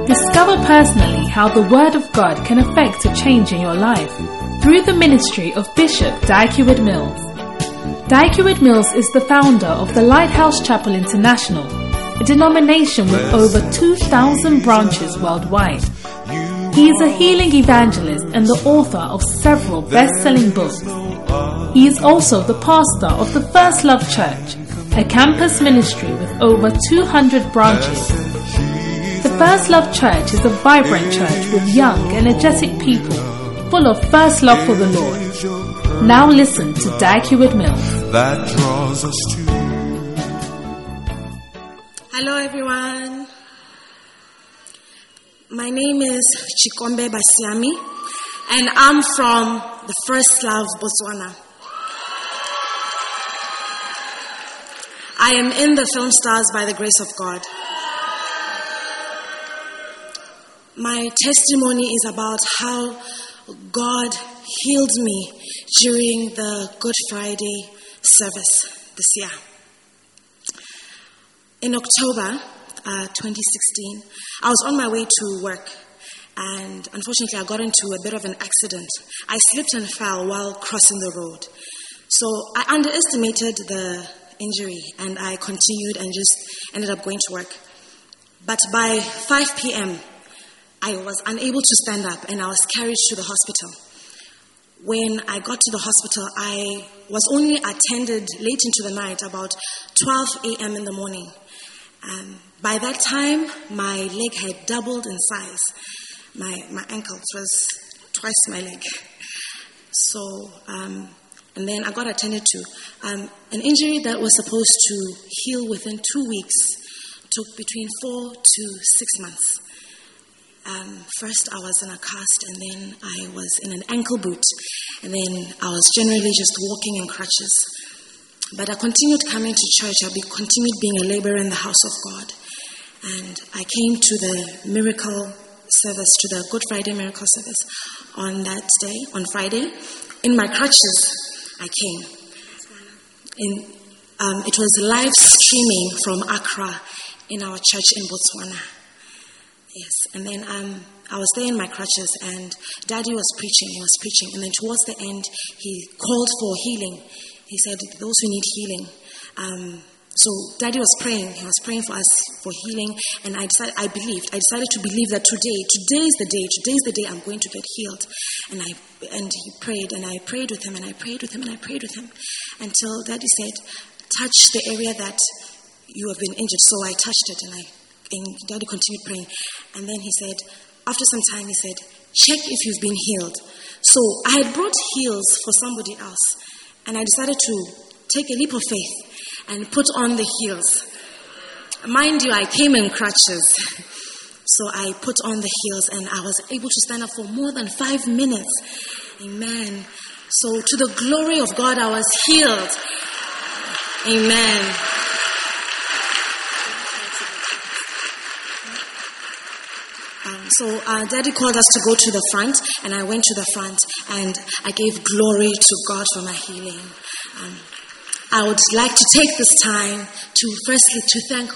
Discover personally how the Word of God can affect a change in your life through the ministry of Bishop Dag Heward-Mills. Dag Heward-Mills is the founder of the Lighthouse Chapel International, a denomination with over 2,000 branches worldwide. He is a healing evangelist and the author of several best-selling books. He is also the pastor of the First Love Church, a campus ministry with over 200 branches. The First Love Church is a vibrant church with young, energetic people, full of first love for the Lord. Now listen to Dag Heward-Mills. That draws us to. Hello everyone. My name is Chikombe Basiami and I'm from the First Love, Botswana. I am in the Film Stars by the grace of God. My testimony is about how God healed me during the Good Friday service this year. In October 2016, I was on my way to work and unfortunately I got into a bit of an accident. I slipped and fell while crossing the road. So I underestimated the injury and I continued and just ended up going to work. But by 5 p.m., I was unable to stand up and I was carried to the hospital. When I got to the hospital, I was only attended late into the night, about 12 a.m. in the morning. By that time, my leg had doubled in size. My ankle was twice my leg. So, and then I got attended to. An injury that was supposed to heal within 2 weeks took between 4 to 6 months. First I was in a cast and then I was in an ankle boot and then I was generally just walking in crutches. But I continued coming to church. I continued being a laborer in the house of God. And I came to the miracle service, to the Good Friday miracle service on that day, on Friday. In my crutches, I came. It was live streaming from Accra in our church in Botswana. Yes, and then I was there in my crutches and Daddy was preaching, and then towards the end, he called for healing. He said, those who need healing. So Daddy was praying, he was praying for us for healing, and I decided to believe that today is the day I'm going to get healed. And he prayed, and I prayed with him, and I prayed with him, and I prayed with him, until Daddy said, touch the area that you have been injured. So I touched it, and Daddy continued praying. And then he said, after some time, he said, check if you've been healed. So I had brought heels for somebody else. And I decided to take a leap of faith and put on the heels. Mind you, I came in crutches. So I put on the heels and I was able to stand up for more than 5 minutes. Amen. So to the glory of God, I was healed. Amen. So Daddy called us to go to the front, and I went to the front, and I gave glory to God for my healing. I would like to take this time to thank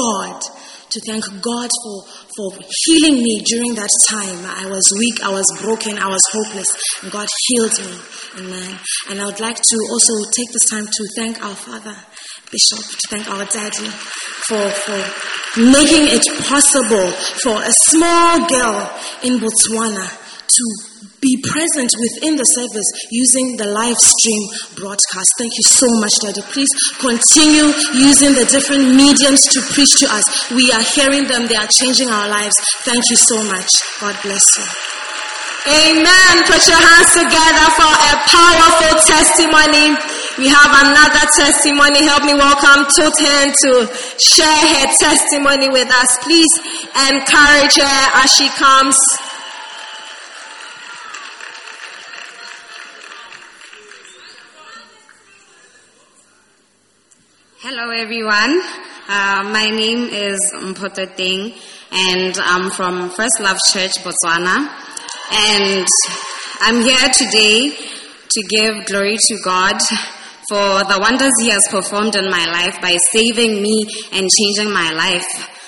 God for healing me during that time. I was weak, I was broken, I was hopeless, and God healed me. Amen. And I would like to also take this time to thank our Father, Bishop, to thank our Daddy for making it possible for a small girl in Botswana to be present within the service using the live stream broadcast. Thank you so much, Daddy. Please continue using the different mediums to preach to us. We are hearing them. They are changing our lives. Thank you so much. God bless you. Amen. Put your hands together for a powerful testimony. We have another testimony. Help me welcome Toten to share her testimony with us. Please encourage her as she comes. Hello everyone. My name is Mphoto Ting and I'm from First Love Church, Botswana. And I'm here today to give glory to God for the wonders He has performed in my life by saving me and changing my life.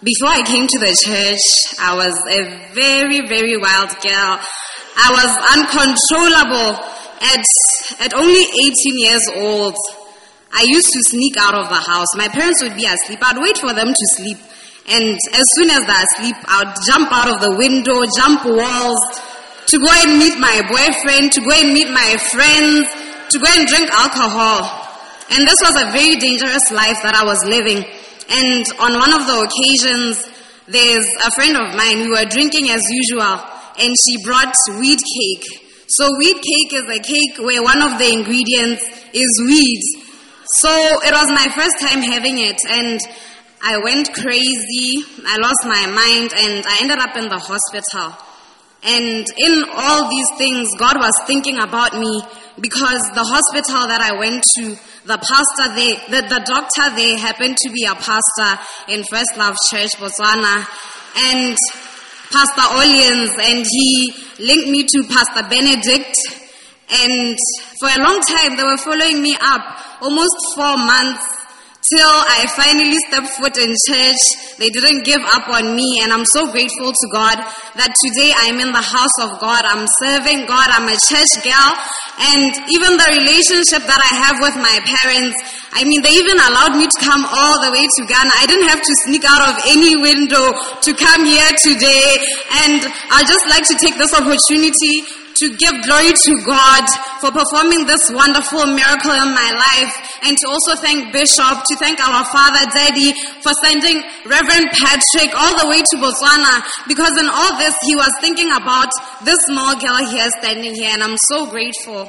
before I came to the church, I was a very, very wild girl. I was uncontrollable. At only 18 years old, I used to sneak out of the house. My parents would be asleep. I'd wait for them to sleep. And as soon as they're asleep, I'd jump out of the window, jump walls, to go and meet my boyfriend, to go and meet my friends, to go and drink alcohol. And this was a very dangerous life that I was living. And on one of the occasions, there's a friend of mine, we were drinking as usual, and she brought weed cake. So weed cake is a cake where one of the ingredients is weed. So it was my first time having it, and I went crazy, I lost my mind, and I ended up in the hospital. And in all these things, God was thinking about me, because the hospital that I went to, the pastor there, the doctor there happened to be a pastor in First Love Church, Botswana, and Pastor Olians, and he linked me to Pastor Benedict. And for a long time, they were following me up, almost 4 months, till I finally stepped foot in church. They didn't give up on me, and I'm so grateful to God that today I'm in the house of God. I'm serving God. I'm a church girl. And even the relationship that I have with my parents, I mean, they even allowed me to come all the way to Ghana. I didn't have to sneak out of any window to come here today. And I'd just like to take this opportunity to give glory to God for performing this wonderful miracle in my life, and to also thank Bishop, to thank our Father Daddy for sending Reverend Patrick all the way to Botswana, because in all this he was thinking about this small girl here standing here, and I'm so grateful.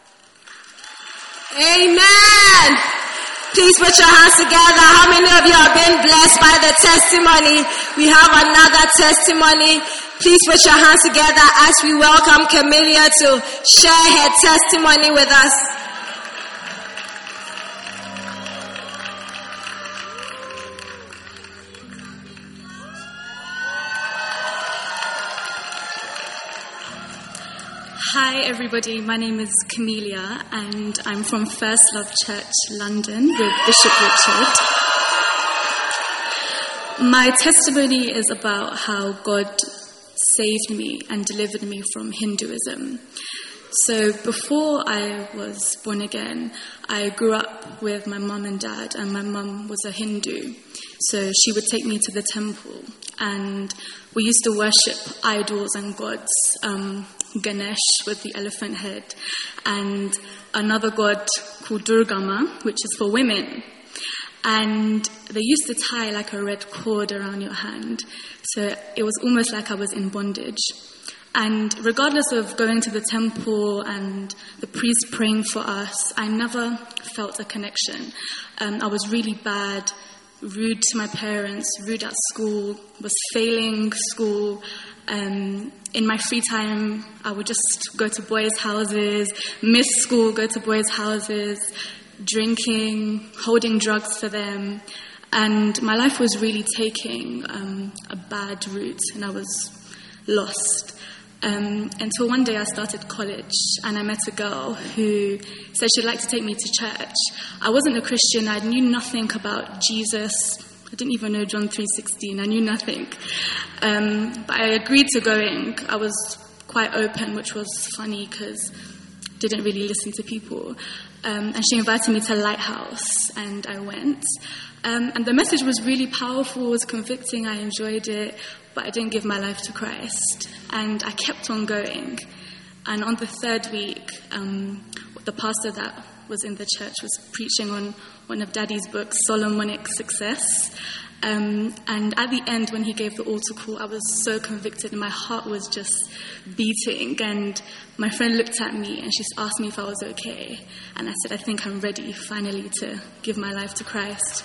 Amen. Please put your hands together. How many of you have been blessed by the testimony? We have another testimony. Please put your hands together as we welcome Camelia to share her testimony with us. Hi everybody, my name is Camelia and I'm from First Love Church, London with Bishop Richard. My testimony is about how God saved me and delivered me from Hinduism. So before I was born again, I grew up with my mum and dad, and my mum was a Hindu. So she would take me to the temple, and we used to worship idols and gods, Ganesh with the elephant head, and another god called Durgama, which is for women. And they used to tie like a red cord around your hand. So it was almost like I was in bondage. And regardless of going to the temple and the priest praying for us, I never felt a connection. I was really bad, rude to my parents, rude at school, was failing school. In my free time, I would just go to boys' houses, miss school, go to boys' houses, drinking, holding drugs for them. And my life was really taking a bad route, and I was lost. Until one day I started college, and I met a girl who said she'd like to take me to church. I wasn't a Christian. I knew nothing about Jesus. I didn't even know John 3:16. I knew nothing. But I agreed to going. I was quite open, which was funny because I didn't really listen to people. And she invited me to Lighthouse, and I went. And the message was really powerful, it was convicting, I enjoyed it, but I didn't give my life to Christ. And I kept on going. And on the third week, the pastor that was in the church was preaching on one of Daddy's books, Solomonic Success. And at the end, when he gave the altar call, I was so convicted and my heart was just beating. And my friend looked at me and she asked me if I was okay. And I said, I think I'm ready finally to give my life to Christ.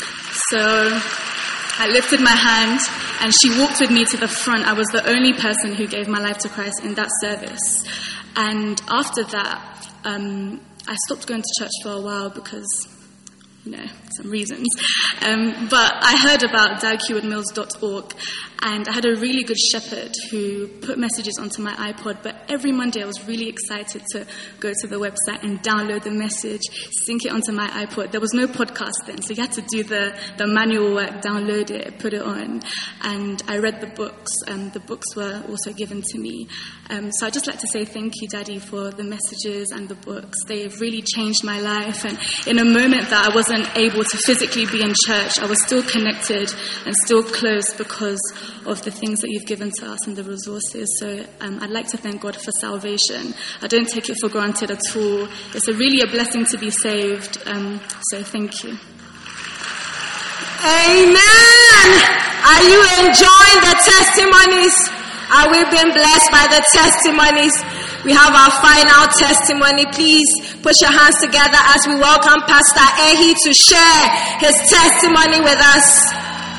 So I lifted my hand and she walked with me to the front. I was the only person who gave my life to Christ in that service. And after that, I stopped going to church for a while because some reasons. But I heard about DalkewoodMills.org, and I had a really good shepherd who put messages onto my iPod. But every Monday I was really excited to go to the website and download the message, sync it onto my iPod. There was no podcast then, so you had to do the manual work, download it, put it on. And I read the books, and the books were also given to me. So I'd just like to say thank you, Daddy, for the messages and the books. They've really changed my life. And in a moment that I wasn't able to physically be in church, I was still connected and still close because of the things that you've given to us and the resources. So I'd like to thank God for salvation. I don't take it for granted at all. It's really a blessing to be saved. So thank you. Amen. Are you enjoying the testimonies? Are we being blessed by the testimonies? We have our final testimony. Please put your hands together as we welcome Pastor Ehi to share his testimony with us.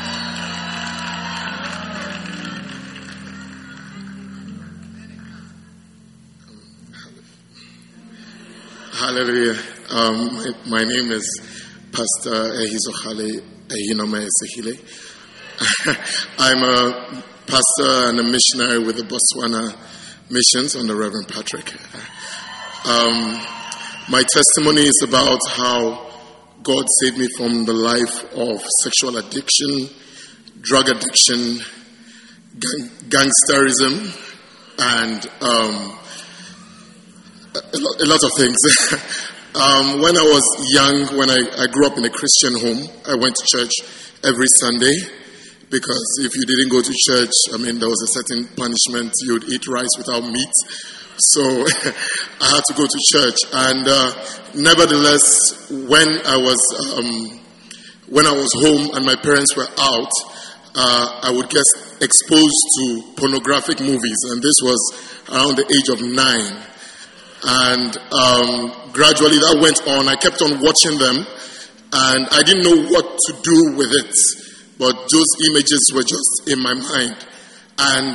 Hallelujah. My name is Pastor Ehi Zohale Ehinome Sehile. I'm a pastor and a missionary with the Botswana Missions under Reverend Patrick. My testimony is about how God saved me from the life of sexual addiction, drug addiction, gangsterism, and a lot of things. When I was young, when I grew up in a Christian home, I went to church every Sunday, because if you didn't go to church, there was a certain punishment. You would eat rice without meat. So I had to go to church. And nevertheless, when I was home and my parents were out, I would get exposed to pornographic movies. And this was around the age of 9. And gradually that went on. I kept on watching them, and I didn't know what to do with it, but those images were just in my mind. And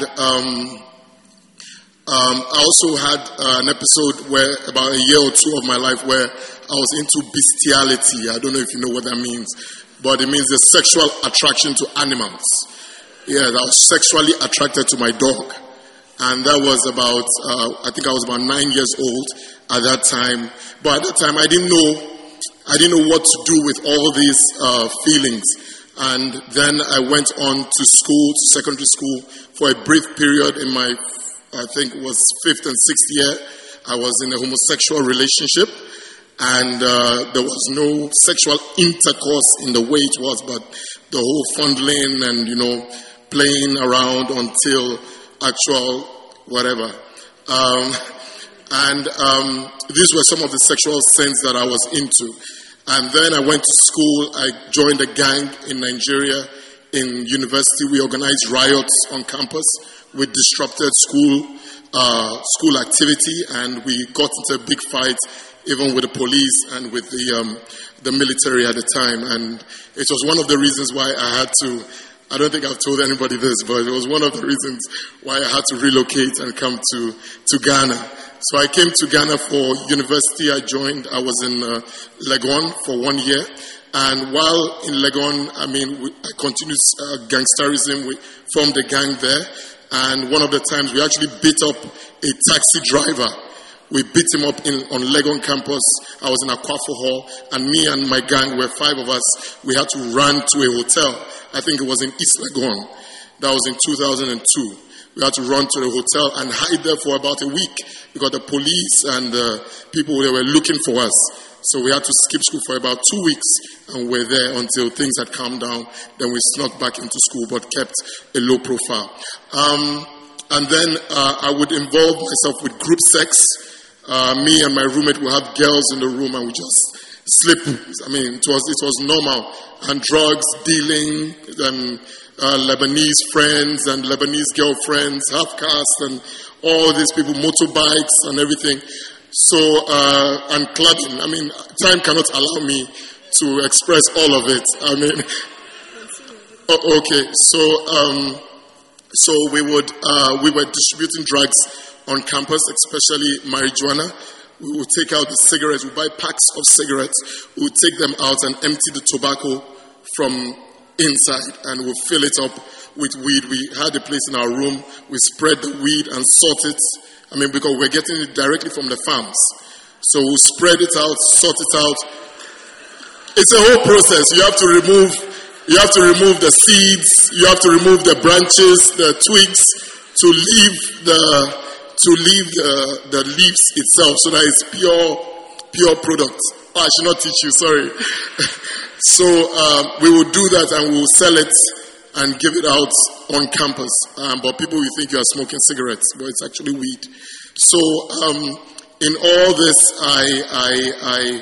I also had an episode where about a year or two of my life where I was into bestiality. I don't know if you know what that means, but it means the sexual attraction to animals. Yeah, I was sexually attracted to my dog. And that was about, I think I was about 9 years old at that time. But at that time, I didn't know what to do with all these feelings. And then I went on to school, to secondary school, for a brief period in my, I think it was 5th and 6th year. I was in a homosexual relationship. And there was no sexual intercourse in the way it was, but the whole fondling and, playing around until actual whatever. These were some of the sexual sins that I was into. And then I went to school. I joined a gang in Nigeria. In university, we organized riots on campus. We disrupted school activity, and we got into a big fight, even with the police and with the military at the time. And it was one of the reasons why I had to, I don't think I've told anybody this, but it was one of the reasons why I had to relocate and come to Ghana. So I came to Ghana for university. I was in Legon for 1 year. And while in Legon, I continued gangsterism. We formed a gang there. And one of the times we actually beat up a taxi driver. We beat him up on Legon campus. I was in Akwafu Hall. And me and my gang, were 5 of us. We had to run to a hotel. I think it was in East Legon. That was in 2002. We had to run to the hotel and hide there for about a week because the police and people they were looking for us. So we had to skip school for about 2 weeks, and we're there until things had calmed down. Then we snuck back into school but kept a low profile. And then I would involve myself with group sex. Me and my roommate would have girls in the room and we just sleep. It was normal. And drugs, dealing, and Lebanese friends and Lebanese girlfriends, half caste, and all these people, motorbikes and everything. So, and clubbing. Time cannot allow me to express all of it. Okay. So we were distributing drugs on campus, especially marijuana. We would take out the cigarettes. We buy packs of cigarettes. We would take them out and empty the tobacco from inside, and we'll fill it up with weed. We had a place in our room. We spread the weed and sort it. Because we're getting it directly from the farms. So we'll spread it out, sort it out. It's a whole process. You have to remove the seeds. You have to remove the branches, the twigs, to leave the leaves itself, so that it's pure product. Oh, I should not teach you, sorry. So we will do that, and we will sell it and give it out on campus. But people will think you are smoking cigarettes, but it's actually weed. So in all this, I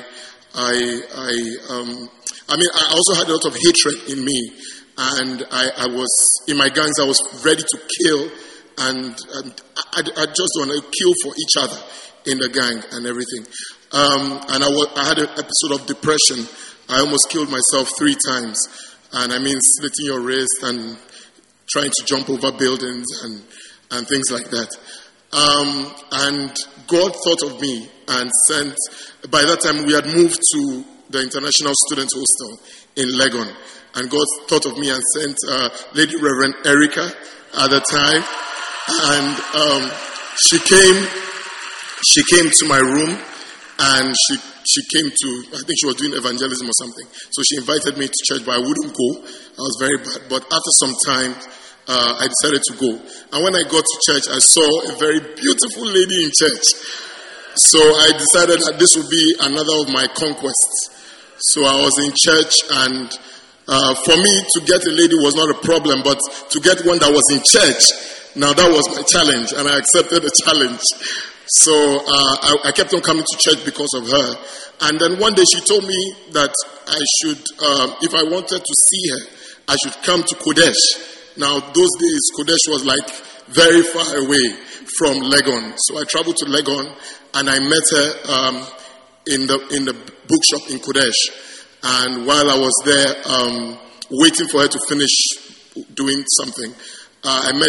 also had a lot of hatred in me, and I was in my gangs. I was ready to kill, and I just want to kill for each other in the gang and everything. And I had an episode of depression. I almost killed myself 3 times, and slitting your wrist and trying to jump over buildings and things like that. And God thought of me and sent. By that time, we had moved to the International Student Hostel in Legon, and God thought of me and sent Lady Reverend Erica at the time, and she came to my room, and she came to, I think she was doing evangelism or something. So she invited me to church, but I wouldn't go. I was very bad. But after some time, I decided to go. And when I got to church, I saw a very beautiful lady in church. So I decided that this would be another of my conquests. So I was in church, and for me to get a lady was not a problem, but to get one that was in church, now that was my challenge, and I accepted the challenge. So I kept on coming to church because of her. And then one day she told me that I should, if I wanted to see her, I should come to Qodesh. Now those days, Qodesh was like very far away from Legon. So I traveled to Legon, and I met her in the bookshop in Qodesh. And while I was there, waiting for her to finish doing something, I met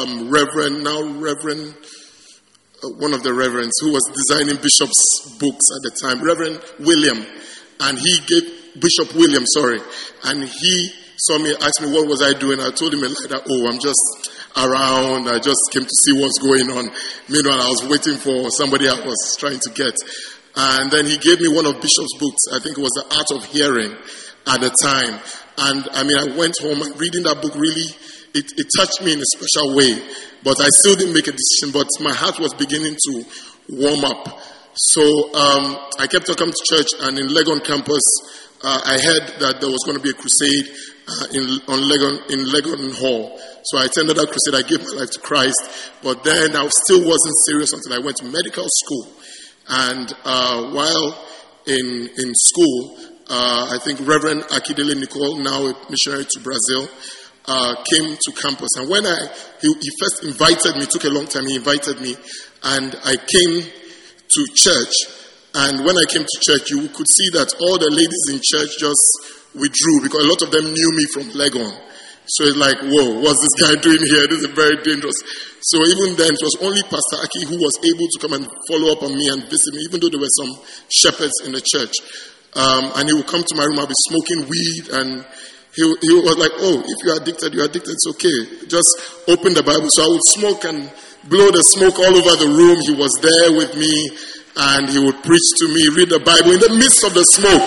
one of the reverends who was designing Bishop's books at the time, Reverend William. And Bishop William, and he saw me, asked me what was I doing. I told him like that, I'm just around, I just came to see what's going on. Meanwhile, I was waiting for somebody I was trying to get. And then he gave me one of Bishop's books. I think it was The Art of Hearing at the time. And I went home, and reading that book really, it touched me in a special way. But I still didn't make a decision, but my heart was beginning to warm up. So I kept on coming to church, and in Legon campus, I heard that there was going to be a crusade in Legon Hall. So I attended that crusade. I gave my life to Christ, but then I still wasn't serious until I went to medical school. And while in school, I think Reverend Akidele Nicole, now a missionary to Brazil, came to campus. And when he first invited me, it took a long time, he invited me, and I came to church. And when I came to church, you could see that all the ladies in church just withdrew, because a lot of them knew me from Legon. So it's like, whoa, what's this guy doing here? This is very dangerous. So even then, it was only Pastor Aki who was able to come and follow up on me and visit me, even though there were some shepherds in the church. And he would come to my room. I'd be smoking weed, and he was like, if you're addicted, it's okay. Just open the Bible. So I would smoke and blow the smoke all over the room. He was there with me, and he would preach to me, read the Bible in the midst of the smoke.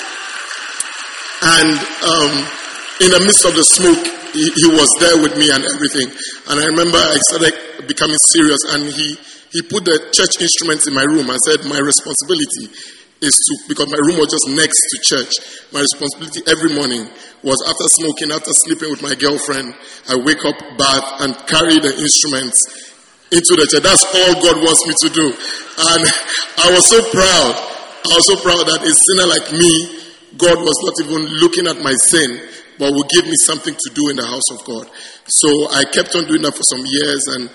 And in the midst of the smoke, he was there with me and everything. And I remember I started becoming serious, and he put the church instruments in my room and said, my responsibility is to, because my room was just next to church, my responsibility every morning was, after smoking, after sleeping with my girlfriend, I wake up, bath, and carry the instruments into the church. That's all God wants me to do. And I was so proud. That a sinner like me, God was not even looking at my sin, but would give me something to do in the house of God. So I kept on doing that for some years, and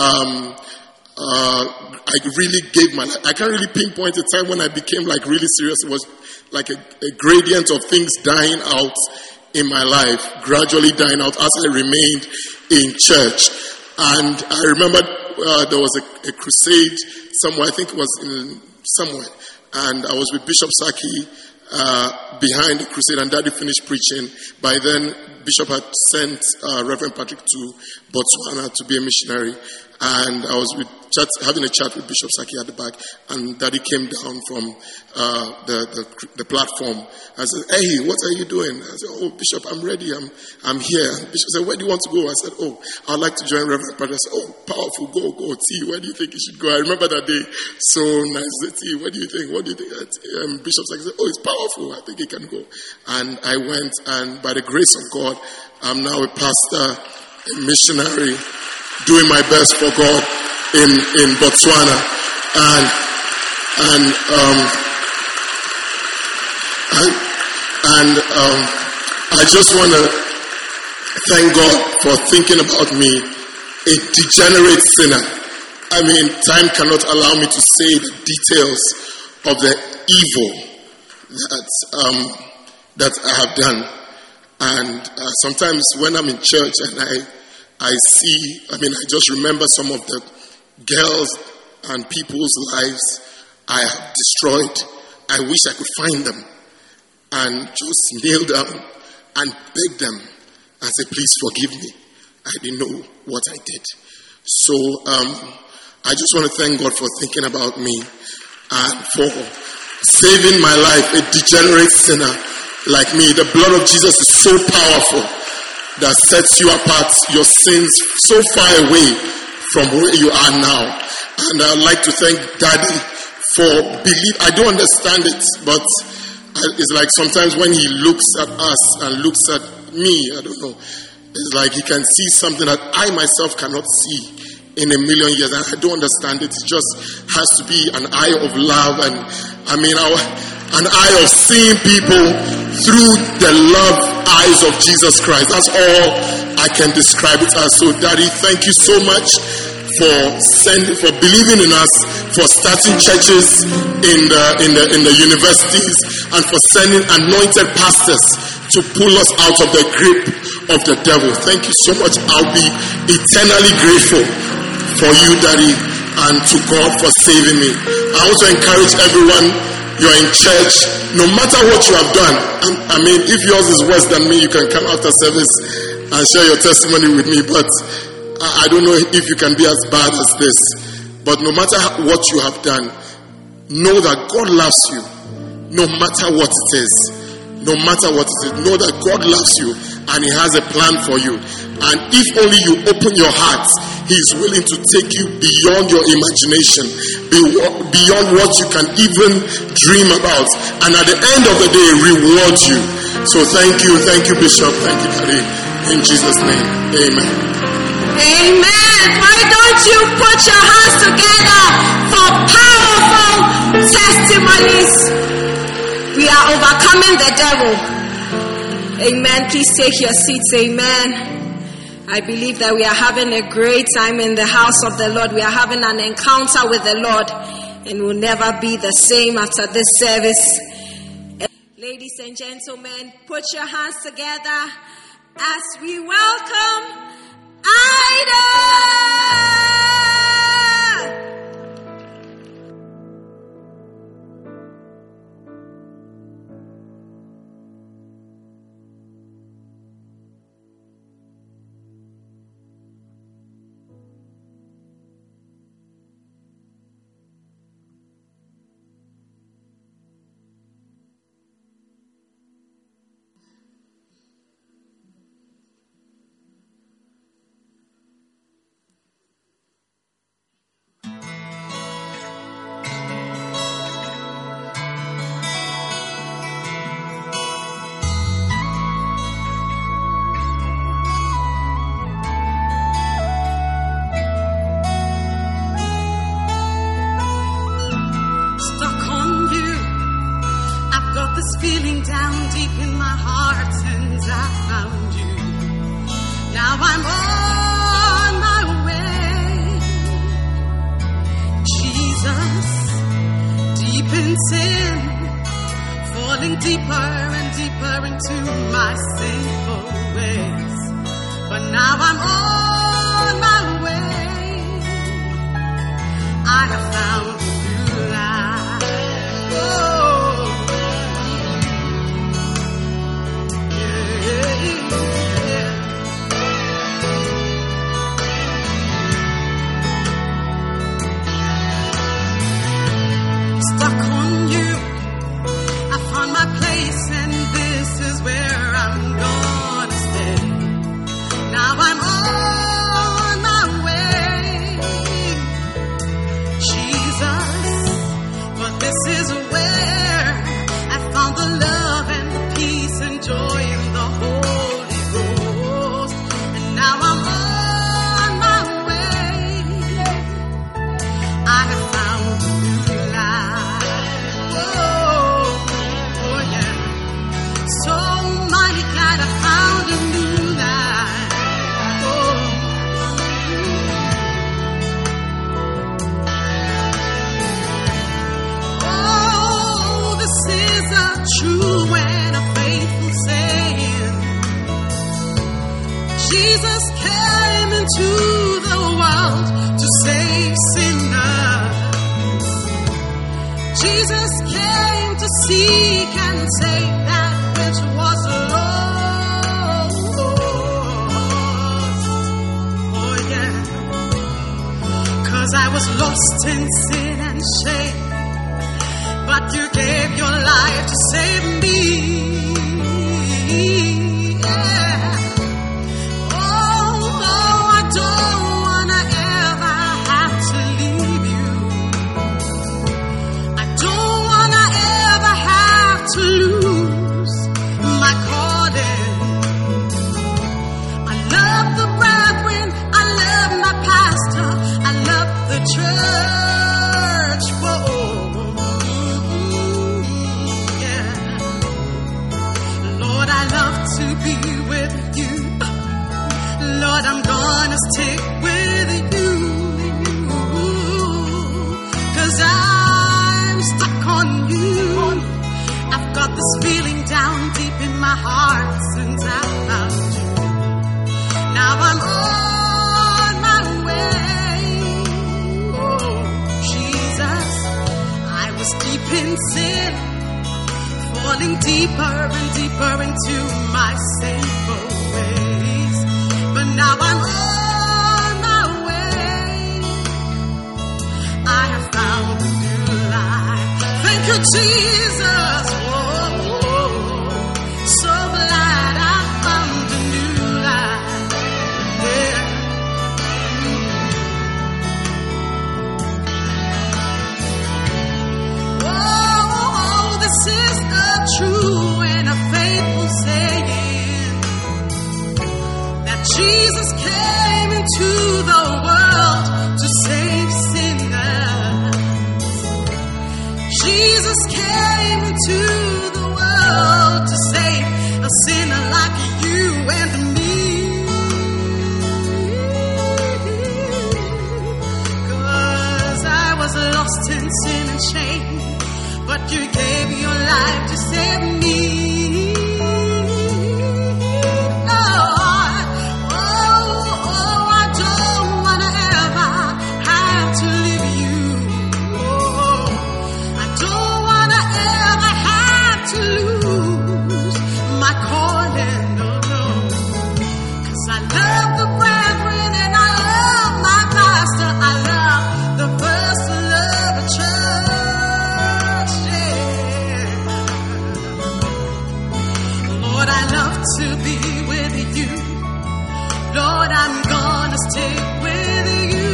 I really gave my life. I can't really pinpoint a time when I became really serious. It was like a gradient of things dying out in my life, gradually dying out as I remained in church. And I remember there was a crusade somewhere, I think it was in somewhere. And I was with Bishop Saki behind the crusade, and Daddy finished preaching. By then, Bishop had sent Reverend Patrick to Botswana to be a missionary. And I was having a chat with Bishop Saki at the back, and Daddy came down from the platform. I said, "Hey, what are you doing?" I said, "Oh, Bishop, I'm ready. I'm here." And Bishop said, "Where do you want to go?" I said, "Oh, I'd like to join Reverend Patrick." I said, "Oh, powerful, go. T, where do you think you should go?" I remember that day. So nice. T, what do you think? What do you think? Bishop Saki said, "Oh, it's powerful. I think he can go." And I went, and by the grace of God, I'm now a pastor, a missionary, doing my best for God in Botswana, and I just want to thank God for thinking about me, a degenerate sinner. I mean, time cannot allow me to say the details of the evil that I have done. And sometimes when I'm in church and I just remember some of the girls and people's lives I have destroyed. I wish I could find them and just kneel down and beg them and say, "Please forgive me. I didn't know what I did." So I just want to thank God for thinking about me and for saving my life, a degenerate sinner like me. The blood of Jesus is so powerful that sets you apart, your sins so far away from where you are now. And I'd like to thank Daddy for believing. I don't understand it, but it's like sometimes when he looks at us and looks at me, I don't know, it's like he can see something that I myself cannot see in a million years, and I don't understand it. It just has to be an eye of love, and an eye of seeing people through the love eyes of Jesus Christ. That's all I can describe it as. So, Daddy, thank you so much for believing in us, for starting churches in the universities, and for sending anointed pastors to pull us out of the grip of the devil. Thank you so much. I'll be eternally grateful for you, Daddy, and to God for saving me. I also encourage everyone, you're in church, no matter what you have done. I mean, if yours is worse than me, you can come after service and share your testimony with me. But I don't know if you can be as bad as this. But no matter what you have done, know that God loves you. No matter what it is. No matter what it is. Know that God loves you and He has a plan for you. And if only you open your heart, He is willing to take you beyond your imagination, beyond what you can even dream about, and at the end of the day, reward you. So thank you, Bishop, thank you, Daddy. In Jesus' name, amen. Amen. Why don't you put your hands together for powerful testimonies? We are overcoming the devil. Amen. Please take your seats. Amen. I believe that we are having a great time in the house of the Lord. We are having an encounter with the Lord, and we'll never be the same after this service. Ladies and gentlemen, put your hands together as we welcome Ida! Feeling down deep in my heart, and I found you. Now I'm on my way. Jesus, deep in sin, falling deeper and deeper into my sinful ways. But now I'm on my way. I have found a new life. to seek and save that which was lost. Oh yeah, 'cause I was lost in sin and shame, but you gave your life to save me. Yeah. Oh, I don't wanna ever have to leave you. I don't wanna ever have to lose my calling. I love the brethren, I love my pastor, I love the church. Whoa. I love to be with you. Lord, I'm gonna stick with you. 'Cause I'm stuck on you. I've got this feeling down deep in my heart since I found you. Now I'm on my way. Oh, Jesus, I was deep in sin, falling deeper and deeper into my sinful ways. But now I'm on my way. I have found a new life. Thank you, Jesus. Oh, so glad I found a new life. Yeah. Oh, this is true and a faithful saying that Jesus came into the world to save sinners. Jesus came into the world to save a sinner like you and me. 'Cause I was lost in sin and shame, but you gave your life to save me. Lord, oh, I don't wanna ever have to leave you. Oh, I don't wanna ever have to lose my calling, no. 'Cause I love the brethren and I love my pastor. I love the first love of church. Lord, I love to be with you. Lord, I'm gonna stick with you.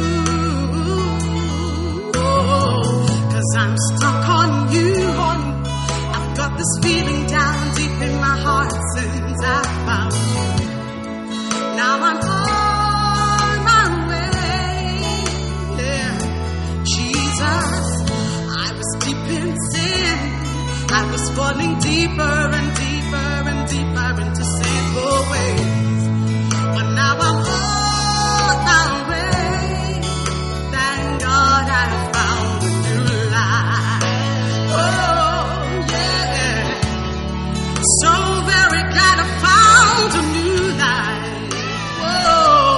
Oh, 'cause I'm stuck on you. I've got this feeling down deep in my heart since I found you. Now I'm on my way. Yeah. Jesus, I was deep in sin. I was falling deeper and deeper and deeper into sinful ways. But now I'm on my way. Thank God I found a new life. Oh, yeah. So very glad I found a new life. Whoa.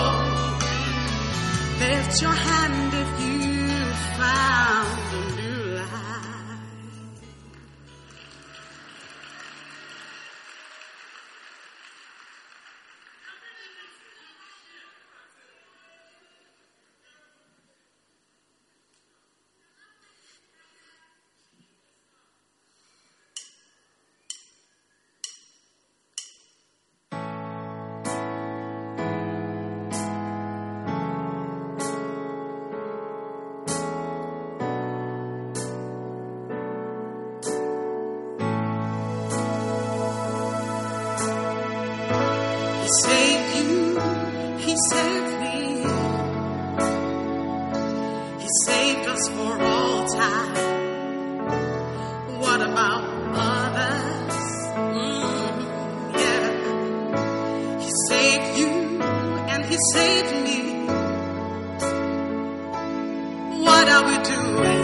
Lift your hand if you found a new life. He saved you, he saved me. He saved us for all time. What about others? Yeah. He saved you and he saved me. What are we doing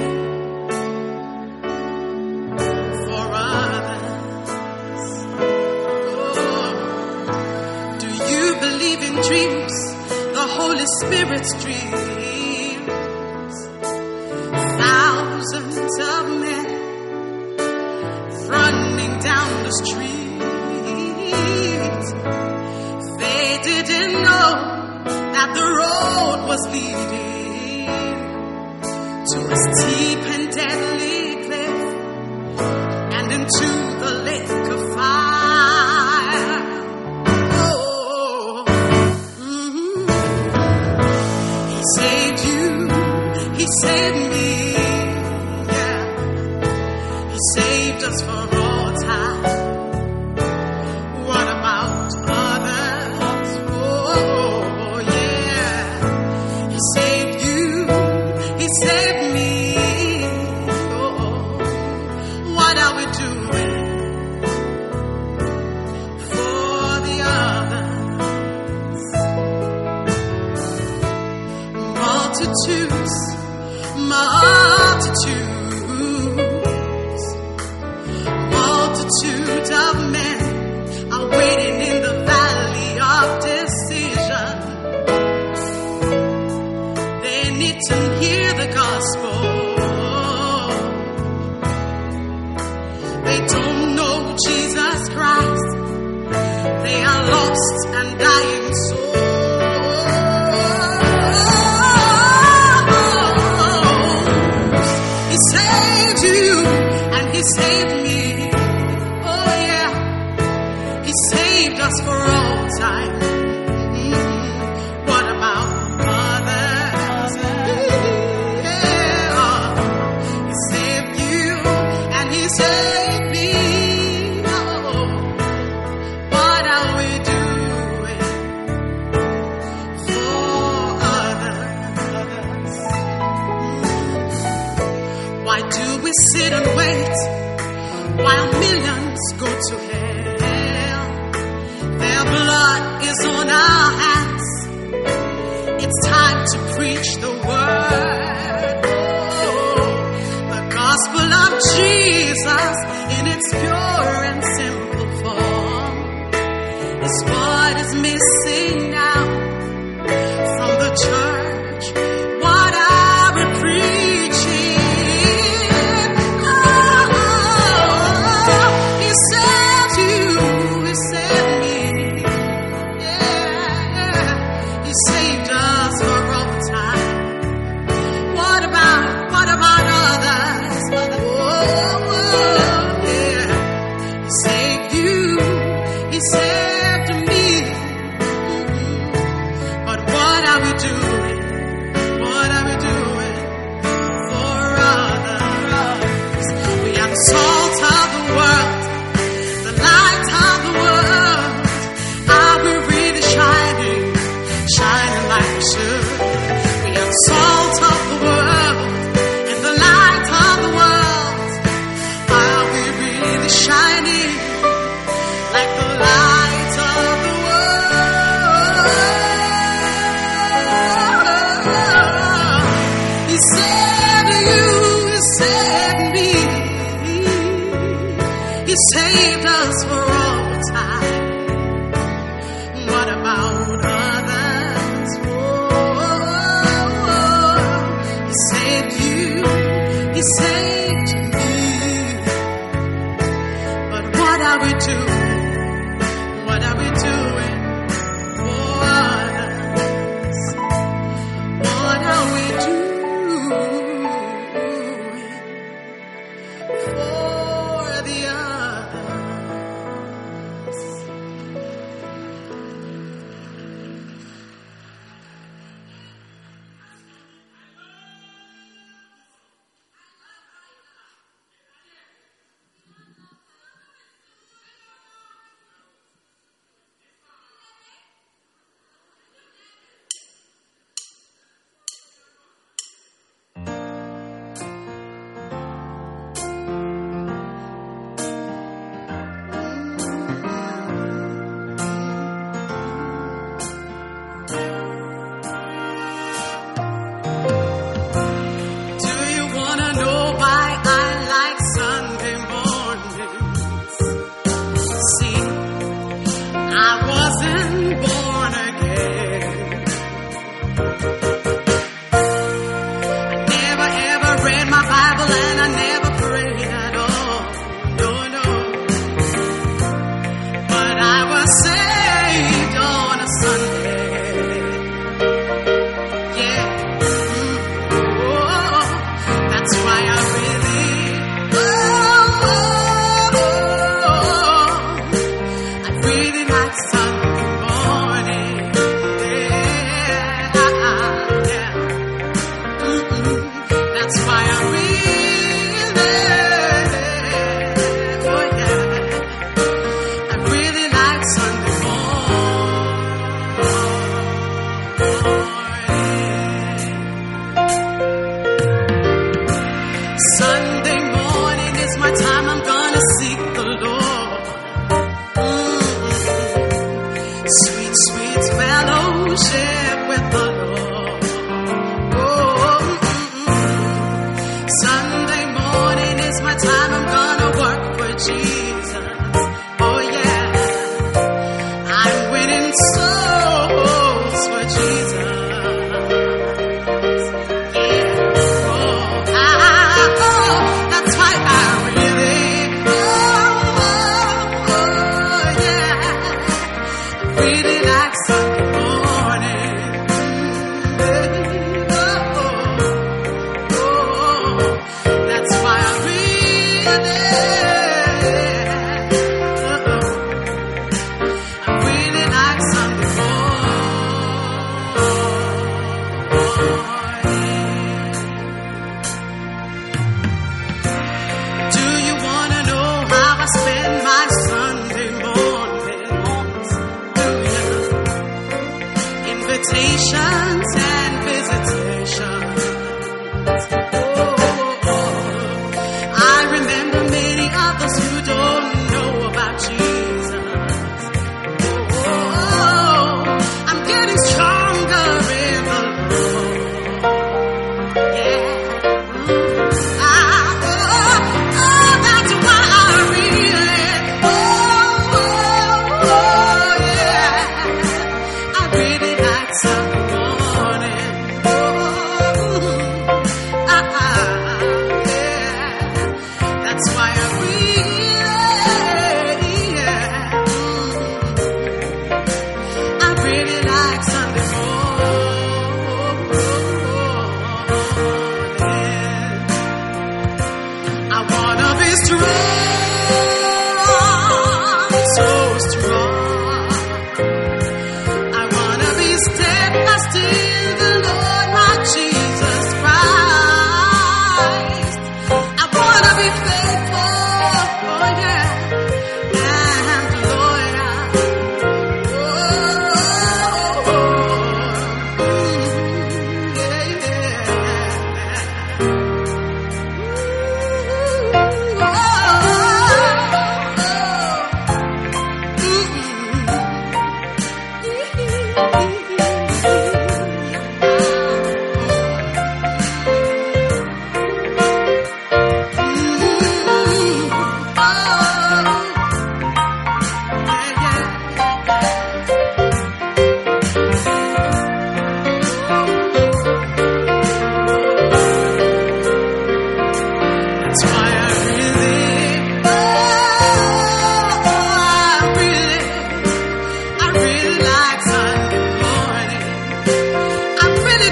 for others? Oh, do you believe in dreams? The Holy Spirit's dreams. Thousands of men down the street. They didn't know that the road was leading to a steep and deadly cliff and into the lake of fire. Oh, He saved you, He saved me, yeah. He saved us for all time. What about others? Oh, yeah. He saved you, He saved me. Oh, what are we doing for the others? Multitudes, multitudes of men are waiting in the valley of decision. They need to hear the gospel. They don't know Jesus Christ. They are lost and dying souls. He saved you and He saved me. Oh yeah, He saved us for all time. What about others? Yeah, He saved you and He saved me. Oh, what are we doing for others? Why do we sit and wait while millions go to hell? Their blood is on our hands. It's time to preach the word. Oh, the gospel of Jesus in its pure and simple form is what is missing now from the church. What are we preaching? Oh, He saved you, He saved me. Yeah, He saved us for all time. What about others? Oh, yeah. He saved you, He saved me. But what are we doing? What are we doing for others? We are the salt of the world, the light of the world. Are we really shining like we should?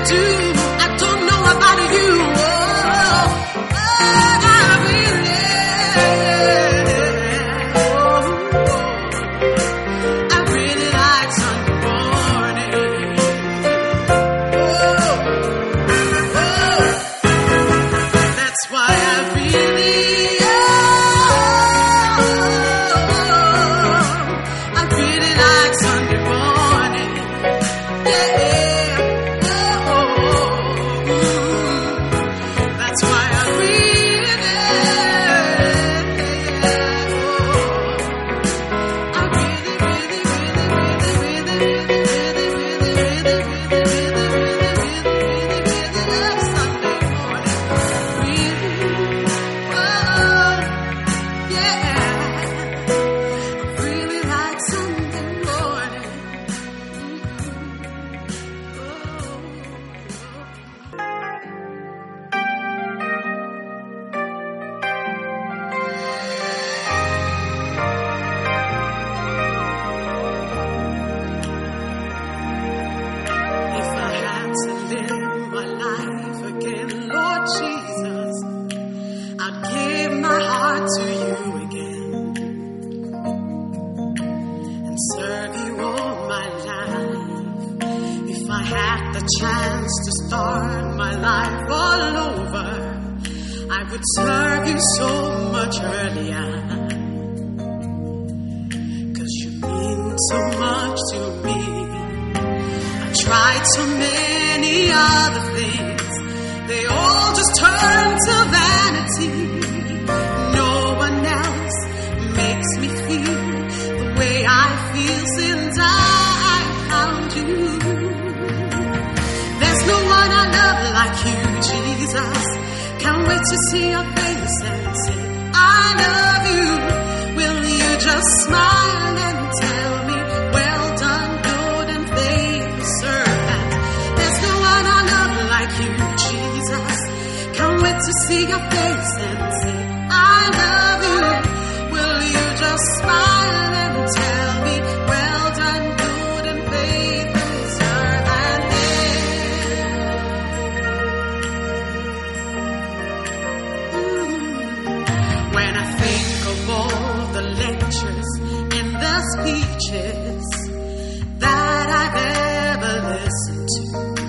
do. I don't know about you. I really like Sunday morning. That's why I really like Sunday morning. That's why I chance to start my life all over, I would serve you so much earlier. 'Cause you mean so much to me. I tried so many other things, they all just turn to vanity. No one else makes me feel the way I feel since I found you. No one I love like you, Jesus. Can't wait to see your face and say, I love you. Will you just smile and tell me, well done, good and faithful servant. There's no one I love like you, Jesus. Can't wait to see your face and say, I love you. Will you just smile and tell me, well done, good and faithful servant. When I think of all the lectures and the speeches that I've ever listened to,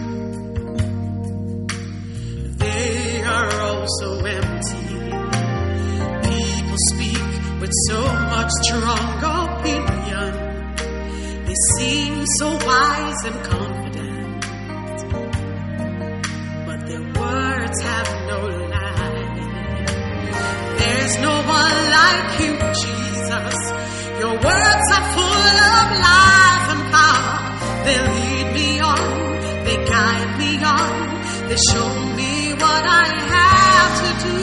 they are all so empty. People speak with so much strong opinion. They seem so wise and confident, but their words have no lie. There's no one like you, Jesus. Your words are full of life and power. They lead me on, they guide me on, they show me what I have to do.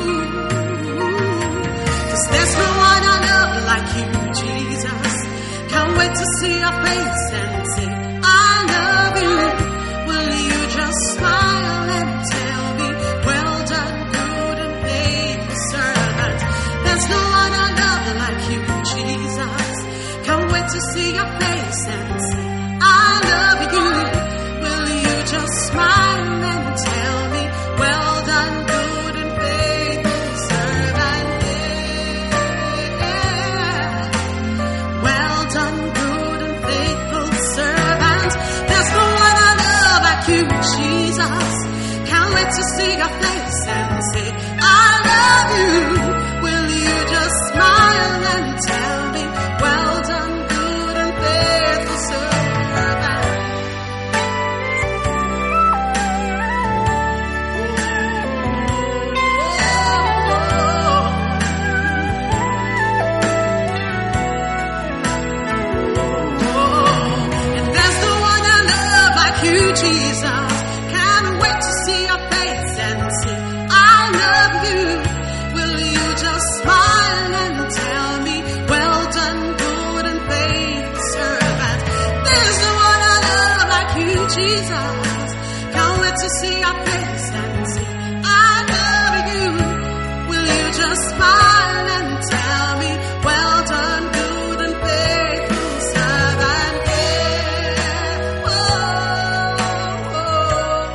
'Cause there's no one I love like you, Jesus. Can't wait to see your face and say, I love you. Will you just smile and tell me, well done, good and faithful servant. There's no one I love like you, Jesus. Can't wait to see your face and say, I love you. Will you just smile and tell me, well done, good and faithful servant. Yeah. Well done, good and faithful servant. There's no one I love like you, Jesus. Can't wait to see your face and say, I love you. Will you just smile and tell me, well done, good and faithful servant. And there's no one I love like you, Jesus. Can't wait to see your face and say, I love you. Will you just smile and tell me, well done, good and faithful servant. There's no one I love like you, Jesus. Can't wait to see your face and say, I love you. Will you just smile and tell me, well done, good and faithful servant. Yeah. Oh, oh, oh.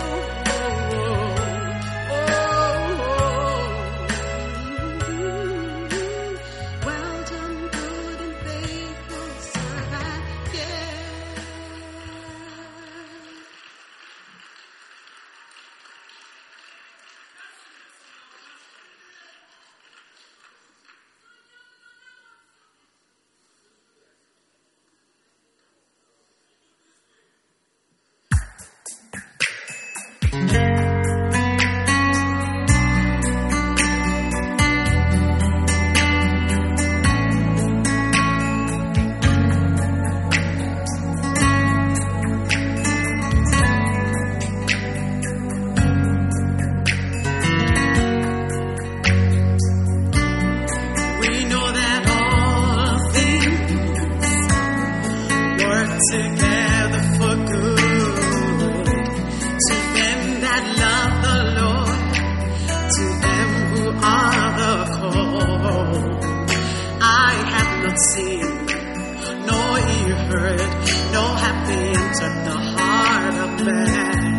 Together for good to them that love the Lord, to them who are the called. I have not seen, nor ear heard, nor have entered the heart of man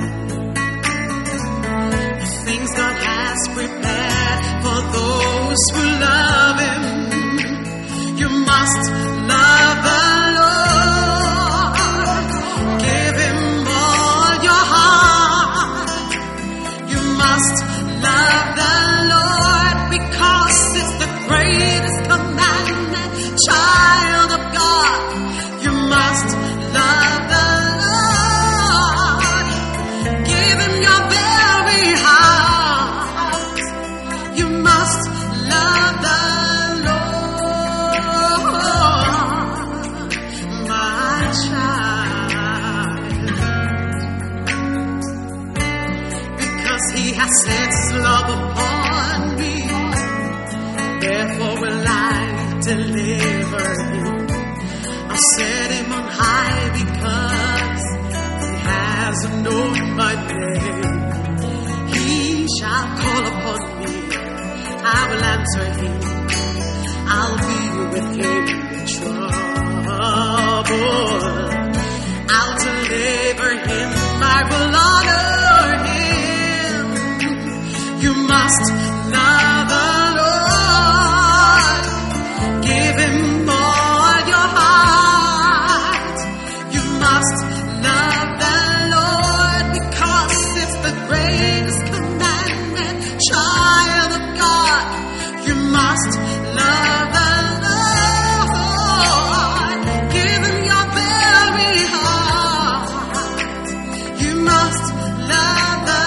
the things God has prepared for those who love Him. You must love the Lord. Love the Lord because it's the greatest commandment. Child of God, you must love the Lord. Give Him your very heart. You must love the Lord, my child. He has set His love upon me, therefore will I deliver Him. I'll set Him on high because He has known my name. He shall call upon me, I will answer Him. I'll be with Him in trouble. I'll deliver Him, I will honor Him. You must love the Lord. Give Him all your heart. You must love the Lord because it's the greatest commandment. Child of God, you must love the Lord. Give Him your very heart. You must love the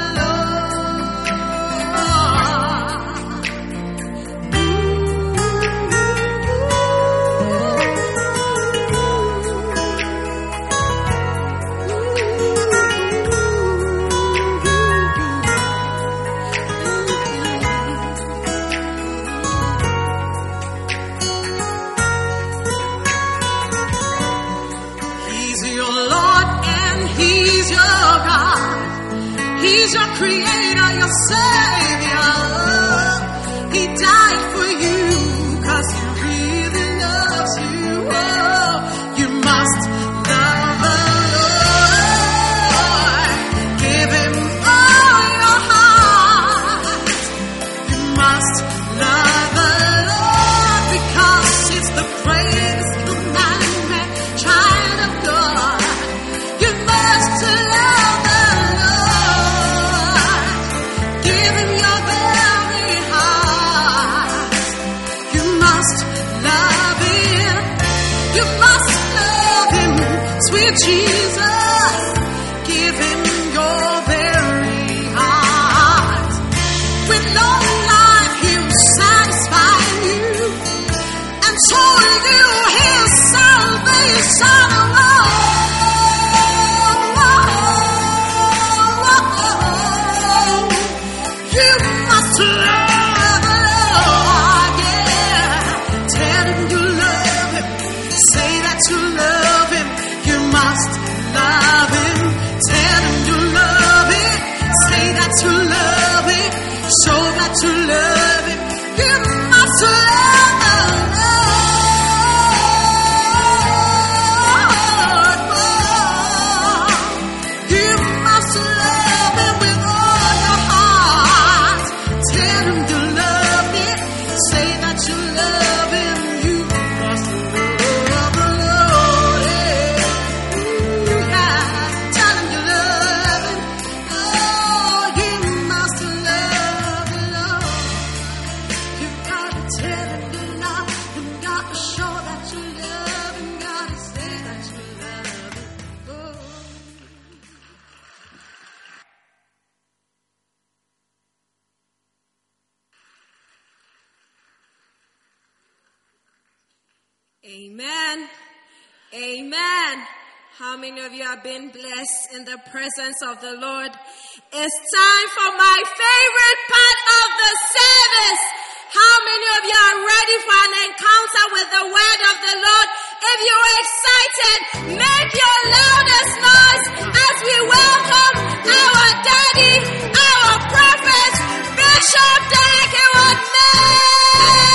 He's your creator, your savior. He died for you because He really loves you. Oh, you must love the Lord. Give Him all your heart. You must love the Lord because it's the greatest commandment. Child of God, you must love the Lord. Give Him your very heart. You must love Him. You must love Him, sweet Jesus. Give Him your very heart. With long life He will satisfy you and show you His salvation. You must love the Lord, yeah. Tell Him you love Him. Say that you love Him. You must love Him. Tell Him you love Him. Say that you love Him. Show that you love Him. You must love the Lord. You must love Him with all your heart. Tell Him you love Him. Say that you love Him. You must love the Lord. Yeah. Tell Him you love Him. Oh, you must love the Lord. You gotta tell Him Amen. Amen. How many of you have been blessed in the presence of the Lord? It's time for my favorite part of the service. How many of you are ready for an encounter with the word of the Lord? If you're excited, make your loudest noise as we welcome our daddy, our prophet, Bishop Dagwood Mills.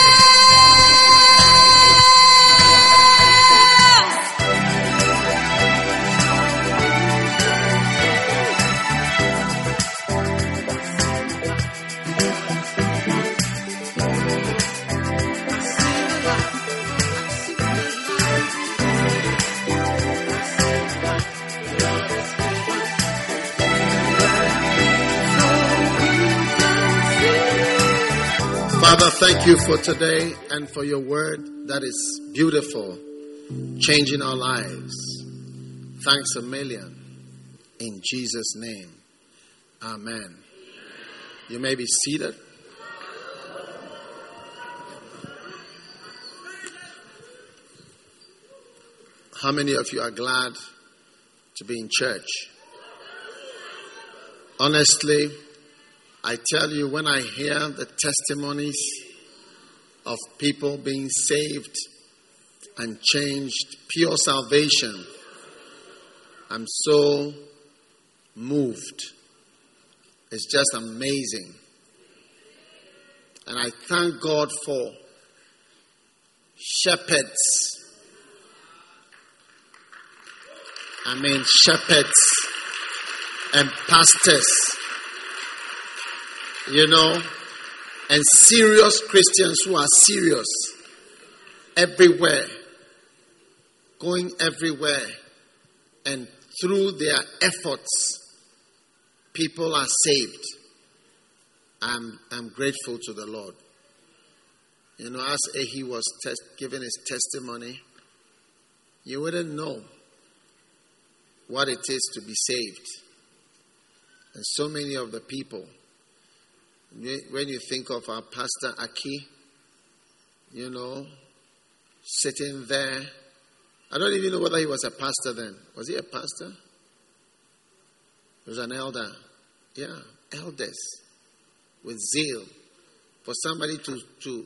Father, thank you for today and for your word that is beautiful, changing our lives. Thanks a million. In Jesus' name, amen. You may be seated. How many of you are glad to be in church? Honestly, I tell you, when I hear the testimonies of people being saved and changed, pure salvation, I'm so moved. It's just amazing. And I thank God for shepherds. Shepherds and pastors. And serious Christians who are serious everywhere, going everywhere, and through their efforts, people are saved. I'm grateful to the Lord. As he was giving his testimony, you wouldn't know what it is to be saved. And so many of the people, when you think of our Pastor Aki, sitting there. I don't even know whether he was a pastor then. Was he a pastor? He was an elder. Yeah, elders with zeal. For somebody to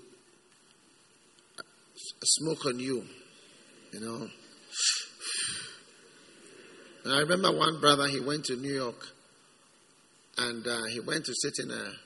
smoke on you, And I remember one brother, he went to New York and he went to sit in a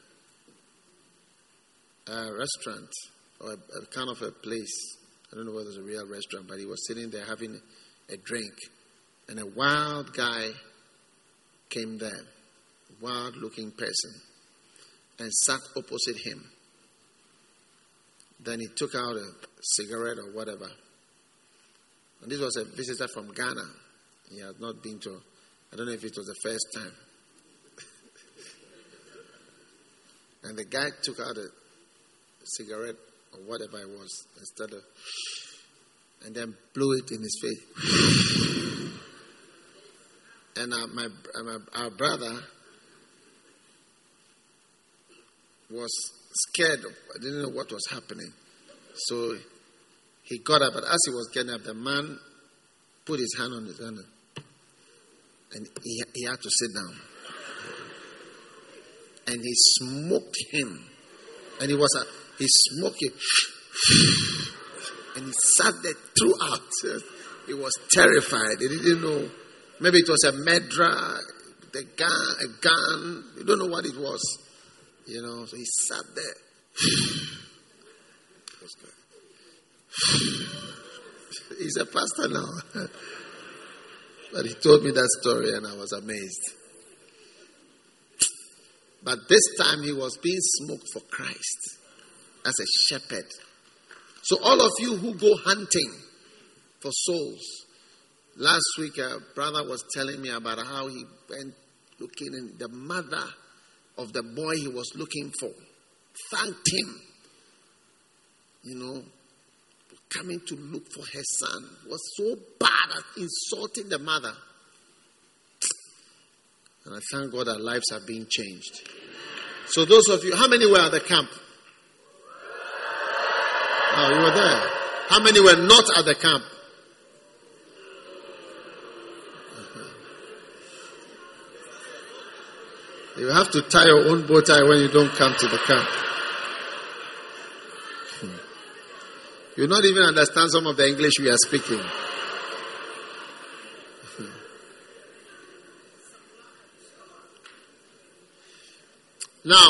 restaurant or a kind of a place. I don't know whether it was a real restaurant, but he was sitting there having a drink, and a wild guy came there, wild looking person, and sat opposite him. Then he took out a cigarette or whatever, and this was a visitor from Ghana. He had not been to, I don't know if it was the first time. And the guy took out a cigarette or whatever it was and then blew it in his face. And our brother was scared. I didn't know what was happening. So he got up, but as he was getting up, the man put his hand on his hand and he had to sit down. And he smoked him. And he smoked it. And he sat there throughout. He was terrified. He didn't know. Maybe it was a medra, a gun. You don't know what it was. So he sat there. He's a pastor now. But he told me that story and I was amazed. But this time he was being smoked for Christ as a shepherd. So all of you who go hunting for souls. Last week a brother was telling me about how he went looking, and the mother of the boy he was looking for thanked him. Coming to look for her son was so bad at insulting the mother. And I thank God our lives are being changed. So those of you, how many were at the camp? Oh, you were there. How many were not at the camp? You have to tie your own bow tie when you don't come to the camp. You not even understand some of the English we are speaking. Now,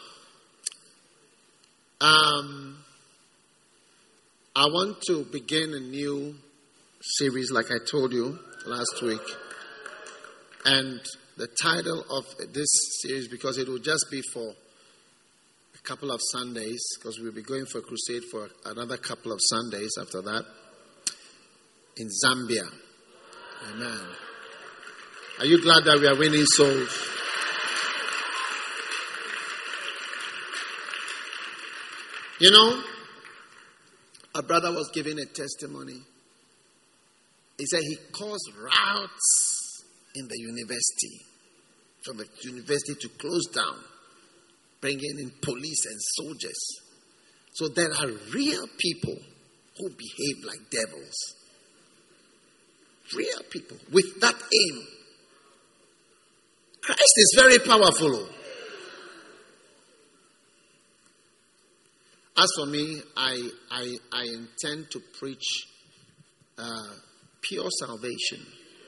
I want to begin a new series like I told you last week. And the title of this series, because it will just be for a couple of Sundays, because we'll be going for a crusade for another couple of Sundays after that in Zambia. Amen. Are you glad that we are winning souls? You know, a brother was giving a testimony. He said he caused riots in the university, for the university to close down, bringing in police and soldiers. So there are real people who behave like devils. Real people with that aim. Christ is very powerful. As for me, I intend to preach pure salvation.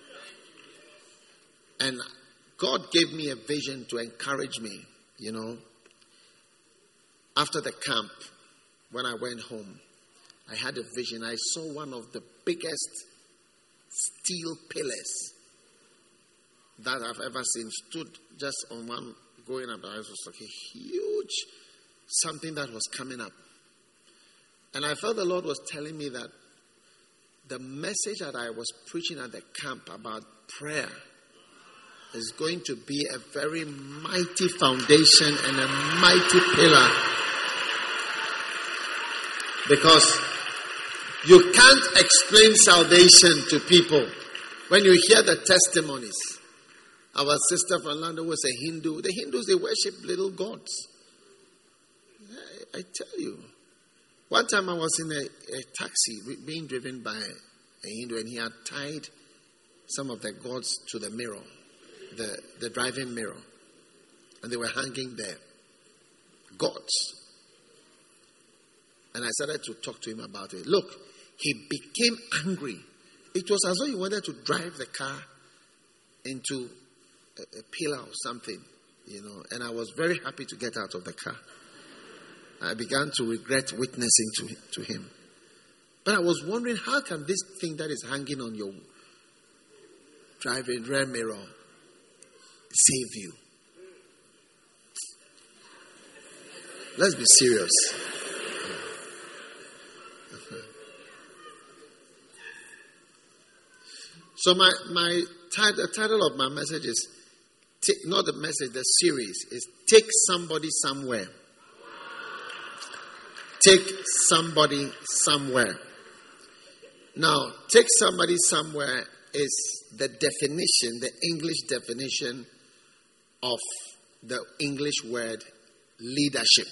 And God gave me a vision to encourage me, you know. After the camp, when I went home, I had a vision. I saw one of the biggest steel pillars that I've ever seen stood just on one going up. It was like a huge something that was coming up. And I felt the Lord was telling me that the message that I was preaching at the camp about prayer is going to be a very mighty foundation and a mighty pillar. Because you can't explain salvation to people. When you hear the testimonies, our sister from London was a Hindu. The Hindus, they worship little gods. I tell you. One time I was in a taxi being driven by a Hindu, and he had tied some of the gods to the mirror, the driving mirror. And they were hanging there. Gods. And I started to talk to him about it. Look, he became angry. It was as though he wanted to drive the car into a pillar or something, you know. And I was very happy to get out of the car. I began to regret witnessing to him. But I was wondering, how can this thing that is hanging on your driving rear mirror save you? Let's be serious. So the title of my message is, not the message, the series is Take Somebody Somewhere. Take somebody somewhere. Now, take somebody somewhere is the definition, the English definition of the English word leadership.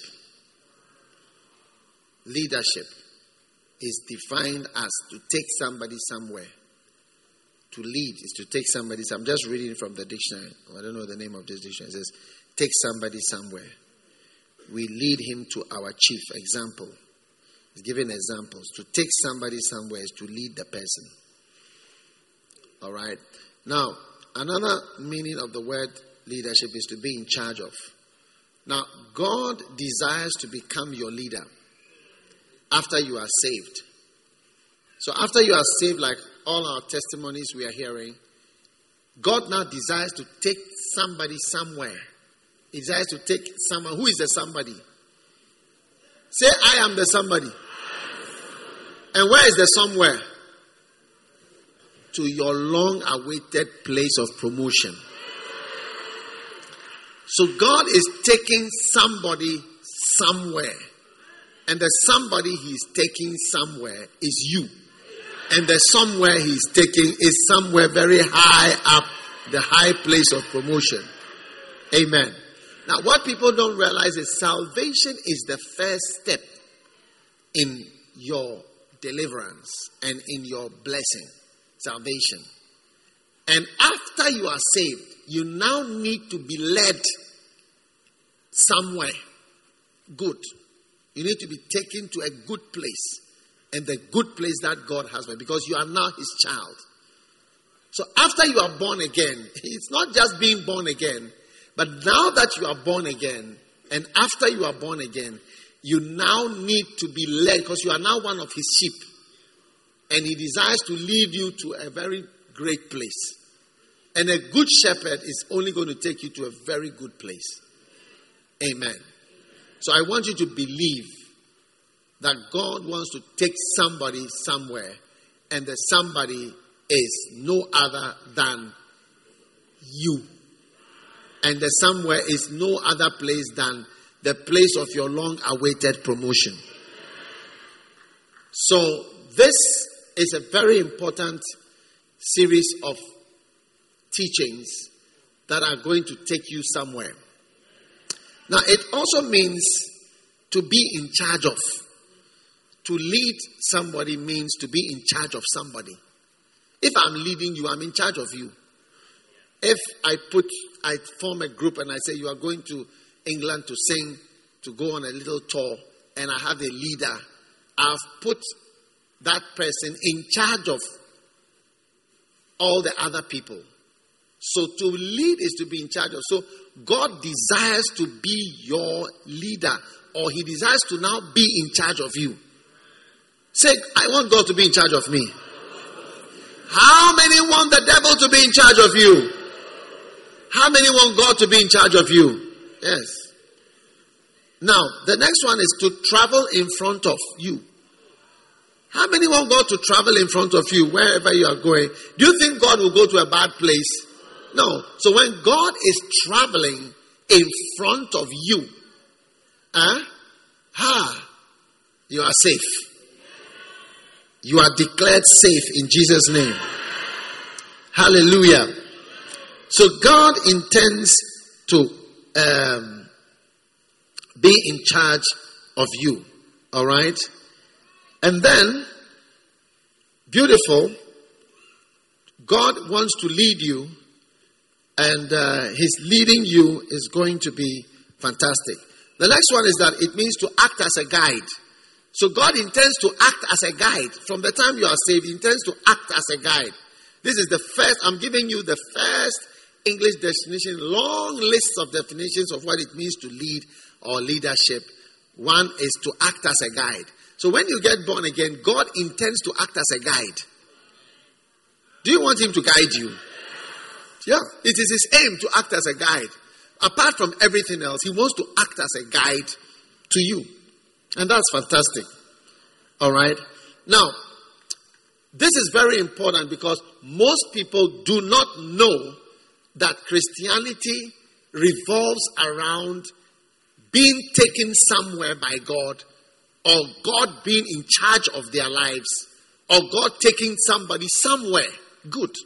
Leadership is defined as to take somebody somewhere. To lead is to take somebody. I'm just reading from the dictionary. I don't know the name of this dictionary. It says, take somebody somewhere. We lead him to our chief. Example. He's giving examples. To take somebody somewhere is to lead the person. All right. Now, another meaning of the word leadership is to be in charge of. Now, God desires to become your leader after you are saved. So after you are saved, like all our testimonies we are hearing, God now desires to take somebody somewhere. He desires to take someone. Who is the somebody? Say, I am the somebody. And where is the somewhere? To your long-awaited place of promotion. So God is taking somebody somewhere. And the somebody he's taking somewhere is you. And the somewhere he's taking is somewhere very high up, the high place of promotion. Amen. Now, what people don't realize is salvation is the first step in your deliverance and in your blessing, salvation. And after you are saved, you now need to be led somewhere good. You need to be taken to a good place. And the good place that God has for you, because you are now his child. So after you are born again, it's not just being born again, but now that you are born again, and after you are born again, you now need to be led, because you are now one of his sheep. And he desires to lead you to a very great place. And a good shepherd is only going to take you to a very good place. Amen. So I want you to believe that God wants to take somebody somewhere, and the somebody is no other than you. And the somewhere is no other place than the place of your long-awaited promotion. So this is a very important series of teachings that are going to take you somewhere. Now, it also means to be in charge of. To lead somebody means to be in charge of somebody. If I'm leading you, I'm in charge of you. If I form a group and I say you are going to England to sing, to go on a little tour, and I have a leader, I've put that person in charge of all the other people. So to lead is to be in charge of. So God desires to be your leader, or he desires to now be in charge of you. Say, I want God to be in charge of me. How many want the devil to be in charge of you? How many want God to be in charge of you? Yes. Now, the next one is to travel in front of you. How many want God to travel in front of you wherever you are going? Do you think God will go to a bad place? No. So when God is traveling in front of you, you are safe. You are declared safe in Jesus' name. Hallelujah. So God intends to be in charge of you. All right? And then, beautiful, God wants to lead you, and his leading you is going to be fantastic. The next one is that it means to act as a guide. So God intends to act as a guide. From the time you are saved, he intends to act as a guide. This is the first, I'm giving you the first English definition, long lists of definitions of what it means to lead or leadership. One is to act as a guide. So when you get born again, God intends to act as a guide. Do you want him to guide you? Yeah, it is his aim to act as a guide. Apart from everything else, he wants to act as a guide to you. And that's fantastic. All right. Now, this is very important because most people do not know that Christianity revolves around being taken somewhere by God, or God being in charge of their lives, or God taking somebody somewhere good.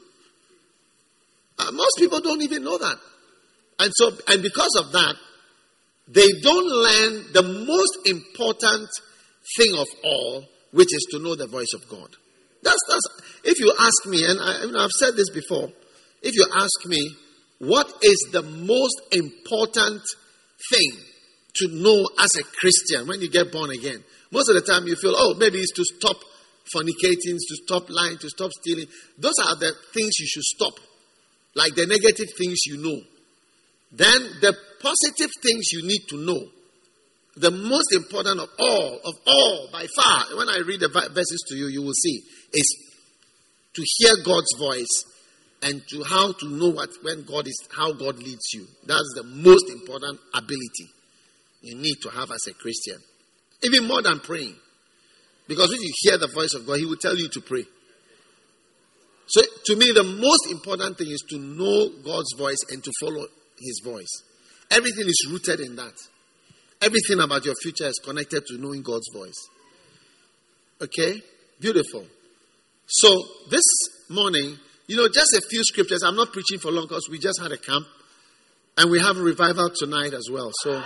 Most people don't even know that. And because of that, they don't learn the most important thing of all, which is to know the voice of God. That's if you ask me, and I've said this before, if you ask me, what is the most important thing to know as a Christian when you get born again? Most of the time you feel, maybe it's to stop fornicating, to stop lying, to stop stealing. Those are the things you should stop. Like the negative things you know. Then the positive things you need to know. The most important of all, by far, when I read the verses to you, you will see, is to hear God's voice and to how to know how God leads you. That's the most important ability you need to have as a Christian. Even more than praying. Because when you hear the voice of God, he will tell you to pray. So to me, the most important thing is to know God's voice and to follow his voice. Everything is rooted in that. Everything about your future is connected to knowing God's voice. Okay? Beautiful. So this morning, just a few scriptures. I'm not preaching for long because we just had a camp. And we have a revival tonight as well. So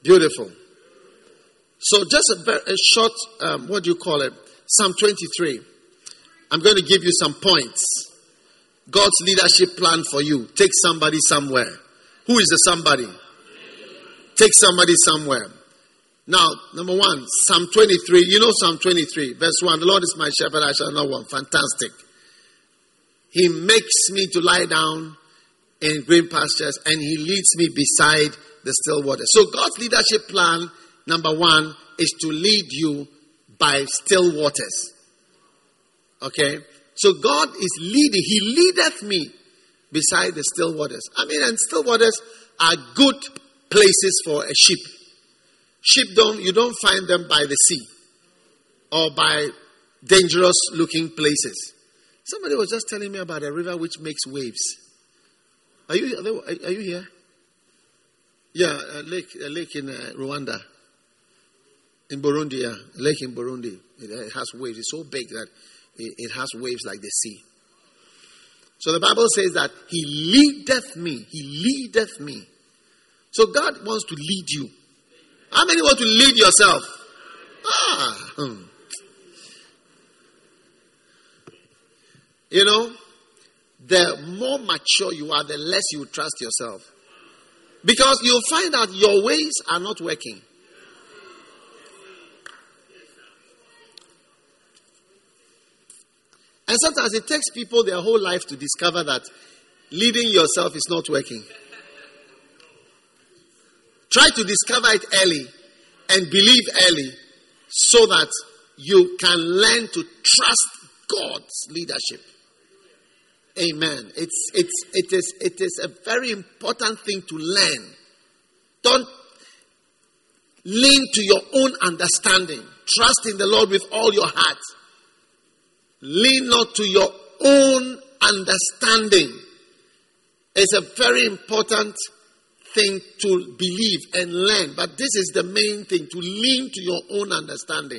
Beautiful. So just a short, what do you call it? Psalm 23. I'm going to give you some points. God's leadership plan for you. Take somebody somewhere. Who is the somebody? Take somebody somewhere. Now, number one, Psalm 23. You know Psalm 23, verse 1. The Lord is my shepherd, I shall not want. Fantastic. He makes me to lie down in green pastures, and he leads me beside the still waters. So God's leadership plan, number one, is to lead you by still waters. Okay? So God is leading. He leadeth me beside the still waters. I mean, and still waters are good places for a sheep. Sheep you don't find them by the sea or by dangerous looking places. Somebody was just telling me about a river which makes waves. Are you here? Yeah, a lake in Rwanda. In Burundi, yeah. A lake in Burundi. It has waves. It's so big that it has waves like the sea. So the Bible says that he leadeth me. He leadeth me. So God wants to lead you. How many want to lead yourself? You know, the more mature you are, the less you trust yourself. Because you'll find out your ways are not working. And sometimes it takes people their whole life to discover that leading yourself is not working. Try to discover it early and believe early so that you can learn to trust God's leadership. Amen. It is a very important thing to learn. Don't lean to your own understanding. Trust in the Lord with all your heart. Lean not to your own understanding. It's a very important thing to believe and learn. But this is the main thing, to lean to your own understanding.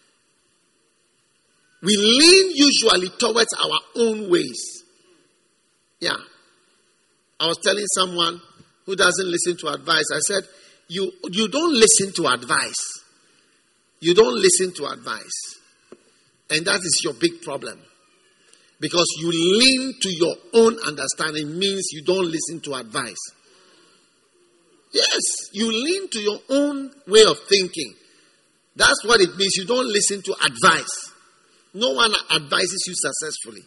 We lean usually towards our own ways. Yeah. I was telling someone who doesn't listen to advice, I said, you don't listen to advice. You don't listen to advice. And that is your big problem. Because you lean to your own understanding means you don't listen to advice. Yes, you lean to your own way of thinking. That's what it means. You don't listen to advice. No one advises you successfully.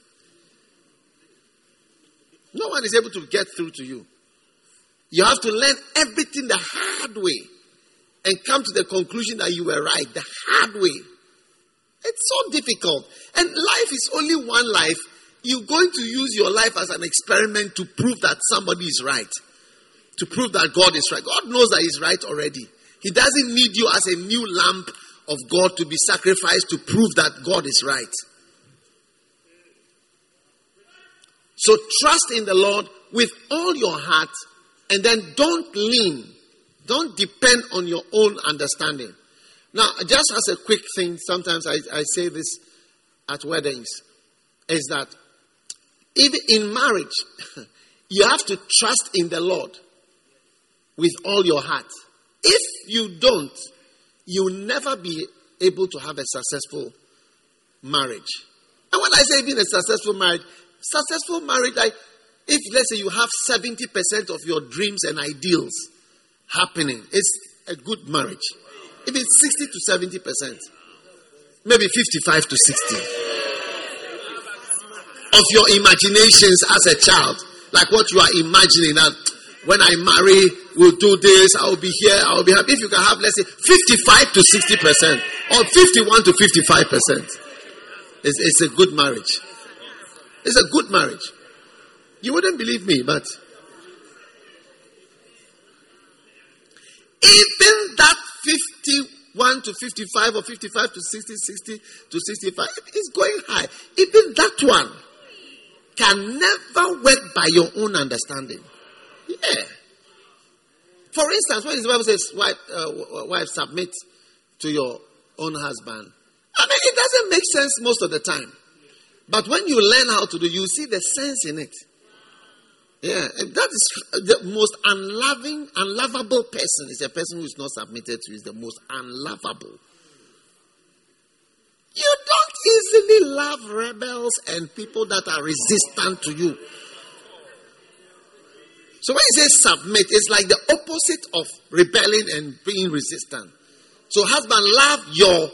No one is able to get through to you. You have to learn everything the hard way and come to the conclusion that you were right the hard way. It's so difficult. And life is only one life. You're going to use your life as an experiment to prove that somebody is right. To prove that God is right. God knows that he's right already. He doesn't need you as a new lamb of God to be sacrificed to prove that God is right. So trust in the Lord with all your heart, and then don't lean. Don't depend on your own understanding. Now, just as a quick thing, sometimes I say this at weddings, is that even in marriage, you have to trust in the Lord with all your heart. If you don't, you'll never be able to have a successful marriage. And when I say even a successful marriage, like if let's say you have 70% of your dreams and ideals happening, it's a good marriage. If it's 60 to 70%, maybe 55 to 60 of your imaginations as a child, like what you are imagining that when I marry, we'll do this, I'll be here, I'll be happy. If you can have, let's say, 55 to 60% or 51 to 55%, it's a good marriage. It's a good marriage. You wouldn't believe me, but even that 51 to 55 or 55 to 60, 60 to 65, it's going high. Even that one can never work by your own understanding. Yeah. For instance, when the Bible says, wife, submit to your own husband. I mean, it doesn't make sense most of the time. But when you learn how to do, you see the sense in it. Yeah, and that is the most unlovable person is a person who is not submitted to. Is the most unlovable. You don't easily love rebels and people that are resistant to you. So when you say submit, it's like the opposite of rebelling and being resistant. So husband, love your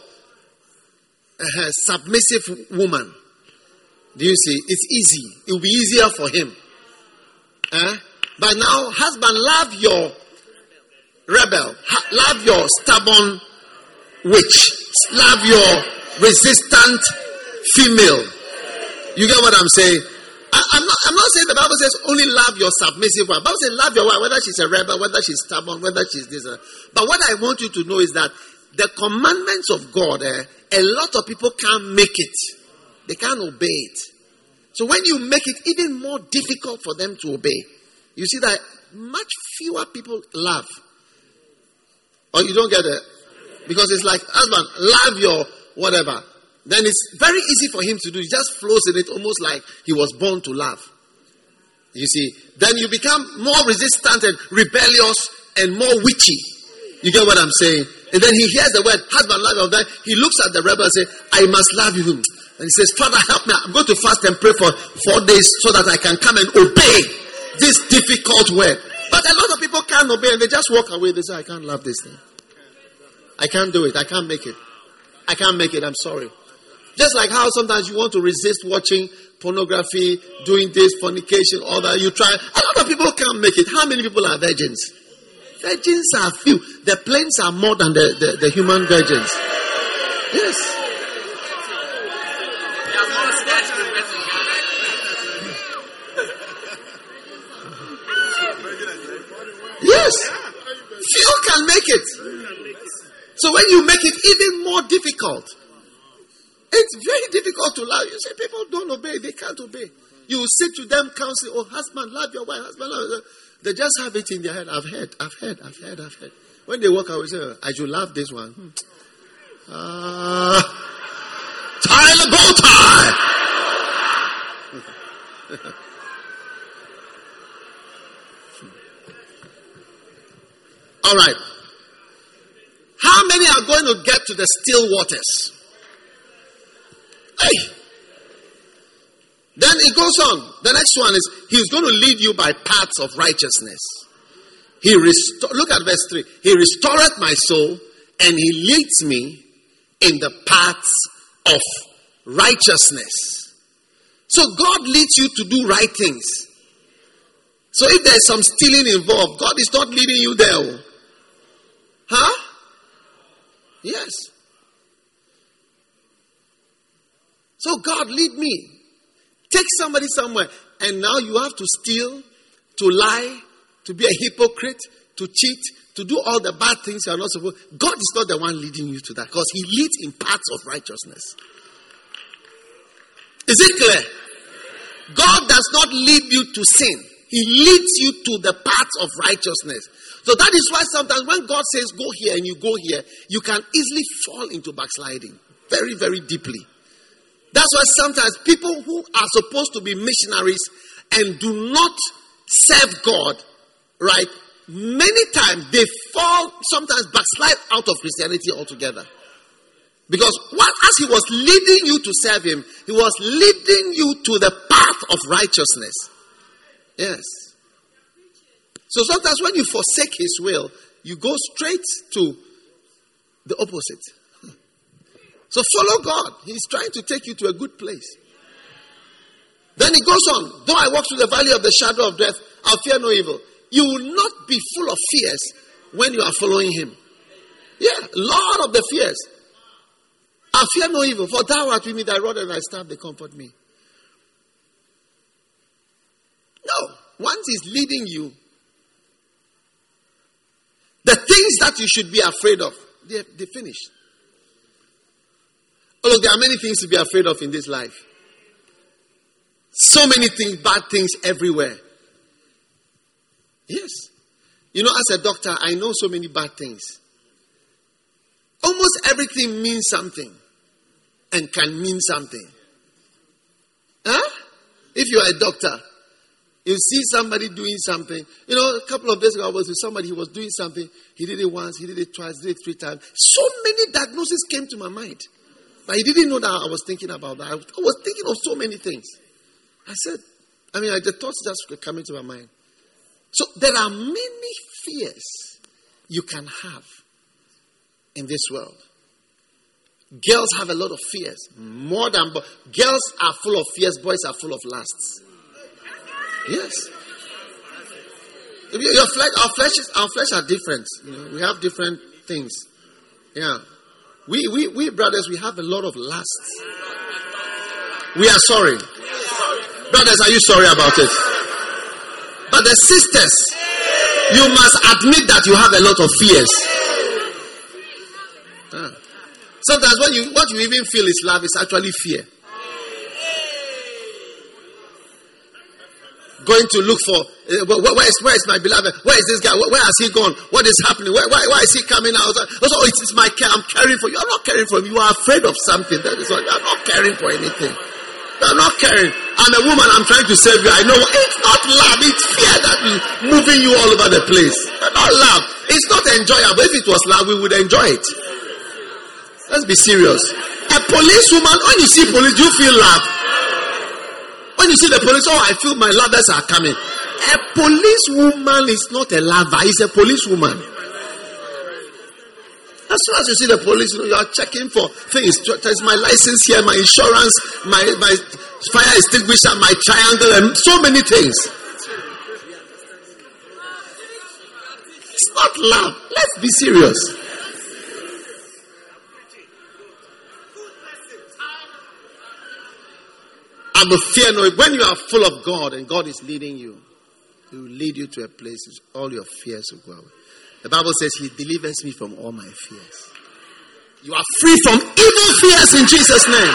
submissive woman. Do you see? It's easy. It will be easier for him. But now, husband, love your rebel. Love your stubborn witch. Love your resistant female. You get what I'm saying? I'm not saying the Bible says only love your submissive wife. The Bible says love your wife, whether she's a rebel, whether she's stubborn, whether she's this. But what I want you to know is that the commandments of God, a lot of people can't make it. They can't obey it. So when you make it even more difficult for them to obey, you see that much fewer people love. Or you don't get it? Because it's like, husband, love your whatever. Then it's very easy for him to do. He just flows in it almost like he was born to love. You see, then you become more resistant and rebellious and more witchy. You get what I'm saying? And then he hears the word, husband, love your wife. He looks at the rebel and says, I must love you. And he says, Father, help me. I'm going to fast and pray for 4 days so that I can come and obey this difficult word. But a lot of people can't obey and they just walk away. They say, I can't love this thing. I can't do it. I can't make it. I can't make it. I'm sorry. Just like how sometimes you want to resist watching pornography, doing this, fornication, all that. You try. A lot of people can't make it. How many people are virgins? Virgins are few. The planes are more than the human virgins. Yes. Yes. Few can make it. So when you make it even more difficult, it's very difficult to love. You say people don't obey, they can't obey. You will say to them, counsel, oh husband, love your wife, husband, love your wife. They just have it in their head. I've heard. When they walk away, say, I should love this one. Tie the bow tie. All right. How many are going to get to the still waters? Hey. Then it goes on. The next one is, he's going to lead you by paths of righteousness. Look at verse 3. He restoreth my soul, and he leads me in the paths of righteousness. So God leads you to do right things. So if there's some stealing involved, God is not leading you there. Huh? Yes. So God, lead me. Take somebody somewhere. And now you have to steal, to lie, to be a hypocrite, to cheat, to do all the bad things you are not supposed to. God is not the one leading you to that. Because he leads in paths of righteousness. Is it clear? God does not lead you to sin. He leads you to the paths of righteousness. So that is why sometimes when God says go here and you go here, you can easily fall into backsliding very, very deeply. That's why sometimes people who are supposed to be missionaries and do not serve God, right, many times they fall, sometimes backslide out of Christianity altogether. Because as he was leading you to serve him, he was leading you to the path of righteousness. Yes. So sometimes when you forsake his will, you go straight to the opposite. So follow God. He's trying to take you to a good place. Then he goes on. Though I walk through the valley of the shadow of death, I'll fear no evil. You will not be full of fears when you are following him. Yeah, Lord of the fears. I fear no evil, for thou art with me, thy rod and thy staff, they comfort me. No, once he's leading you, the things that you should be afraid of, they finished. Oh, look, there are many things to be afraid of in this life. So many things, bad things everywhere. Yes. You know, as a doctor, I know so many bad things. Almost everything means something and can mean something. Huh? If you are a doctor, You see somebody doing something. You know, a couple of days ago, I was with somebody. He was doing something. He did it once. He did it twice. Did it 3 times. So many diagnoses came to my mind. But he didn't know that I was thinking about that. I was thinking of so many things. I said, the thoughts just were coming to my mind. So there are many fears you can have in this world. Girls have a lot of fears. More than boys. Girls are full of fears. Boys are full of lusts. Yes. Our flesh are different. You know, we have different things. Yeah. We brothers, we have a lot of lusts. We are sorry. Brothers, are you sorry about it? But the sisters, you must admit that you have a lot of fears. Sometimes what you even feel is love is actually fear. Going to look for where is my beloved? Where is this guy? Where has he gone? What is happening? Why is he coming out? Also, it's my care. I'm caring for you. I'm not caring for him. You are afraid of something. That is why I'm not caring for anything. I'm not caring. I'm a woman. I'm trying to save you. I know it's not love. It's fear that is moving you all over the place. It's not love. It's not enjoyable. If it was love, we would enjoy it. Let's be serious. A policewoman, when you see police, do you feel love? When you see the police, I feel my lovers are coming. A policewoman is not a lover. It's a policewoman. As soon as you see the police, you are checking for things. There's my license here, my insurance, my fire extinguisher, my triangle, and so many things. It's not love. Let's be serious. I'm a fear no. When you are full of God and God is leading you, He will lead you to a place where all your fears will go away. The Bible says He delivers me from all my fears. You are free from evil fears in Jesus' name.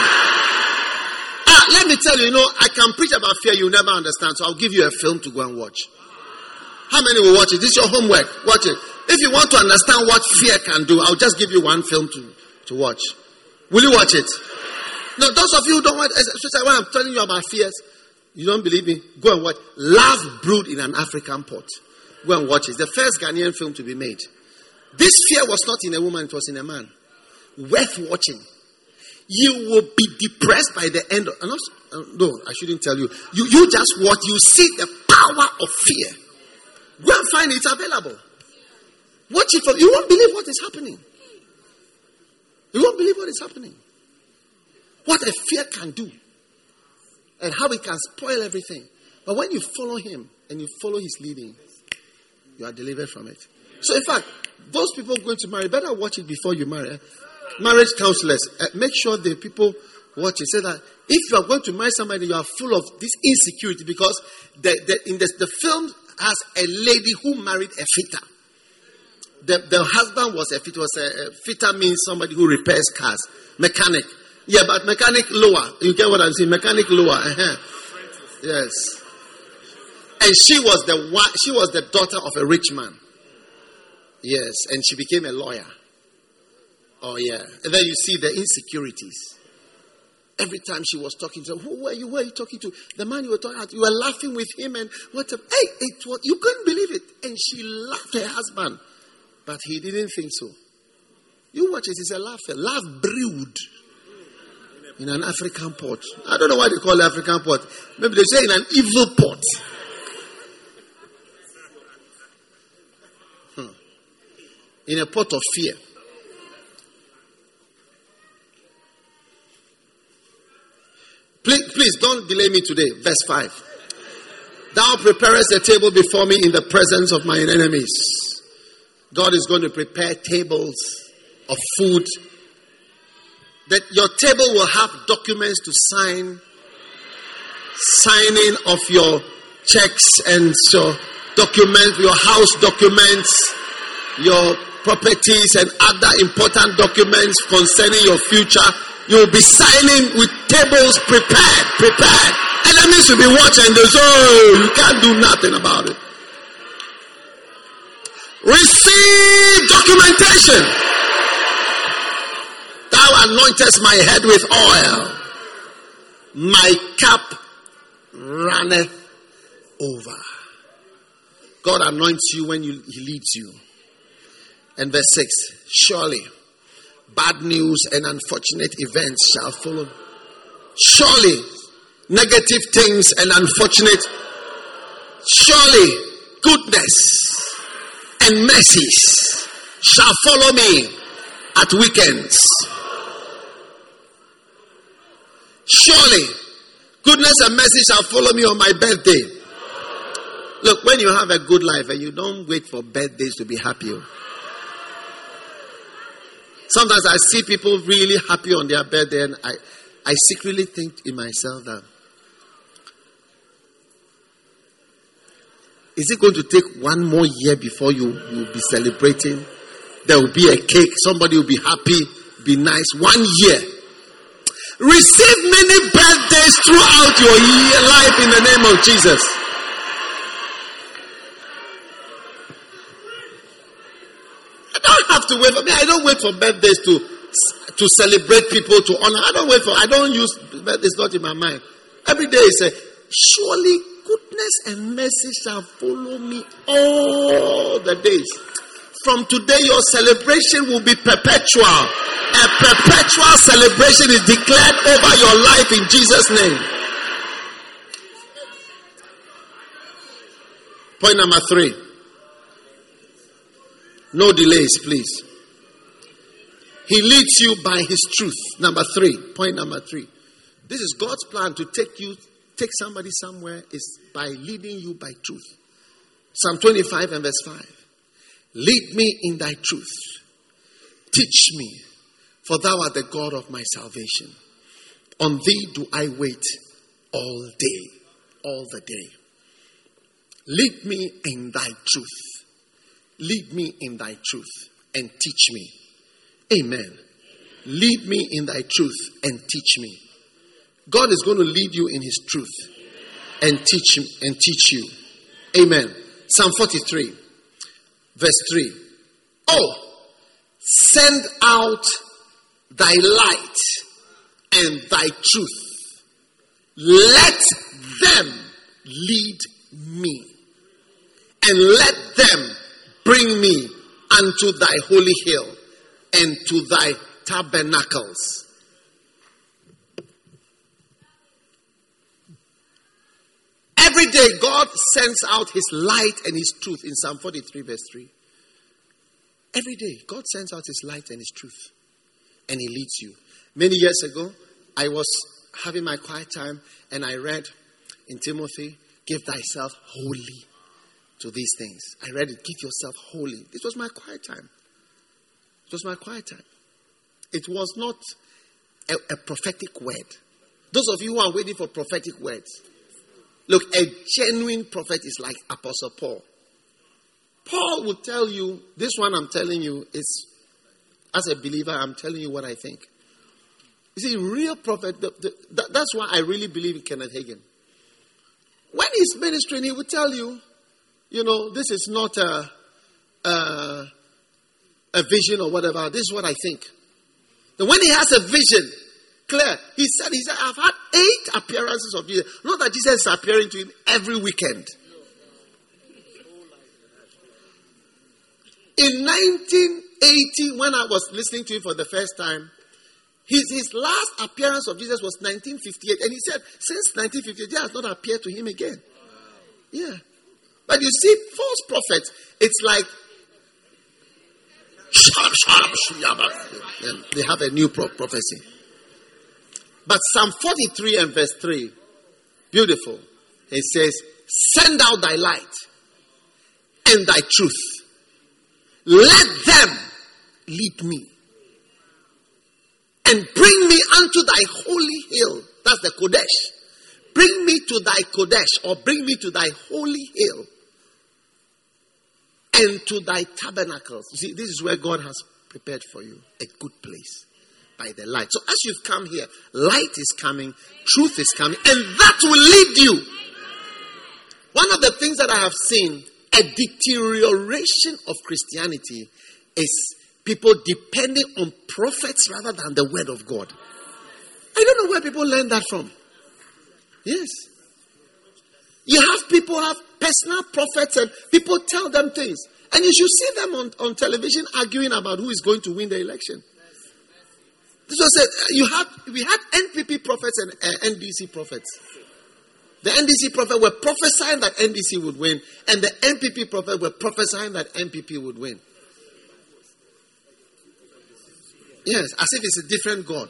Let me tell you, I can preach about fear you'll never understand. So I'll give you a film to go and watch. How many will watch it? This is your homework. Watch it. If you want to understand what fear can do, I'll just give you one film to watch. Will you watch it? No, those of you who don't watch, especially when I'm telling you about fears, you don't believe me? Go and watch Love Brewed in an African Pot. Go and watch it. It's the first Ghanaian film to be made. This fear was not in a woman, it was in a man. Worth watching. You will be depressed by the end of... No, I shouldn't tell you. You just watch. You see the power of fear. Go and find it. It's available. Watch it. You won't believe what is happening. You won't believe what is happening. What a fear can do. And how it can spoil everything. But when you follow Him and you follow His leading, you are delivered from it. So in fact, those people going to marry, better watch it before you marry. Marriage counselors, make sure the people watch it. Say that if you are going to marry somebody, you are full of this insecurity, because the film has a lady who married a fitter. The husband was a fitter. A fitter means somebody who repairs cars. Mechanic. Yeah, but mechanic lower. You get what I'm saying? Mechanic lower. Yes. And she was the daughter of a rich man. Yes, and she became a lawyer. Oh yeah. And then you see the insecurities. Every time she was talking to him, who were you talking to? The man you were talking to, you were laughing with him, and you couldn't believe it. And she laughed her husband. But he didn't think so. You watch it, it's a laughter. Love brewed in an African pot. I don't know why they call it African pot. Maybe they say in an evil pot. In a pot of fear. Please don't delay me today. Verse 5. Thou preparest a table before me in the presence of my enemies. God is going to prepare tables of food. That your table will have documents to signing of your checks and so documents, your house documents, your properties and other important documents concerning your future. You will be signing with tables prepared. Enemies will be watching this. You can't do nothing about it. Receive documentation. Thou anointest my head with oil. My cup runneth over. God anoints you when He leads you. And verse 6, surely bad news and unfortunate events shall follow. Surely negative things and unfortunate. Surely goodness and mercies shall follow me at weekends. Surely goodness and mercy shall follow me on my birthday. Look, when you have a good life and you don't wait for birthdays to be happy. Sometimes I see people really happy on their birthday, and I secretly think in myself that, is it going to take one more year before you'll be celebrating? There will be a cake, somebody will be happy, be nice. 1 year. Receive many birthdays throughout your life in the name of Jesus. I don't have to wait for me. I don't wait for birthdays to celebrate people, to honor. I don't use birthdays, not in my mind. Every day is surely goodness and mercy shall follow me all the days. From today, your celebration will be perpetual. A perpetual celebration is declared over your life in Jesus' name. Point number 3. No delays, please. He leads you by His truth. Number 3. Point number 3. This is God's plan to take somebody somewhere is by leading you by truth. Psalm 25 and verse 5. Lead me in thy truth. Teach me, for thou art the God of my salvation. On thee do I wait all day, all the day. Lead me in thy truth. Lead me in thy truth and teach me. Amen. Lead me in thy truth and teach me. God is going to lead you in His truth and teach you. Amen. Psalm 43, verse 3. Oh, send out thy light and thy truth. Let them lead me, and let them bring me unto thy holy hill and to thy tabernacles. Every day God sends out His light and His truth in Psalm 43 verse 3. Every day God sends out His light and His truth and He leads you. Many years ago, I was having my quiet time and I read in Timothy, give thyself wholly to these things. I read it, give yourself wholly. This was my quiet time. It was my quiet time. It was not a prophetic word. Those of you who are waiting for prophetic words, look, a genuine prophet is like Apostle Paul. Paul will tell you, this one I'm telling you is, as a believer, I'm telling you what I think. You see, real prophet, that's why I really believe in Kenneth Hagin. When he's ministering, he will tell you, this is not a vision or whatever. This is what I think. And when he has a vision, clear, he said, I've had 8 appearances of Jesus. Not that Jesus is appearing to him every weekend. In 1980, when I was listening to him for the first time, his last appearance of Jesus was 1958. And he said, since 1958, Jesus has not appeared to him again. Yeah. But you see, false prophets, it's like, and they have a new prophecy. But Psalm 43 and verse 3, beautiful. It says, send out thy light and thy truth. Let them lead me. And bring me unto thy holy hill. That's the Kodesh. Bring me to thy Kodesh, or bring me to thy holy hill. And to thy tabernacles. You see, this is where God has prepared for you a good place. By the light. So as you've come here, light is coming, truth is coming, and that will lead you. One of the things that I have seen, a deterioration of Christianity, is people depending on prophets rather than the word of God. I don't know where people learn that from. Yes. You have people have personal prophets and people tell them things. And you should see them on television arguing about who is going to win the election. This was we had NPP prophets and NDC prophets. The NDC prophet were prophesying that NDC would win, and the NPP prophet were prophesying that NPP would win. Yes, as if it's a different God.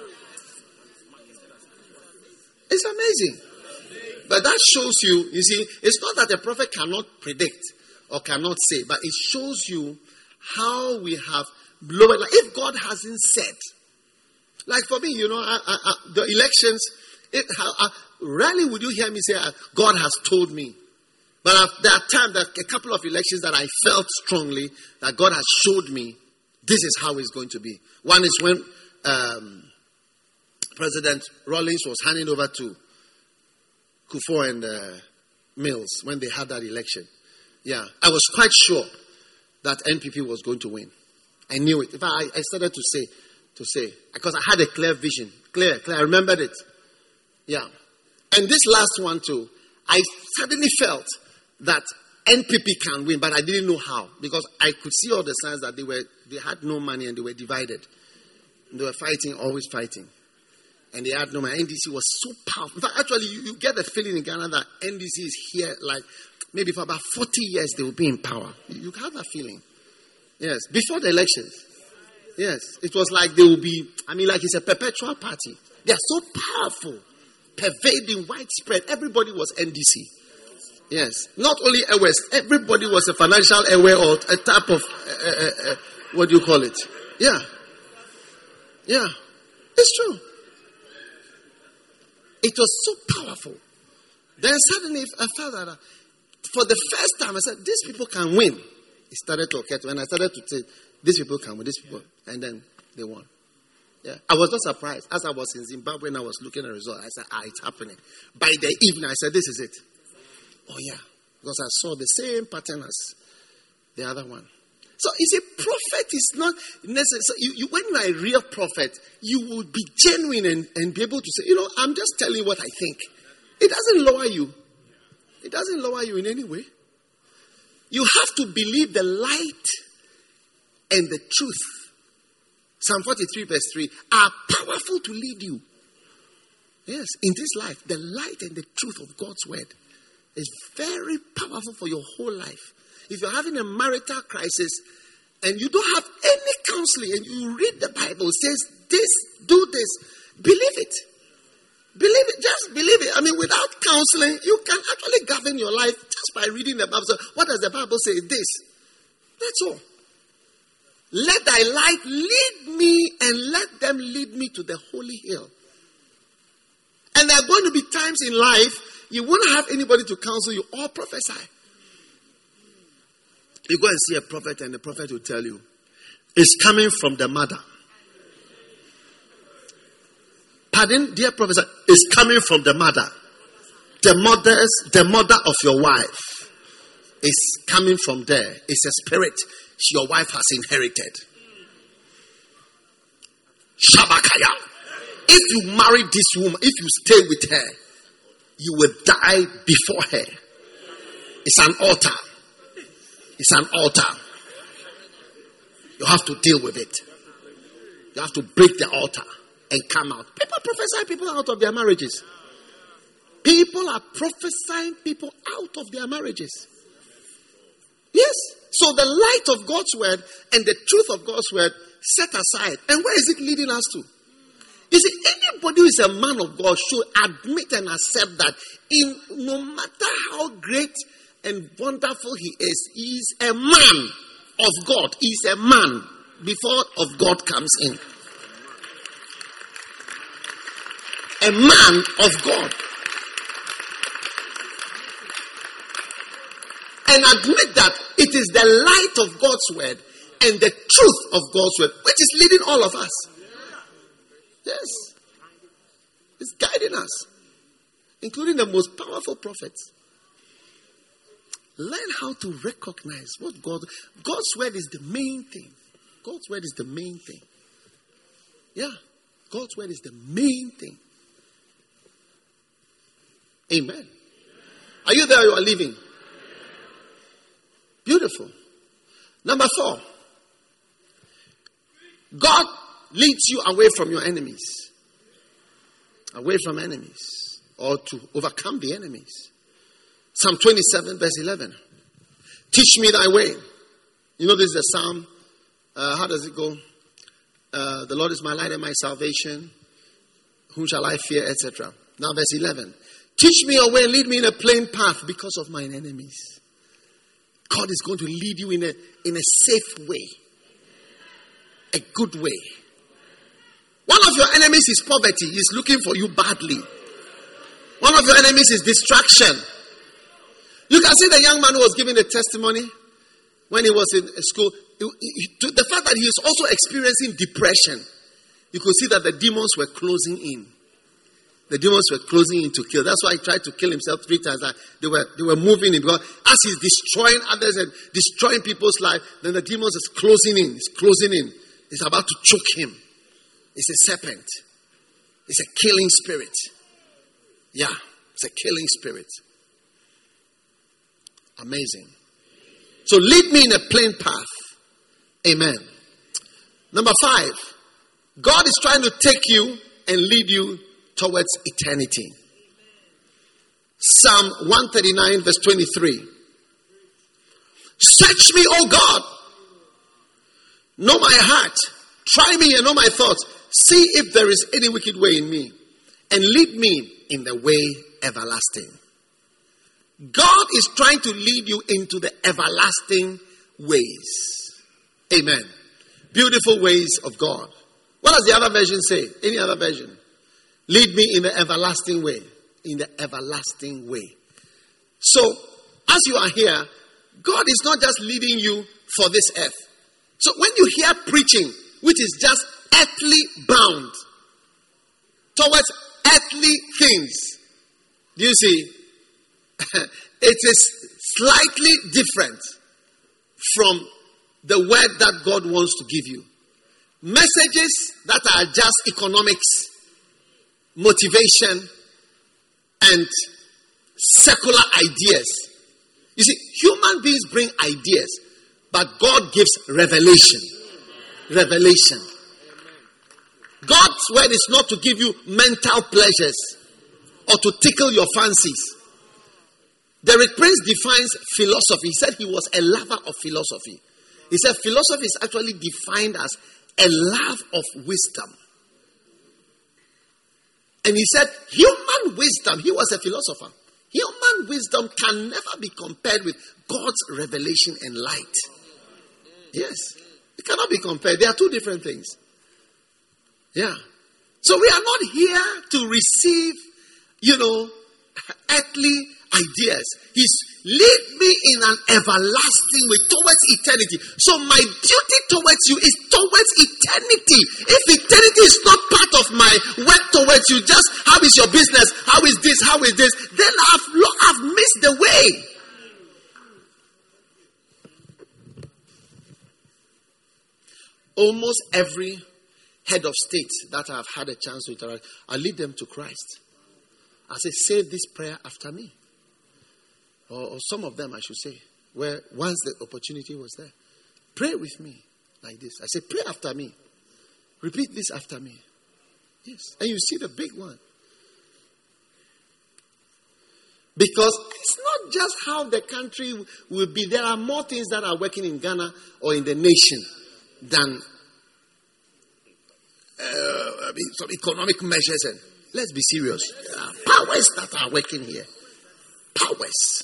It's amazing. But that shows you, it's not that a prophet cannot predict or cannot say, but it shows you how we have lowered. Like if God hasn't said, like for me, the elections, rarely would you hear me say, God has told me. But there are times, a couple of elections that I felt strongly that God has showed me this is how it's going to be. One is when President Rawlings was handing over to Kufuor and Mills when they had that election. Yeah, I was quite sure that NPP was going to win. I knew it. In fact, I started to say, because I had a clear vision. Clear, I remembered it. Yeah. And this last one too, I suddenly felt that NPP can win, but I didn't know how, because I could see all the signs that they had no money and they were divided. And they were fighting, always fighting. And they had no money. NDC was so powerful. In fact, actually, you get the feeling in Ghana that NDC is here, like maybe for about 40 years they will be in power. You have that feeling. Yes, before the elections. Yes, it was like they will be, like it's a perpetual party. They are so powerful, pervading, widespread. Everybody was NDC. Yes, not only airways, everybody was a financial airway or a type of, what do you call it? Yeah. Yeah, it's true. It was so powerful. Then suddenly I felt that for the first time I said, these people can win. It started to occur when I started to say, these people can win, these people. And then they won. Yeah. I was not surprised. As I was in Zimbabwe and I was looking at the result, I said, it's happening. By the evening, I said, this is it. Oh, yeah. Because I saw the same pattern as the other one. So, prophet is not necessary. So when you are a real prophet, you will be genuine and be able to say, I'm just telling you what I think. It doesn't lower you. It doesn't lower you in any way. You have to believe the light and the truth. Psalm 43 verse 3 are powerful to lead you. Yes, in this life, the light and the truth of God's word is very powerful for your whole life. If you're having a marital crisis and you don't have any counseling and you read the Bible, it says this, do this, believe it. Believe it, just believe it. Without counseling, you can actually govern your life just by reading the Bible. So what does the Bible say? This. That's all. Let thy light lead me and let them lead me to the holy hill. And there are going to be times in life you won't have anybody to counsel you or prophesy. You go and see a prophet and the prophet will tell you, it's coming from the mother. Pardon, dear professor, it's coming from the mother. The mother of your wife is coming from there. It's a spirit your wife has inherited. Shabakaya. If you marry this woman, if you stay with her, you will die before her. It's an altar. It's an altar. You have to deal with it. You have to break the altar and come out. People prophesy people out of their marriages. People are prophesying people out of their marriages. Yes. So the light of God's word and the truth of God's word set aside. And where is it leading us to? You see, anybody who is a man of God should admit and accept that no matter how great and wonderful he is a man of God. He's a man before of God comes in. A man of God. And admit that it is the light of God's word and the truth of God's word which is leading all of us. Yes. It's guiding us, including the most powerful prophets. Learn how to recognize what God's word is the main thing. God's word is the main thing. Yeah. God's word is the main thing. Amen. Are you there or you are leaving? Beautiful. Number 4. God leads you away from your enemies. Away from enemies. Or to overcome the enemies. Psalm 27 verse 11. Teach me thy way. You know this is a psalm. How does it go? The Lord is my light and my salvation. Whom shall I fear, etc. Now verse 11. Teach me your way and lead me in a plain path because of mine enemies. God is going to lead you in a safe way. A good way. One of your enemies is poverty. He's looking for you badly. One of your enemies is distraction. You can see the young man who was giving the testimony when he was in school. The fact that he is also experiencing depression. You could see that the demons were closing in. The demons were closing in to kill. That's why he tried to kill himself 3 times. They were moving him. Because as he's destroying others and destroying people's life, then the demons is closing in. It's closing in. It's about to choke him. It's a serpent. It's a killing spirit. Yeah, it's a killing spirit. Amazing. So lead me in a plain path. Amen. Number 5. God is trying to take you and lead you towards eternity. Psalm 139 verse 23. Search me, O God. Know my heart. Try me and know my thoughts. See if there is any wicked way in me. And lead me in the way everlasting. God is trying to lead you into the everlasting ways. Amen. Beautiful ways of God. What does the other version say? Any other version? Lead me in the everlasting way. In the everlasting way. So, as you are here, God is not just leading you for this earth. So, when you hear preaching, which is just earthly bound towards earthly things, do you see? It is slightly different from the word that God wants to give you. Messages that are just economics, motivation, and secular ideas. You see, human beings bring ideas, but God gives revelation. Revelation. God's word is not to give you mental pleasures or to tickle your fancies. Derek Prince defines philosophy. He said he was a lover of philosophy. He said philosophy is actually defined as a love of wisdom. And he said human wisdom, he was a philosopher. Human wisdom can never be compared with God's revelation and light. Yes. It cannot be compared. They are two different things. Yeah. So we are not here to receive, earthly ideas. He's lead me in an everlasting way towards eternity. So my duty towards you is towards eternity. If eternity is not part of my work towards you, just how is your business? How is this? How is this? Then I've missed the way. Almost every head of state that I've had a chance to interact, I lead them to Christ. I say, say this prayer after me. Or some of them, I should say, where once the opportunity was there. Pray with me like this. I say, pray after me. Repeat this after me. Yes. And you see the big one. Because it's not just how the country will be. There are more things that are working in Ghana or in the nation than some economic measures. And let's be serious. There are powers that are working here. Powers.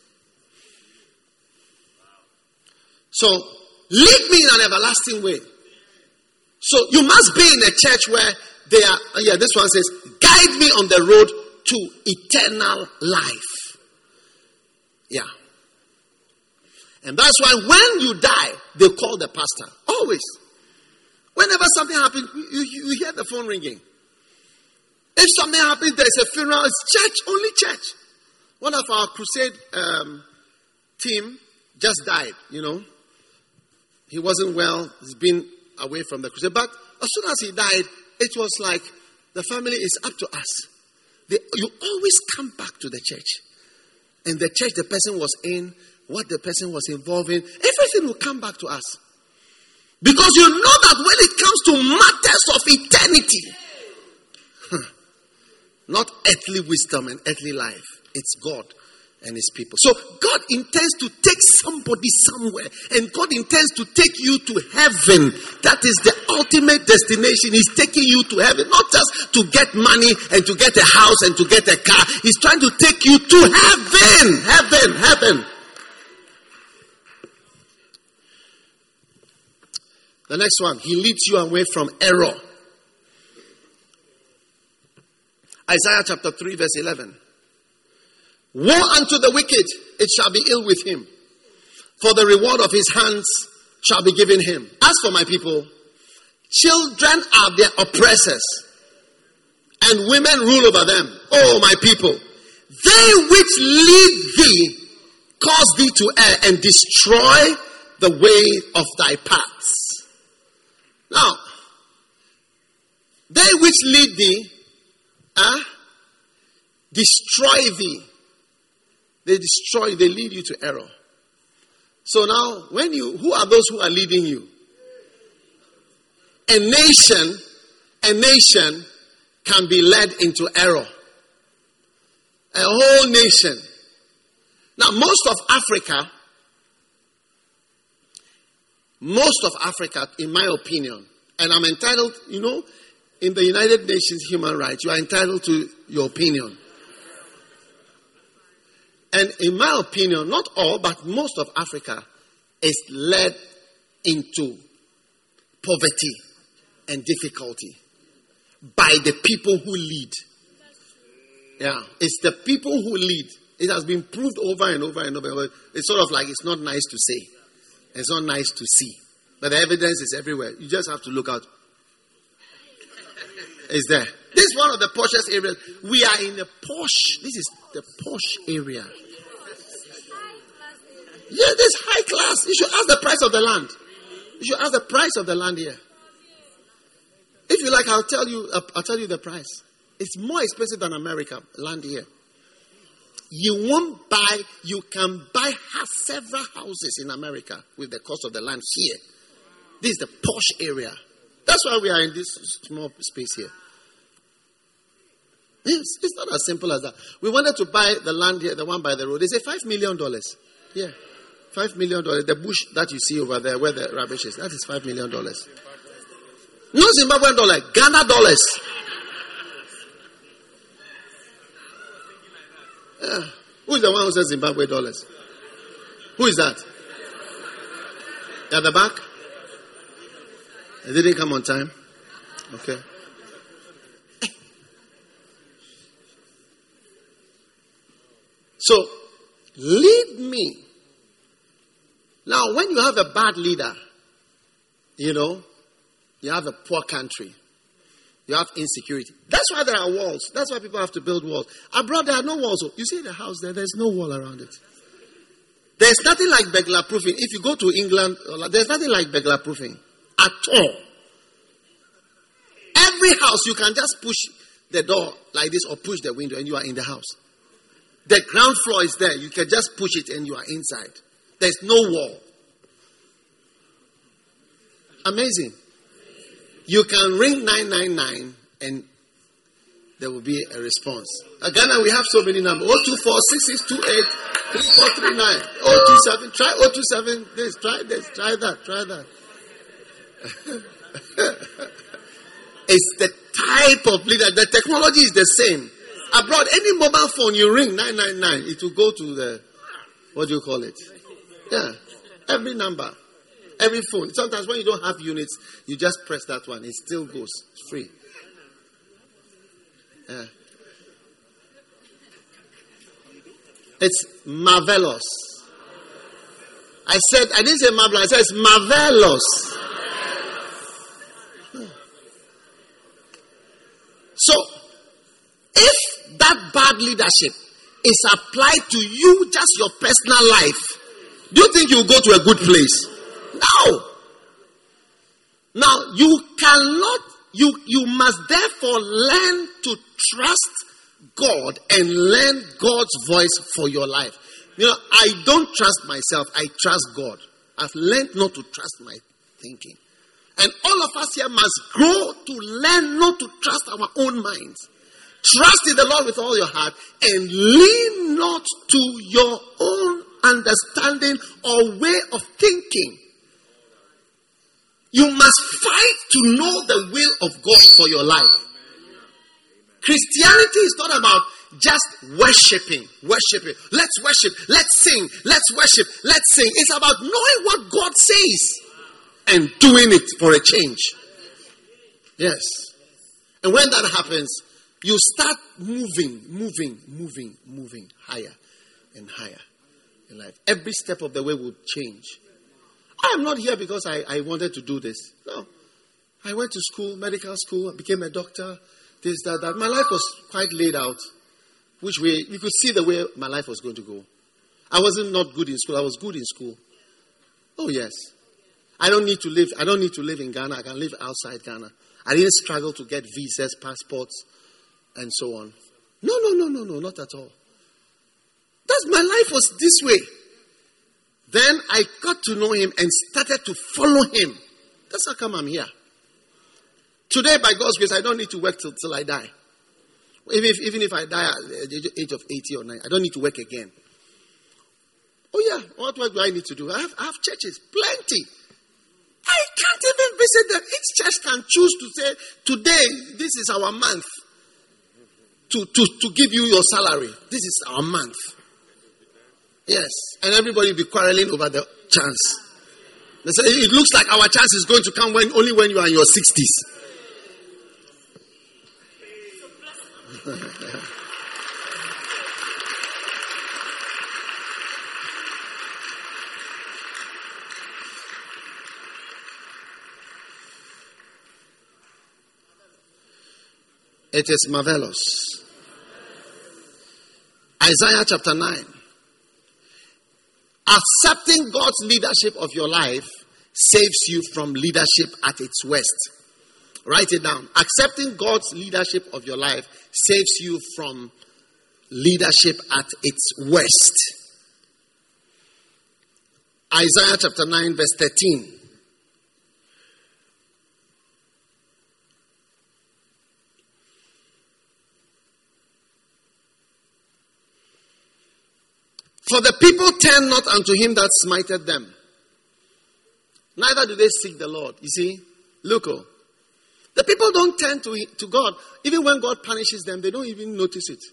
So, lead me in an everlasting way. So, you must be in a church where they are, this one says, guide me on the road to eternal life. Yeah. And that's why when you die, they call the pastor. Always. Whenever something happens, you hear the phone ringing. If something happens, there's a funeral, it's church, only church. One of our crusade team just died, He wasn't well. He's been away from the crusade. But as soon as he died, it was like the family is up to us. You always come back to the church. and the church the person was in, what the person was involved in, everything will come back to us. Because you know that when it comes to matters of eternity, not earthly wisdom and earthly life, it's God and his people. So God intends to take somebody somewhere, and God intends to take you to heaven. That is the ultimate destination. He's taking you to heaven, not just to get money and to get a house and to get a car. He's trying to take you to heaven. Heaven. The next one, he leads you away from error. Isaiah chapter 3 verse 11. Woe unto the wicked, it shall be ill with him, for the reward of his hands shall be given him. As for my people, children are their oppressors, and women rule over them. Oh, my people, they which lead thee cause thee to err and destroy the way of thy paths. Now, they which lead thee destroy thee. They lead you to error. So now, who are those who are leading you? A nation can be led into error. A whole nation. Now, most of Africa, in my opinion, and I'm entitled, in the United Nations Human Rights, you are entitled to your opinion. And in my opinion, not all, but most of Africa is led into poverty and difficulty by the people who lead. Yeah, it's the people who lead. It has been proved over and over and over. It's sort of like it's not nice to say. It's not nice to see. But the evidence is everywhere. You just have to look out. It's there. This is one of the poshest areas. We are in a posh. This is the posh area. Yeah, this high class. You should ask the price of the land. You should ask the price of the land here. If you like, I'll tell you the price. It's more expensive than America, land here. You can buy several houses in America with the cost of the land here. This is the posh area. That's why we are in this small space here. It's not as simple as that. We wanted to buy the land here, the one by the road. They say $5 million. Yeah, $5 million. The bush that you see over there where the rubbish is, that is $5 million. No Zimbabwean dollar, Ghana dollars. Yeah. Who is the one who says Zimbabwe dollars? Who is that? At the back? It didn't come on time. Okay. So, lead me. Now, when you have a bad leader, you have a poor country. You have insecurity. That's why there are walls. That's why people have to build walls. Abroad, there are no walls. You see the house there, there's no wall around it. There's nothing like burglar proofing. If you go to England, there's nothing like burglar proofing at all. Every house, you can just push the door like this or push the window and you are in the house. The ground floor is there. You can just push it and you are inside. There's no wall. Amazing. You can ring 999 and there will be a response. Ghana, we have so many numbers. 024-6628-3439. 027. Try 027. This. Try this. Try that. Try that. It's the type of leader. The technology is the same. Abroad, any mobile phone you ring 999, it will go to the, what do you call it? Yeah. Every number. Every phone. Sometimes when you don't have units, you just press that one. It still goes. It's free. Yeah. It's marvelous. I didn't say marvelous. I said it's marvelous. So, if that bad leadership is applied to you, just your personal life, do you think you'll go to a good place? No. Now, you must therefore learn to trust God and learn God's voice for your life. I don't trust myself. I trust God. I've learned not to trust my thinking. And all of us here must grow to learn not to trust our own minds. Trust in the Lord with all your heart and lean not to your own understanding or way of thinking. You must fight to know the will of God for your life. Christianity is not about just worshiping. Let's worship, let's sing, let's worship, let's sing. It's about knowing what God says and doing it for a change. Yes. And when that happens, you start moving higher and higher in life. Every step of the way will change. I am not here because I wanted to do this. No. I went to school, medical school, became a doctor, this, that. My life was quite laid out. Which way, you could see the way my life was going to go. I wasn't not good in school. I was good in school. Oh yes. I don't need to live in Ghana. I can live outside Ghana. I didn't struggle to get visas, passports, and so on. No, not at all. My life was this way. Then I got to know him and started to follow him. That's how come I'm here. Today, by God's grace, I don't need to work till I die. Even if I die at the age of 80 or 90, I don't need to work again. Oh yeah, what work do I need to do? I have churches, plenty. I can't even visit them. Each church can choose to say, today, this is our month. To give you your salary. This is our month. Yes. And everybody will be quarreling over the chance. They say, it looks like our chance is going to come only when you are in your 60s. It is marvelous. Isaiah chapter 9. Accepting God's leadership of your life saves you from leadership at its worst. Write it down. Accepting God's leadership of your life saves you from leadership at its worst. Isaiah chapter 9 verse 13. For the people turn not unto him that smited them. Neither do they seek the Lord. You see? Look. The people don't turn to God. Even when God punishes them, they don't even notice it.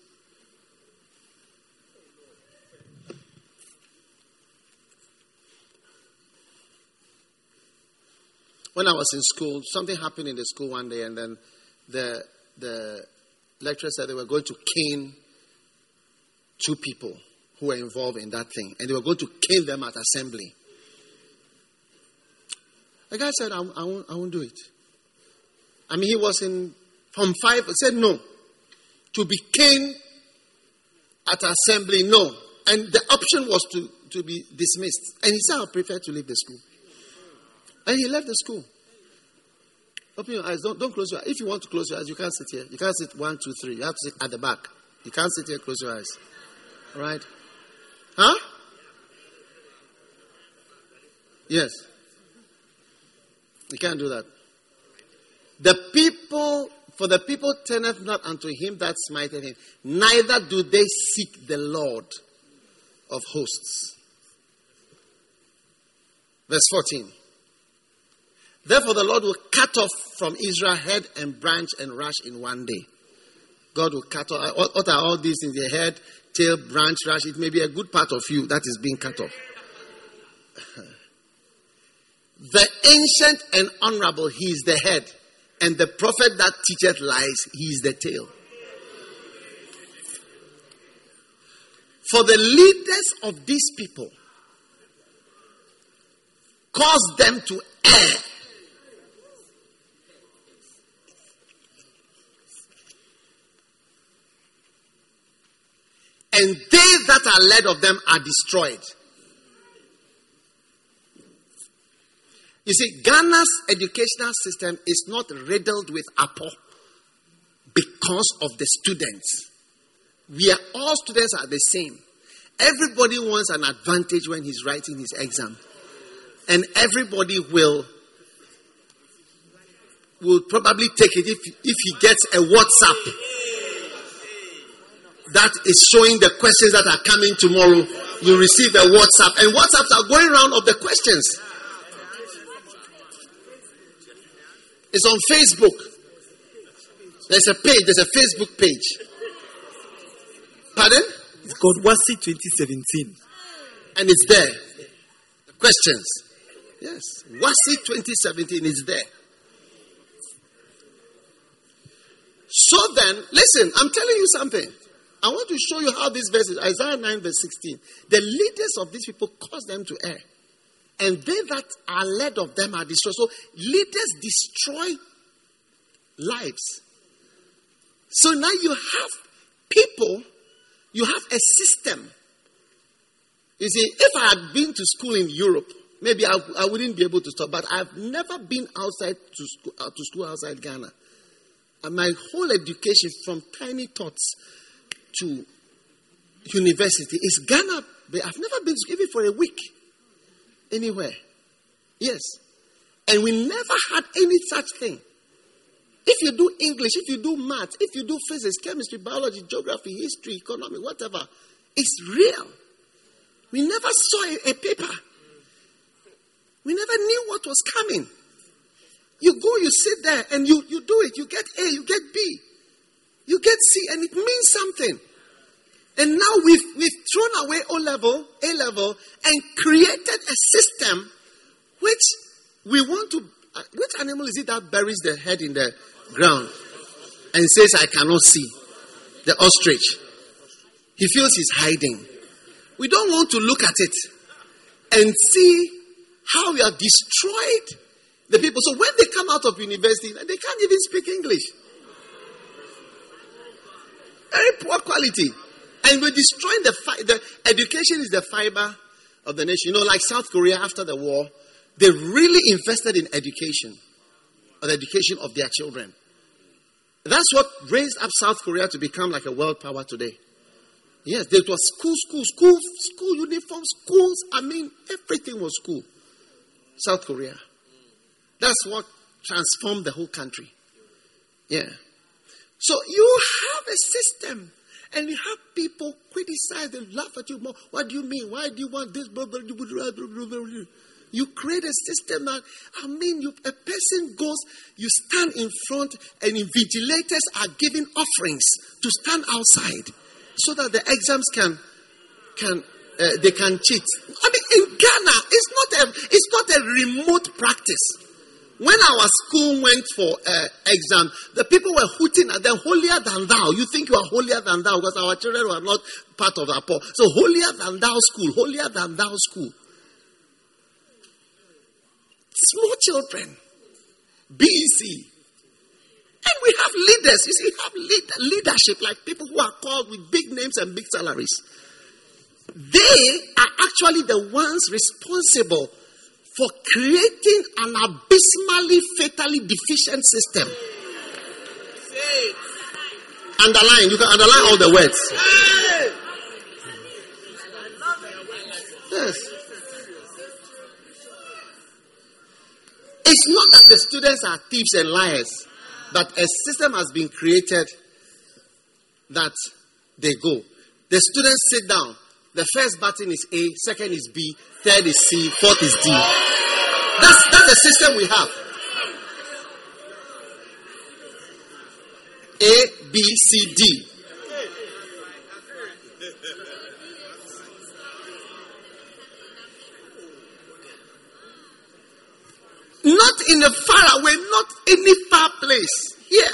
When I was in school, something happened in the school one day, and then the lecturer said they were going to cane 2 people who were involved in that thing. And they were going to cane them at assembly. The guy said, I won't do it. I mean, he was in Form 5. He said no. To be caned at assembly, no. And the option was to be dismissed. And he said, I prefer to leave the school. And he left the school. Open your eyes. Don't close your eyes. If you want to close your eyes, you can't sit here. You can't sit 1, 2, 3. You have to sit at the back. You can't sit here, close your eyes. All right? Huh? Yes. You can't do that. For the people turneth not unto him that smiteth him, neither do they seek the Lord of hosts. Verse 14. Therefore the Lord will cut off from Israel head and branch and rush in one day. God will cut off. What are all these things? The head, tail, branch, rush. It may be a good part of you that is being cut off. The ancient and honorable, he is the head. And the prophet that teacheth lies, he is the tail. For the leaders of these people cause them to err. And they that are led of them are destroyed. You see, Ghana's educational system is not riddled with apple because of the students. all students are the same. Everybody wants an advantage when he's writing his exam. And everybody will probably take it if he gets a WhatsApp that is showing the questions that are coming tomorrow. You receive a WhatsApp, and WhatsApps are going around of the questions. It's on Facebook. There's a Facebook page. Pardon? It's called WASSCE 2017. And it's there. Questions. Yes. WASSCE 2017 is there. So then, listen, I'm telling you something. I want to show you how this verse is. Isaiah 9 verse 16. The leaders of these people cause them to err. And they that are led of them are destroyed. So leaders destroy lives. So now you have people, you have a system. You see, if I had been to school in Europe, maybe I wouldn't be able to stop. But I've never been outside to school outside Ghana. And my whole education from tiny tots to university is Ghana. I've never been to even for a week anywhere. Yes. And we never had any such thing. If you do English, if you do math, if you do physics, chemistry, biology, geography, history, economics, whatever, it's real. We never saw a paper. We never knew what was coming. You go, you sit there, and you do it. You get A, you get B, you get C, and it means something. And now we've thrown away A level, and created a system which we want to. Which animal is it that buries the head in the ground and says, "I cannot see"? The ostrich. He feels he's hiding. We don't want to look at it and see how we have destroyed the people. So when they come out of university, they can't even speak English. Very poor quality. And we're destroying the education is the fiber of the nation. You know, like South Korea after the war, they really invested in education, or the education of their children. That's what raised up South Korea to become like a world power today. Yes, there was school uniforms, schools. I mean, everything was school. South Korea. That's what transformed the whole country. Yeah. So you have a system, and you have people criticize and laugh at you more. What do you mean? Why do you want this? You create a system that, a person goes, you stand in front, and invigilators are giving offerings to stand outside so that the exams they can cheat. I mean, in Ghana, it's not a remote practice. When our school went for exam, the people were hooting at them, holier than thou. You think you are holier than thou because our children were not part of our poor. So holier than thou school, holier than thou school. Small children, BEC. And we have leaders. You see, we have leadership, like people who are called with big names and big salaries. They are actually the ones responsible for creating an abysmally, fatally deficient system. Underline. You can underline all the words. Yes. It's not that the students are thieves and liars, but a system has been created that they go. The students sit down. The first button is A, second is B, third is C, fourth is D. That's the system we have. A, B, C, D. Not in a far away, not any far place. Here.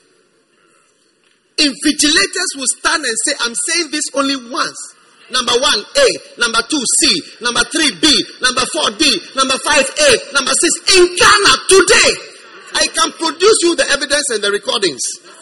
Invigilators will stand and say, I'm saying this only once. Number 1, A. Number 2, C. Number 3, B. Number 4, D. Number 5, A. Number 6. In Ghana today, I can produce you the evidence and the recordings.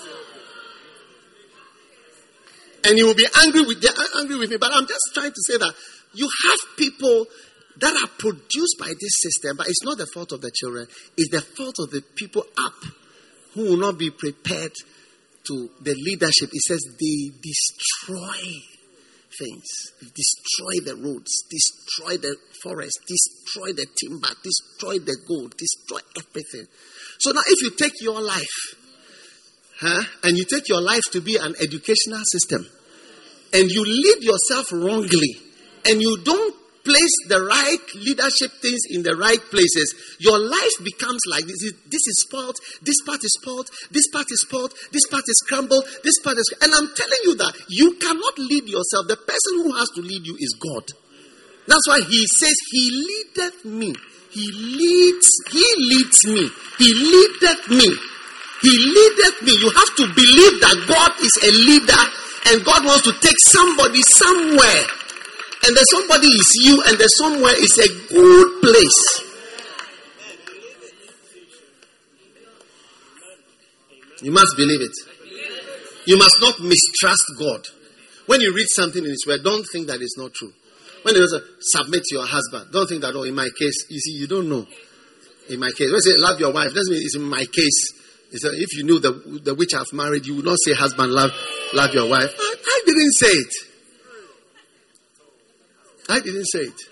And you will be angry with me, but I'm just trying to say that you have people that are produced by this system, but it's not the fault of the children. It's the fault of the people up who will not be prepared to the leadership, it says they destroy things. They destroy the roads, destroy the forest, destroy the timber, destroy the gold, destroy everything. So now if you take your life, and you take your life to be an educational system, and you lead yourself wrongly, and you don't place the right leadership things in the right places, your life becomes like this. This is spoiled, this part is spoiled, this part is spoiled, this part is crumbled, this part is... And I'm telling you that you cannot lead yourself. The person who has to lead you is God. That's why he says, he leadeth me. He leads me. He leadeth me. He leadeth me. You have to believe that God is a leader and God wants to take somebody somewhere. And the somebody is you, and the somewhere is a good place. You must believe it. You must not mistrust God. When you read something in His Word, don't think that it's not true. When you submit to your husband, don't think that, in my case, you see, you don't know. In my case, when you say love your wife, doesn't mean it's in my case. It's if you knew the which I've married, you would not say husband, love your wife. I didn't say it. I didn't say it.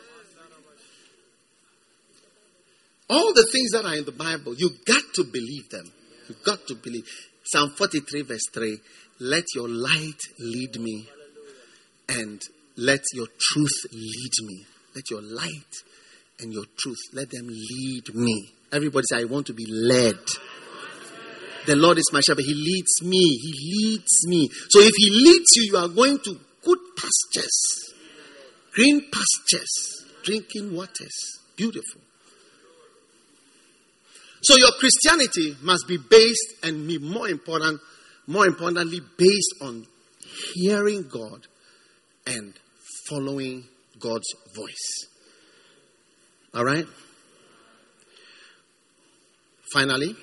All the things that are in the Bible, you got to believe them. You got to believe. Psalm 43 verse 3, let your light lead me and let your truth lead me. Let your light and your truth, let them lead me. Everybody say, I want to be led. The Lord is my shepherd. He leads me. He leads me. So if He leads you, you are going to good pastures. Green pastures, drinking waters. Beautiful. So your Christianity must be based and be more importantly, based on hearing God and following God's voice. All right? Finally,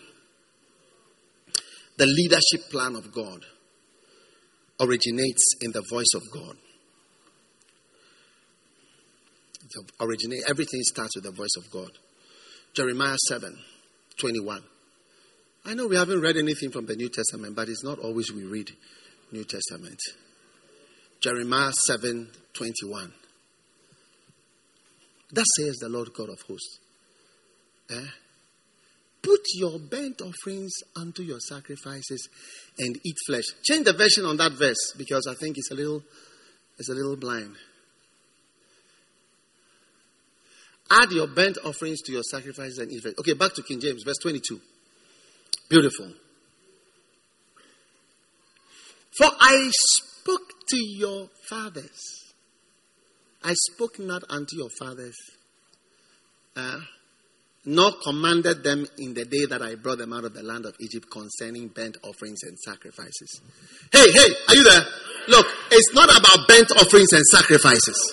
the leadership plan of God originates in the voice of God. Everything starts with the voice of God. Jeremiah 7:21. I know we haven't read anything from the New Testament, but it's not always we read New Testament. Jeremiah 7:21. That says the Lord God of hosts. Put your burnt offerings unto your sacrifices and eat flesh. Change the version on that verse because I think it's a little blind. Add your burnt offerings to your sacrifices and eat flesh. Okay, back to King James, verse 22. Beautiful. For I spoke to your fathers. I spoke not unto your fathers, nor commanded them in the day that I brought them out of the land of Egypt concerning burnt offerings and sacrifices. Hey, are you there? Look, it's not about burnt offerings and sacrifices.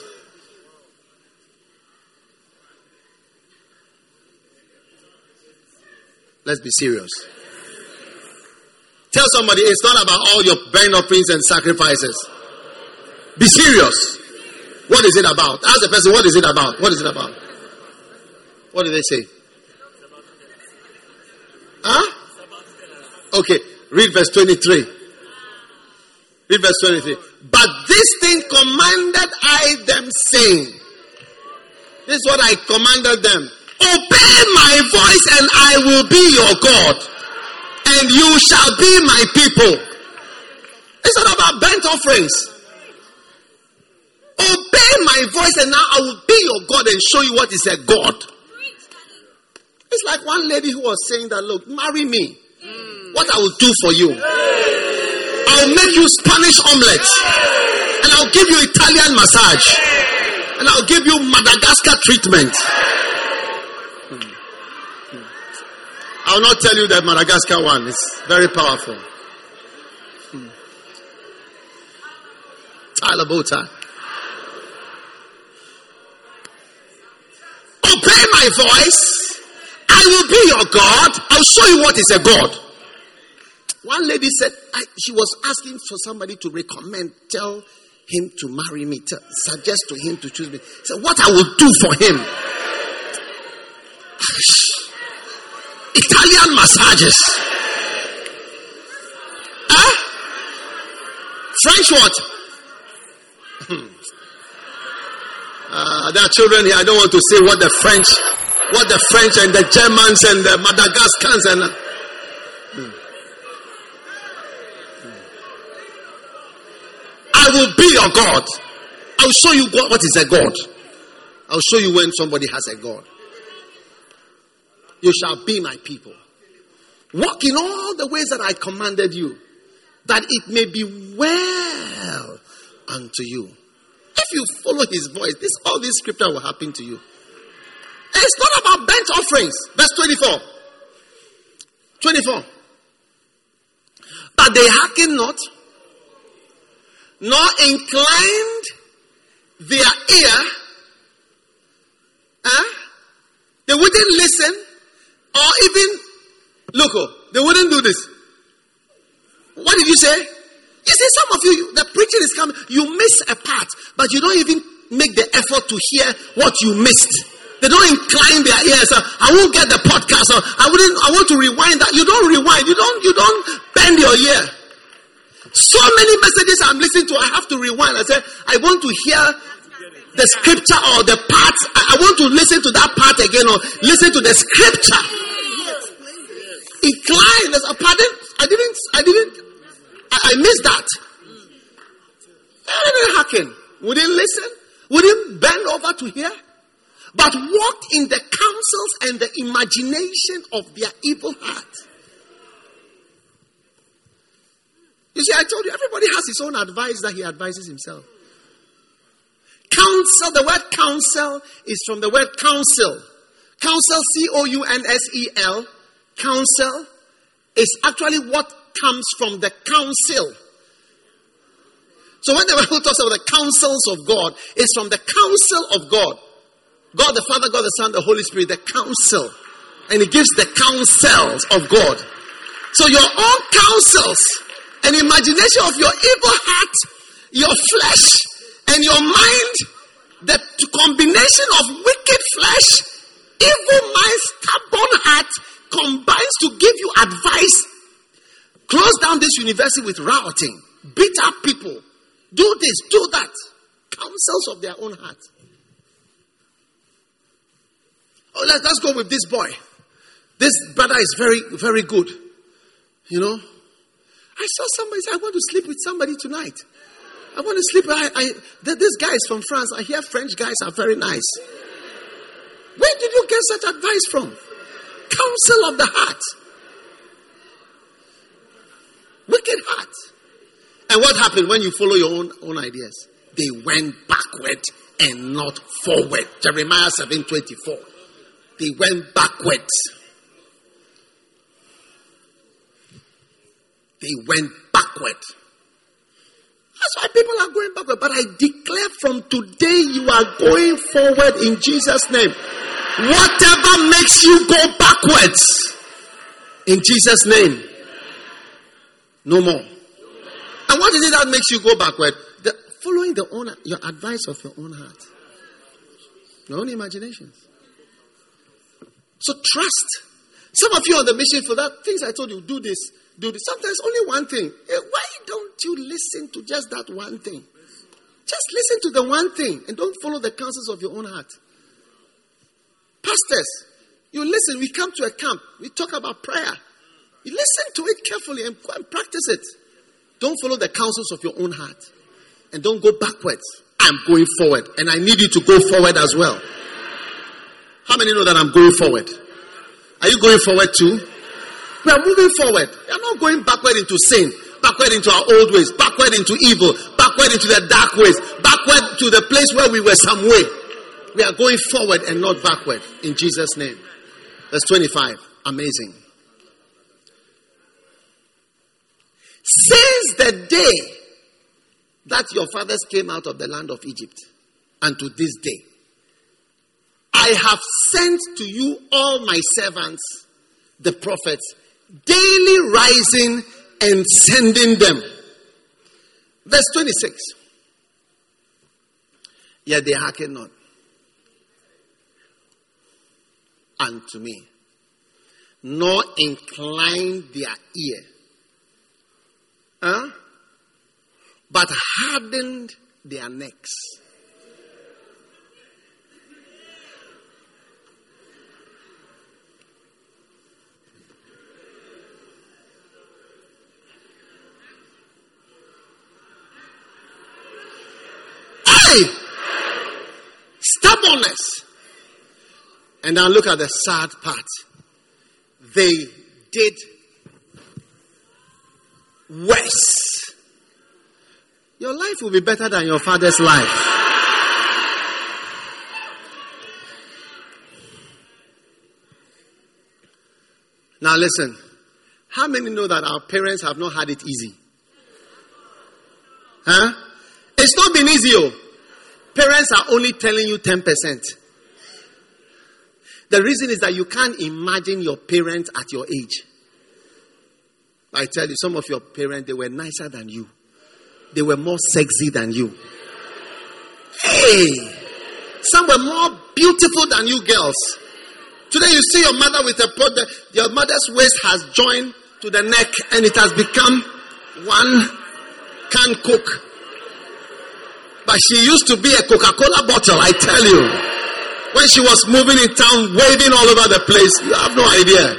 Let's be serious. Tell somebody it's not about all your burnt offerings and sacrifices. Be serious. What is it about? Ask the person, what is it about? What is it about? What do they say? Okay, read verse 23. Read verse 23. But this thing commanded I them, saying, this is what I commanded them. Obey my voice and I will be your God, and you shall be my people. It's not about burnt offerings. Obey my voice and now I will be your God and show you what is a God. It's like one lady who was saying that, look, marry me. What I will do for you. I'll make you Spanish omelets. And I'll give you Italian massage. And I'll give you Madagascar treatment. I'll not tell you that Madagascar one. It's very powerful. Tyler Bota. Obey my voice. I will be your God. I'll show you what is a God. One lady said, she was asking for somebody to recommend, tell him to marry me, suggest to him to choose me. So what I will do for him. Italian massages. French what? There are children here. I don't want to say what the French and the Germans and the Madagascans and. I will be your God. I'll show you what is a God. I'll show you when somebody has a God. You shall be my people. Walk in all the ways that I commanded you, that it may be well unto you. If you follow his voice, all this scripture will happen to you. It's not about burnt offerings. Verse 24. 24. But they hearkened not, nor inclined their ear. They wouldn't listen, or even they wouldn't do this. What did you say? You see, some of you, the preaching is coming, you miss a part, but you don't even make the effort to hear what you missed. They don't incline their ears. I won't get the podcast. I want to rewind that. You don't rewind. You don't bend your ear. So many messages I'm listening to, I have to rewind. I say, I want to hear the scripture or the parts. I want to listen to that part again or listen to the scripture. Incline. Pardon? I missed that. They didn't hearken. Wouldn't listen. Wouldn't bend over to hear. But walked in the counsels and the imagination of their evil heart. You see, I told you, everybody has his own advice that he advises himself. Counsel, the word counsel is from the word counsel. Counsel, C-O-U-N-S-E-L. Counsel is actually what comes from the counsel. So when the Bible talks about the counsels of God, it's from the counsel of God. God the Father, God the Son, the Holy Spirit, the counsel. And he gives the counsels of God. So your own counsels and imagination of your evil heart, your flesh, and your mind, the combination of wicked flesh, evil mind, stubborn heart, combines to give you advice. Close down this university with routing. Beat up people. Do this, do that. Counsels of their own heart. Oh, let's go with this boy. This brother is very, very good. You know. I saw somebody say, I want to sleep with somebody tonight. I want to sleep. This guy is from France. I hear French guys are very nice. Where did you get such advice from? Counsel of the heart. Wicked heart. And what happened when you follow your own ideas? They went backward and not forward. Jeremiah 7:24. They went backwards. They went backward. That's why people are going backward. But I declare from today you are going forward in Jesus' name. Whatever makes you go backwards, in Jesus' name, no more. And what is it that makes you go backward? Following your advice of your own heart, your own imaginations. So trust. Some of you on the mission for that things I told you, do this. Sometimes only one thing. Why don't you listen to just that one thing? Just listen to the one thing and don't follow the counsels of your own heart. Pastors, you listen. We come to a camp. We talk about prayer. You listen to it carefully and practice it. Don't follow the counsels of your own heart. And don't go backwards. I'm going forward. And I need you to go forward as well. How many know that I'm going forward? Are you going forward too? We are moving forward. We are not going backward into sin, backward into our old ways, backward into evil, backward into the dark ways, backward to the place where we were some way. We are going forward and not backward in Jesus' name. Verse 25. Amazing. Since the day that your fathers came out of the land of Egypt, and to this day, I have sent to you all my servants, the prophets, daily rising and sending them. Verse 26. Yet they hearken not unto me, nor incline their ear. but hardened their necks. Stubbornness. And now look at the sad part. They did worse. Your life will be better than your father's life. Now listen. How many know that our parents have not had it easy? Huh? It's not been easy. Parents are only telling you 10%. The reason is that you can't imagine your parents at your age. I tell you, some of your parents, they were nicer than you. They were more sexy than you. Hey! Some were more beautiful than you girls. Today you see your mother with a pot. Your mother's waist has joined to the neck and it has become one can Coke. But she used to be a Coca-Cola bottle, I tell you. When she was moving in town, waving all over the place, you have no idea.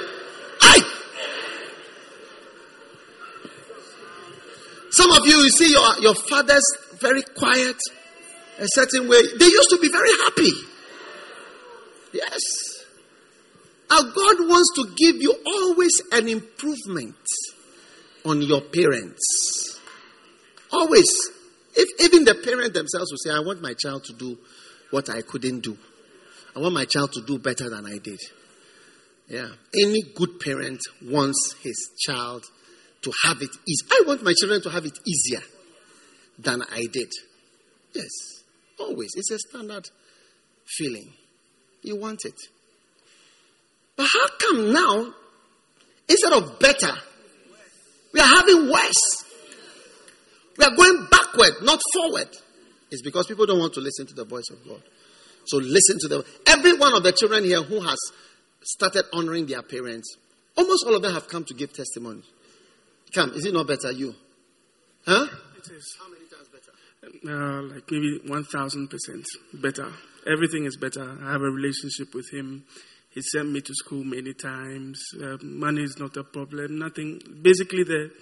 Some of you see your fathers very quiet, a certain way. They used to be very happy. Yes. Our God wants to give you always an improvement on your parents. Always. If even the parents themselves will say, I want my child to do what I couldn't do. I want my child to do better than I did. Yeah. Any good parent wants his child to have it easy. I want my children to have it easier than I did. Yes. Always. It's a standard feeling. You want it. But how come now, instead of better, we are having worse? We are going backward, not forward. It's because people don't want to listen to the voice of God. So listen to them. Every one of the children here who has started honoring their parents, almost all of them have come to give testimony. Come, is it not better, you? Huh? It is. How many times better? Like maybe 1,000% better. Everything is better. I have a relationship with him. He sent me to school many times. Money is not a problem. Nothing. Basically,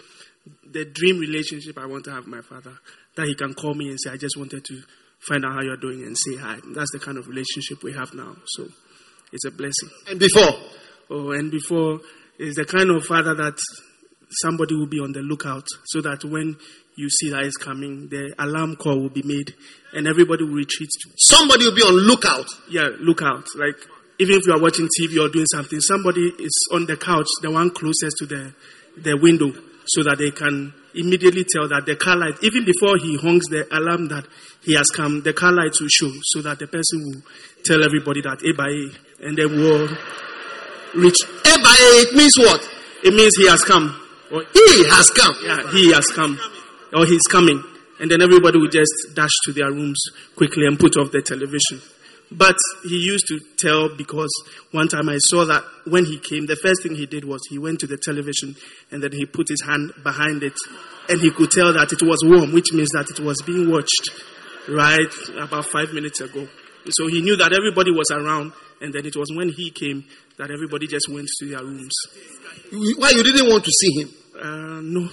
the dream relationship I want to have with my father, that he can call me and say, I just wanted to find out how you're doing and say hi. That's the kind of relationship we have now. So it's a blessing. And before? And before is the kind of father that somebody will be on the lookout so that when you see that it's coming, the alarm call will be made and everybody will retreat. Somebody will be on lookout? Yeah, lookout. Like, even if you are watching TV or doing something, somebody is on the couch, the one closest to the window, so that they can immediately tell that the car light, even before he honks the alarm that he has come, the car lights will show so that the person will tell everybody that A by A, and they will reach. A by A, it means what? It means he has come. Or he has come. Yeah, he has come. Or he's coming. And then everybody will just dash to their rooms quickly and put off the television. But he used to tell, because one time I saw that when he came, the first thing he did was he went to the television and then he put his hand behind it and he could tell that it was warm, which means that it was being watched right about 5 minutes ago. So he knew that everybody was around, and then it was when he came that everybody just went to their rooms. Why, you didn't want to see him? No,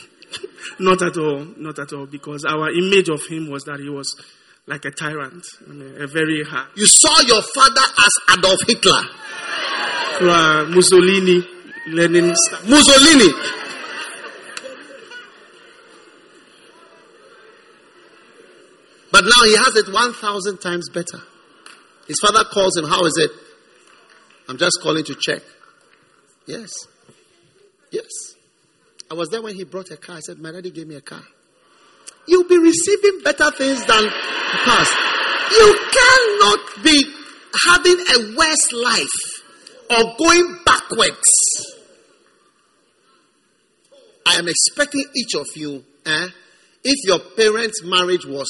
not at all. Not at all, because our image of him was that he was like a tyrant, a very hard. You saw your father as Adolf Hitler, Mussolini, Lenin. Mussolini. But now he has it 1,000 times better. His father calls him. How is it? I'm just calling to check. Yes. Yes. I was there when he brought a car. I said, my daddy gave me a car. You'll be receiving better things than the past. You cannot be having a worse life or going backwards. I am expecting each of you, if your parents' marriage was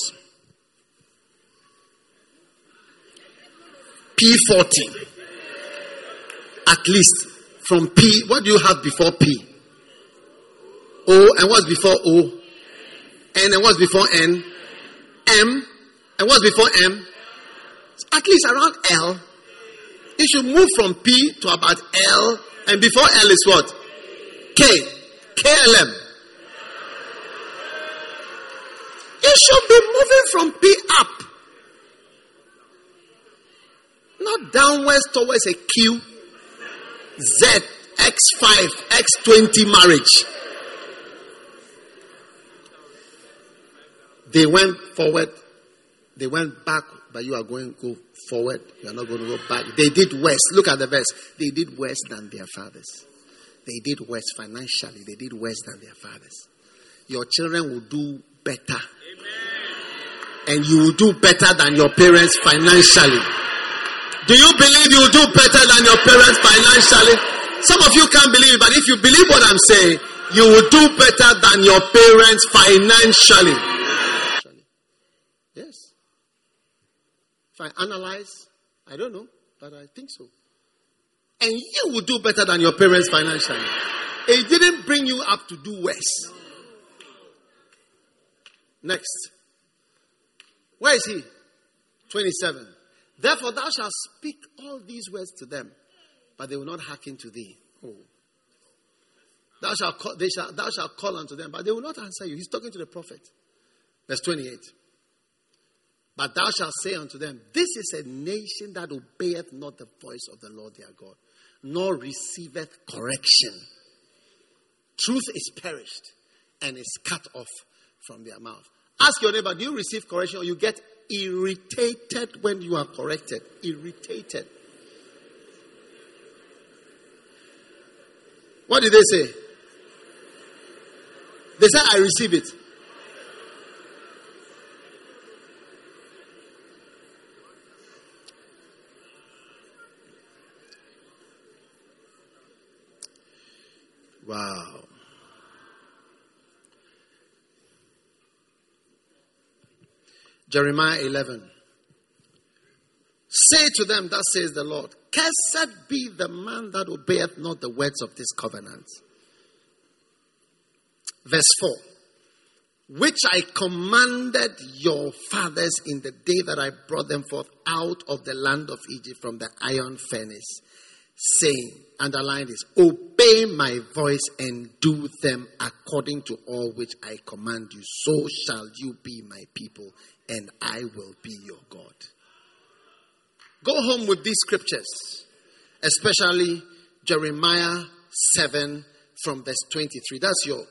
P40, at least from P, what do you have before P? O, and what's before O? N, and what's before N? M, and what's before M? At least around L. You should move from P to about L, and before L is what? K. KLM. You should be moving from P up. Not downwards towards a Q. Z, X5, X20 marriage. They went forward. They went back, but you are going to go forward. You are not going to go back. They did worse. Look at the verse. They did worse than their fathers. They did worse financially. They did worse than their fathers. Your children will do better. And you will do better than your parents financially. Do you believe you will do better than your parents financially? Some of you can't believe it, but if you believe what I'm saying, you will do better than your parents financially. Yes. If I analyze, I don't know, but I think so. And you will do better than your parents financially. It didn't bring you up to do worse. Next. Where is he? 27. Therefore thou shalt speak all these words to them, but they will not hearken to thee. Oh. Thou shalt call unto them, but they will not answer you. He's talking to the prophet. Verse 28. But thou shalt say unto them, this is a nation that obeyeth not the voice of the Lord their God, nor receiveth correction. Truth is perished and is cut off from their mouth. Ask your neighbor, do you receive correction or you get irritated when you are corrected? Irritated. What did they say? They said, I receive it. Wow. Jeremiah 11. Say to them, thus says the Lord, cursed be the man that obeyeth not the words of this covenant. Verse 4. Which I commanded your fathers in the day that I brought them forth out of the land of Egypt from the iron furnace, saying, underline this, obey my voice and do them according to all which I command you. So shall you be my people, and I will be your God. Go home with these scriptures, especially Jeremiah 7 from verse 23. That's your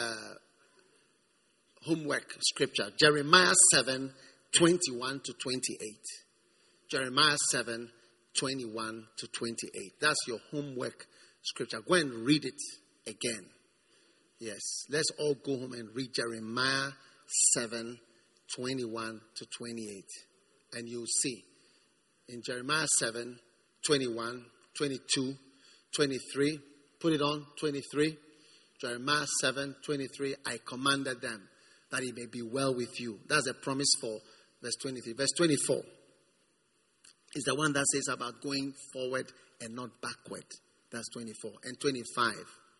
homework scripture. Jeremiah 7, 21 to 28. Jeremiah 7, 21 to 28. That's your homework scripture. Go and read it again. Yes, let's all go home and read Jeremiah 7, 21 to 28. And you'll see in Jeremiah 7, 21, 22, 23. Put it on, 23. Jeremiah 7, 23. I commanded them that it may be well with you. That's a promise for verse 23. Verse 24 is the one that says about going forward and not backward. That's 24. And 25.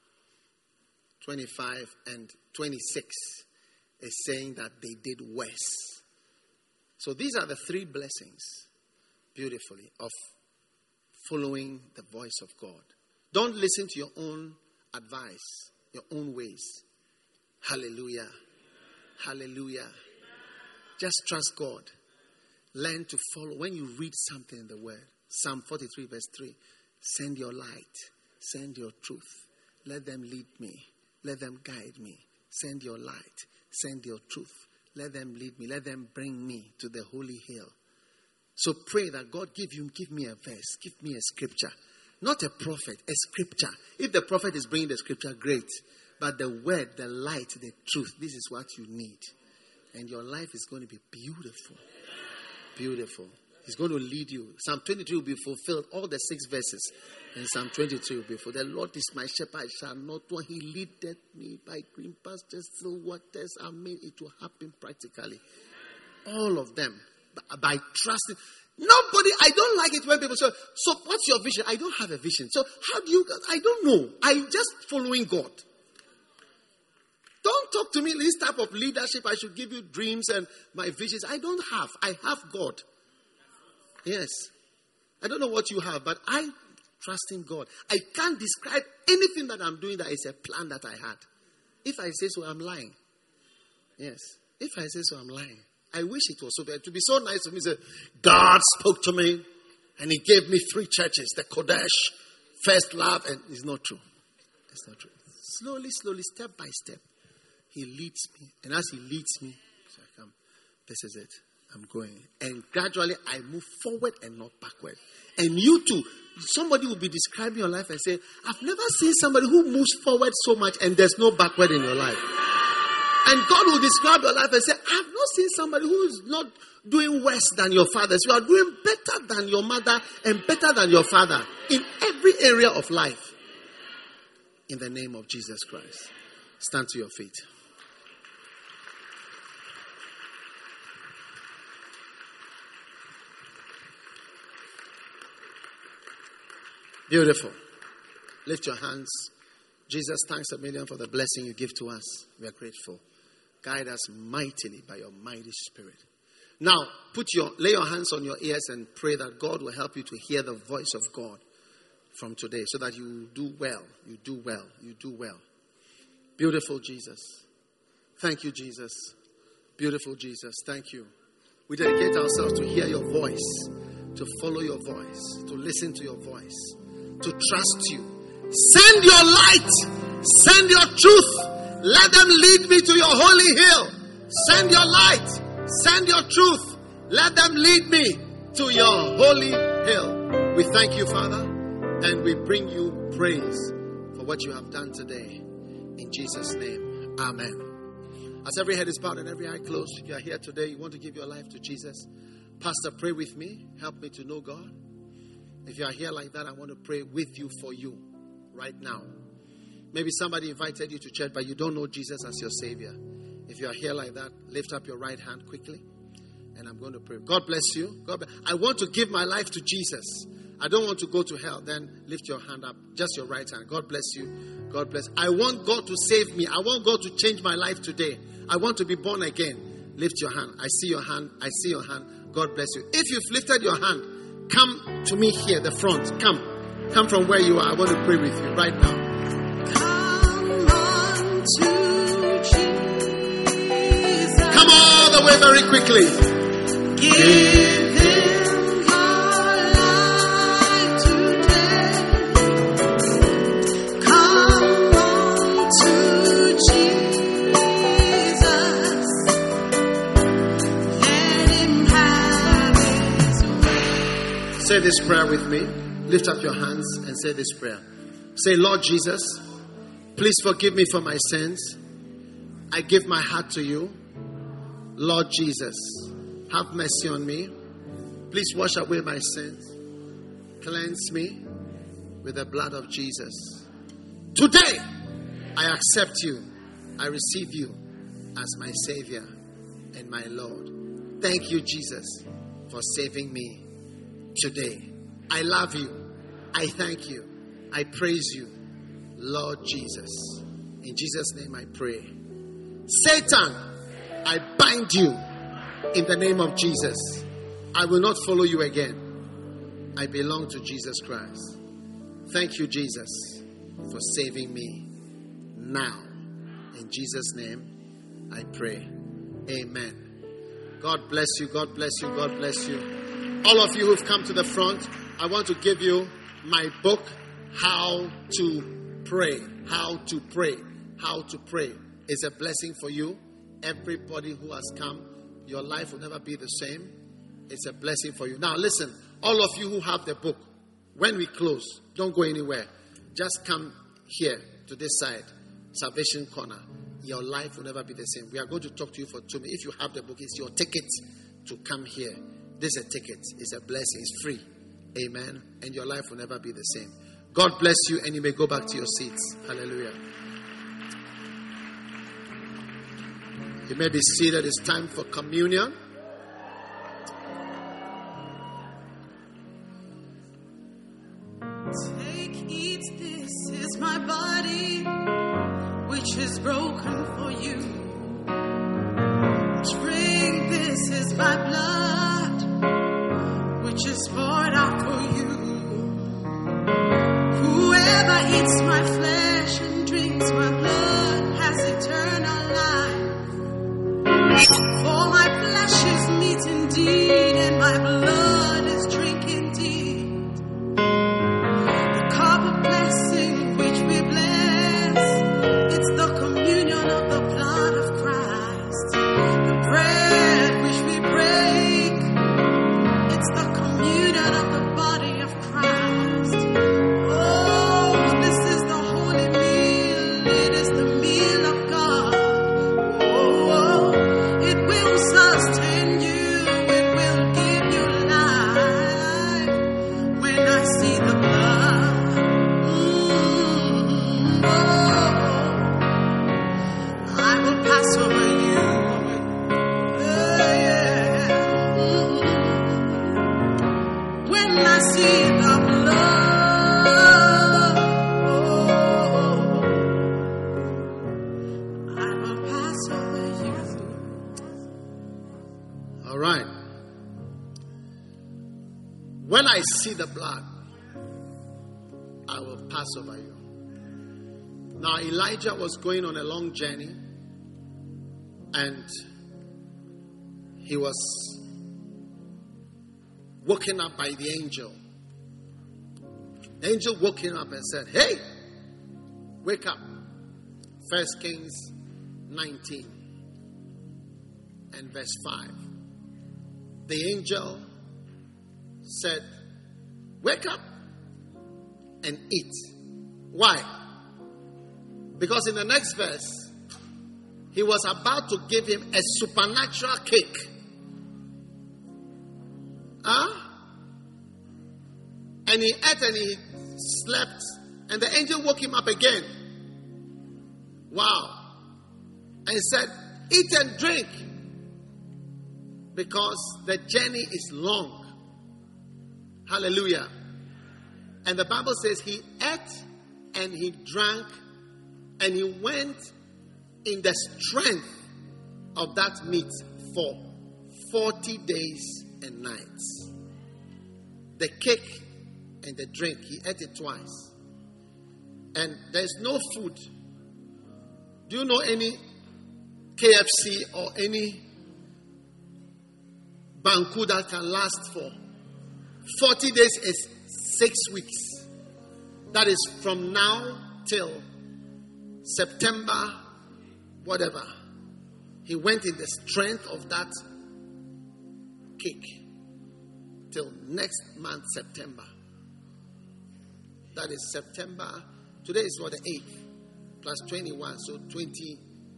25 and 26 is saying that they did worse. So these are the three blessings, beautifully, of following the voice of God. Don't listen to your own advice, your own ways. Hallelujah. Hallelujah. Just trust God. Learn to follow. When you read something in the Word, Psalm 43 verse 3, send your light, send your truth. Let them lead me. Let them guide me. Send your light, send your truth. Let them lead me. Let them bring me to the holy hill. So pray that God give me a verse, give me a scripture. Not a prophet, a scripture. If the prophet is bringing the scripture, great. But the word, the light, the truth, this is what you need. And your life is going to be beautiful. Beautiful. He's going to lead you. Psalm 23 will be fulfilled. All the 6 verses in Psalm 23 will be fulfilled. The Lord is my shepherd, I shall not want. He leadeth me by green pastures, still waters. I mean, it will happen practically. All of them. By trusting. Nobody, I don't like it when people say, so what's your vision? I don't have a vision. So how do you, I don't know. I'm just following God. Don't talk to me this type of leadership. I should give you dreams and my visions. I don't have. I have God. Yes. I don't know what you have, but I trust in God. I can't describe anything that I'm doing that is a plan that I had. If I say so, I'm lying. Yes. If I say so, I'm lying. I wish it was so bad. To be so nice to me, say, God spoke to me and he gave me 3 churches, the Kodesh, First Love, and it's not true. It's not true. Slowly, step by step, he leads me. And as he leads me, so I come, this is it. I'm going. And gradually, I move forward and not backward. And you too, somebody will be describing your life and say, I've never seen somebody who moves forward so much and there's no backward in your life. And God will describe your life and say, I've not seen somebody who is not doing worse than your fathers. You are doing better than your mother and better than your father in every area of life. In the name of Jesus Christ. Stand to your feet. Beautiful. Lift your hands. Jesus, thanks a million for the blessing you give to us. We are grateful. Guide us mightily by your mighty Spirit. Now, lay your hands on your ears and pray that God will help you to hear the voice of God from today so that you do well. You do well. You do well. Beautiful Jesus. Thank you, Jesus. Beautiful Jesus. Thank you. We dedicate ourselves to hear your voice, to follow your voice, to listen to your voice, to trust you. Send your light. Send your truth. Let them lead me to your holy hill. Send your light. Send your truth. Let them lead me to your holy hill. We thank you, Father, and we bring you praise for what you have done today. In Jesus' name, amen. As every head is bowed and every eye closed, if you are here today, you want to give your life to Jesus, Pastor, pray with me. Help me to know God. If you are here like that, I want to pray with you for you right now. Maybe somebody invited you to church, but you don't know Jesus as your Savior. If you are here like that, lift up your right hand quickly, and I'm going to pray. God bless you. I want to give my life to Jesus. I don't want to go to hell. Then lift your hand up, just your right hand. God bless you. God bless. I want God to save me. I want God to change my life today. I want to be born again. Lift your hand. I see your hand. I see your hand. God bless you. If you've lifted your hand, come to me here, the front. Come from where you are. I want to pray with you right now. Come on to Jesus. Come all the way very quickly. Give him your life today. Come on to Jesus. Let him have his way. Say this prayer with me. Lift up your hands and say this prayer. Say, Lord Jesus, please forgive me for my sins. I give my heart to you. Lord Jesus, have mercy on me. Please wash away my sins. Cleanse me with the blood of Jesus. Today, I accept you. I receive you as my Savior and my Lord. Thank you, Jesus, for saving me today. I love you. I thank you. I praise you, Lord Jesus. In Jesus' name I pray. Satan, I bind you in the name of Jesus. I will not follow you again. I belong to Jesus Christ. Thank you, Jesus, for saving me now. In Jesus' name I pray. Amen. God bless you. God bless you. God bless you. All of you who've come to the front, I want to give you my book, How to Pray. How to Pray. How to Pray. It's a blessing for you. Everybody who has come, your life will never be the same. It's a blessing for you. Now listen, all of you who have the book, when we close, don't go anywhere. Just come here to this side, Salvation Corner. Your life will never be the same. We are going to talk to you for 2 minutes. If you have the book, it's your ticket to come here. This is a ticket. It's a blessing. It's free. Amen. And your life will never be the same. God bless you, and you may go back to your seats. Hallelujah. You may be seated. It's time for communion. Take, eat, this is my body, which which is broken for you. Drink, this is my blood, which is poured out for you. Whoever eats my flesh and drinks my blood has eternal life. For my flesh is meat indeed, and my blood is drink indeed. The cup of blessing which we bless, it's the communion of the blood of Christ. The bread which we break, it's the communion of the body of Christ. Oh, this is the holy meal. It is the meal of God. Oh, it will sustain you. It will give you life. When I see the blood, I will pass over you. When I see the blood, I will pass over you. All right. When I see the blood, I will pass over you. Now, Elijah was going on a long journey, and he was woken up by the angel. The angel woke him up and said, "Hey, wake up." 1 Kings 19 and verse 5. The angel said, "Wake up and eat." Why? Because in the next verse, he was about to give him a supernatural cake. And he ate and he slept, and the angel woke him up again. Wow. And he said, "Eat and drink, because the journey is long." Hallelujah. And the Bible says he ate and he drank, and he went in the strength of that meat for 40 days and nights. The cake and the drink, he ate it twice. And there's no food. Do you know any KFC or any banku that can last for 40 days? Is 6 weeks. That is from now till September, whatever. He went in the strength of that cake till next month, September. That is September. Today is what, the 8th plus 21, so 20.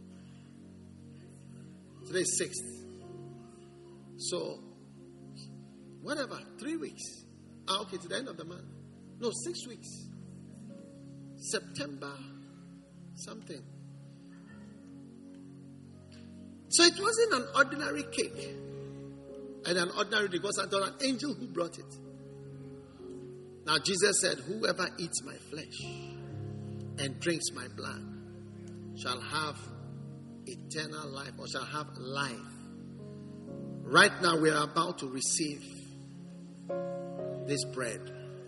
Today is 6th. So, whatever, 3 weeks. Okay, to the end of the month. No, 6 weeks. September something. So it wasn't an ordinary cake and an ordinary drink. It was an angel who brought it. Now Jesus said, "Whoever eats my flesh and drinks my blood shall have eternal life," or shall have life. Right now we are about to receive this bread.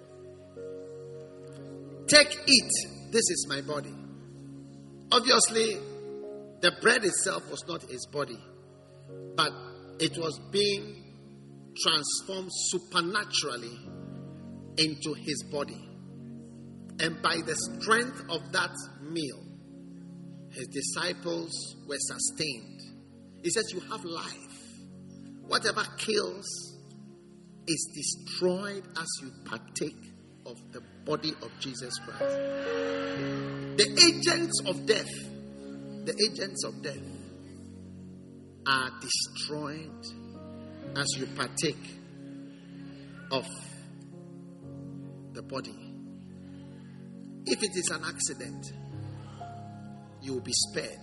Take, eat. This is my body. Obviously, the bread itself was not his body, but it was being transformed supernaturally into his body. And by the strength of that meal, his disciples were sustained. He says, "You have life. Whatever kills is destroyed as you partake of the body of Jesus Christ." The agents of death are destroyed as you partake of the body. If it is an accident, you will be spared.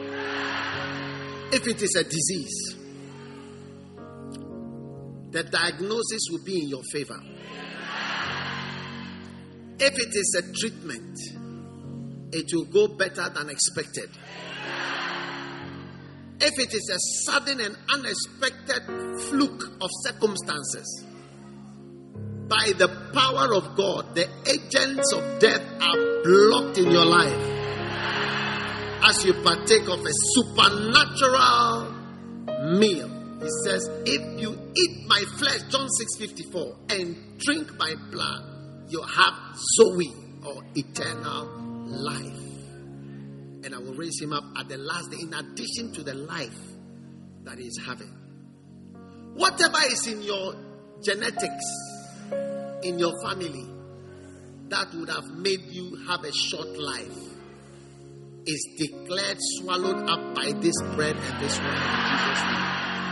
If it is a disease, the diagnosis will be in your favor. If it is a treatment, it will go better than expected. If it is a sudden and unexpected fluke of circumstances, by the power of God, the agents of death are blocked in your life as you partake of a supernatural meal. He says, if you eat my flesh, John 6:54, and drink my blood, you have Zoe, or eternal life. And I will raise him up at the last day, in addition to the life that he is having. Whatever is in your genetics, in your family, that would have made you have a short life, is declared swallowed up by this bread and this wine in Jesus' name.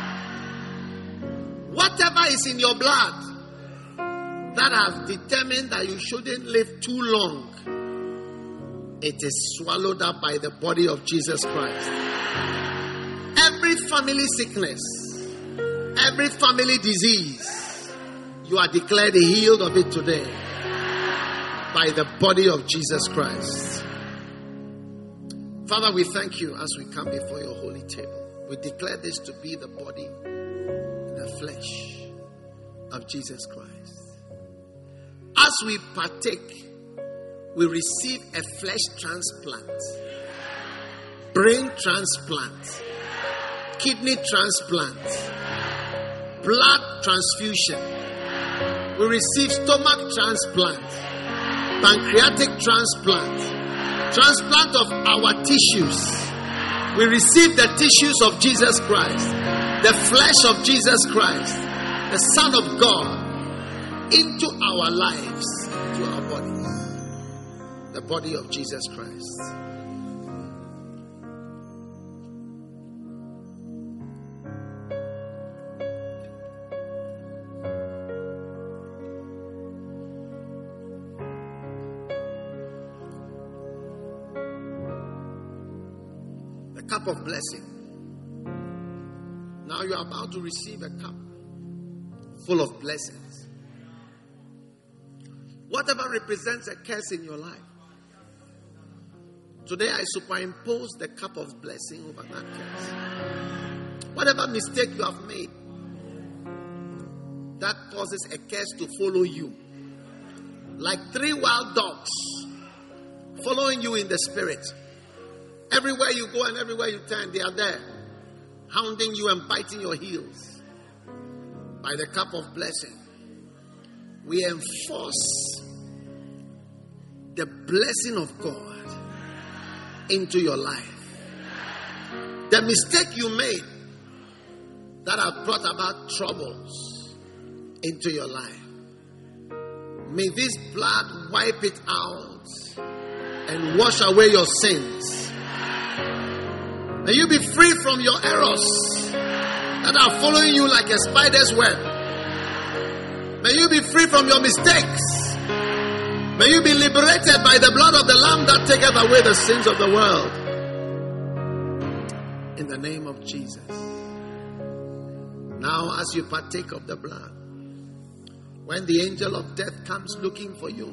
Whatever is in your blood that has determined that you shouldn't live too long, it is swallowed up by the body of Jesus Christ. Every family sickness, every family disease, you are declared healed of it today by the body of Jesus Christ. Father, we thank you as we come before your holy table. We declare this to be the body and the flesh of Jesus Christ. As we partake, we receive a flesh transplant, brain transplant, kidney transplant, blood transfusion. We receive stomach transplant, pancreatic transplant, transplant of our tissues. We receive the tissues of Jesus Christ, the flesh of Jesus Christ, the Son of God, into our lives, into our bodies. The body of Jesus Christ. The cup of blessing. Now you are about to receive a cup full of blessings. Whatever represents a curse in your life, today I superimpose the cup of blessing over that curse. Whatever mistake you have made that causes a curse to follow you, like 3 wild dogs following you in the spirit. Everywhere you go and everywhere you turn, they are there, hounding you and biting your heels. By the cup of blessing, we enforce the blessing of God into your life. The mistake you made that have brought about troubles into your life, may this blood wipe it out and wash away your sins. May you be free from your errors that are following you like a spider's web. May you be free from your mistakes. May you be liberated by the blood of the Lamb that taketh away the sins of the world. In the name of Jesus. Now as you partake of the blood, when the angel of death comes looking for you,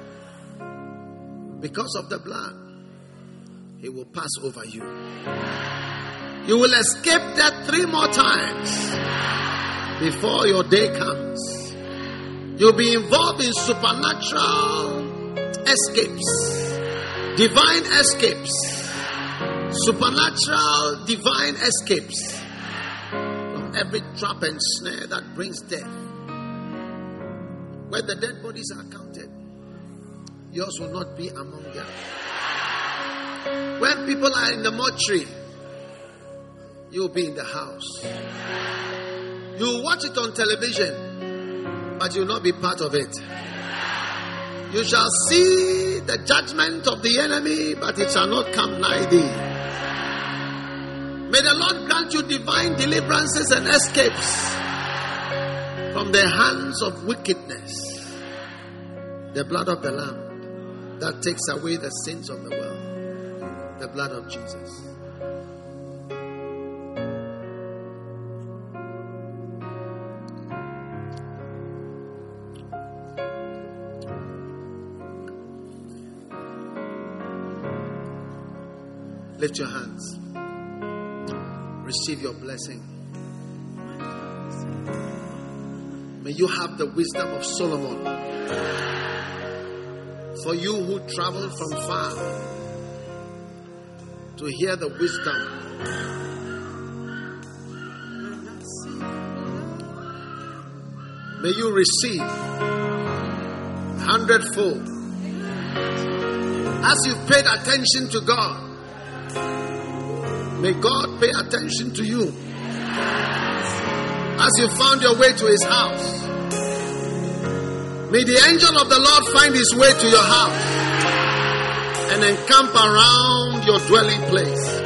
because of the blood, he will pass over you. You will escape death 3 more times before your day comes. You'll be involved in supernatural escapes, divine escapes, supernatural divine escapes from every trap and snare that brings death. Where the dead bodies are counted, yours will not be among them. When people are in the mortuary, you'll be in the house. You'll watch it on television, but you'll not be part of it. You shall see the judgment of the enemy, but it shall not come nigh thee. May the Lord grant you divine deliverances and escapes from the hands of wickedness. The blood of the Lamb that takes away the sins of the world. The blood of Jesus. Lift your hands. Receive your blessing. May you have the wisdom of Solomon. For you who travel from far to hear the wisdom. May you receive 100-fold. As you've paid attention to God, may God pay attention to you. As you found your way to His house, may the angel of the Lord find his way to your house and encamp around your dwelling place.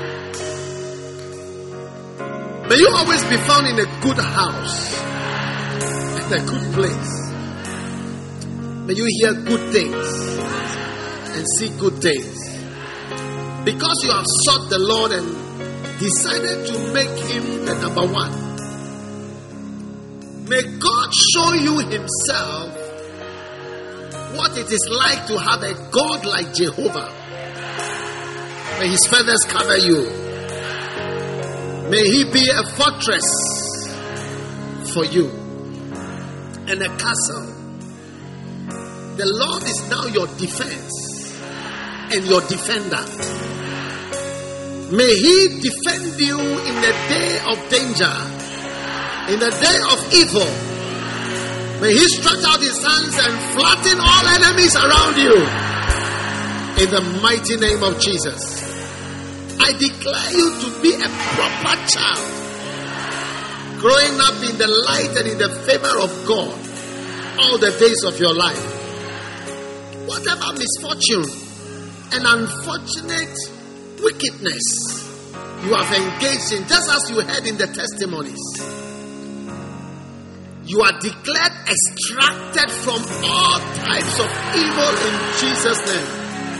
May you always be found in a good house, in a good place. May you hear good things and see good things. Because you have sought the Lord and decided to make Him the number one. May God show you Himself what it is like to have a God like Jehovah. May His feathers cover you. May He be a fortress for you and a castle. The Lord is now your defense and your defender. May He defend you in the day of danger, in the day of evil. May He stretch out His hands and flatten all enemies around you. In the mighty name of Jesus, I declare you to be a proper child, growing up in the light and in the favor of God all the days of your life. Whatever misfortune and unfortunate wickedness you have engaged in, just as you heard in the testimonies, you are declared extracted from all types of evil in Jesus' name.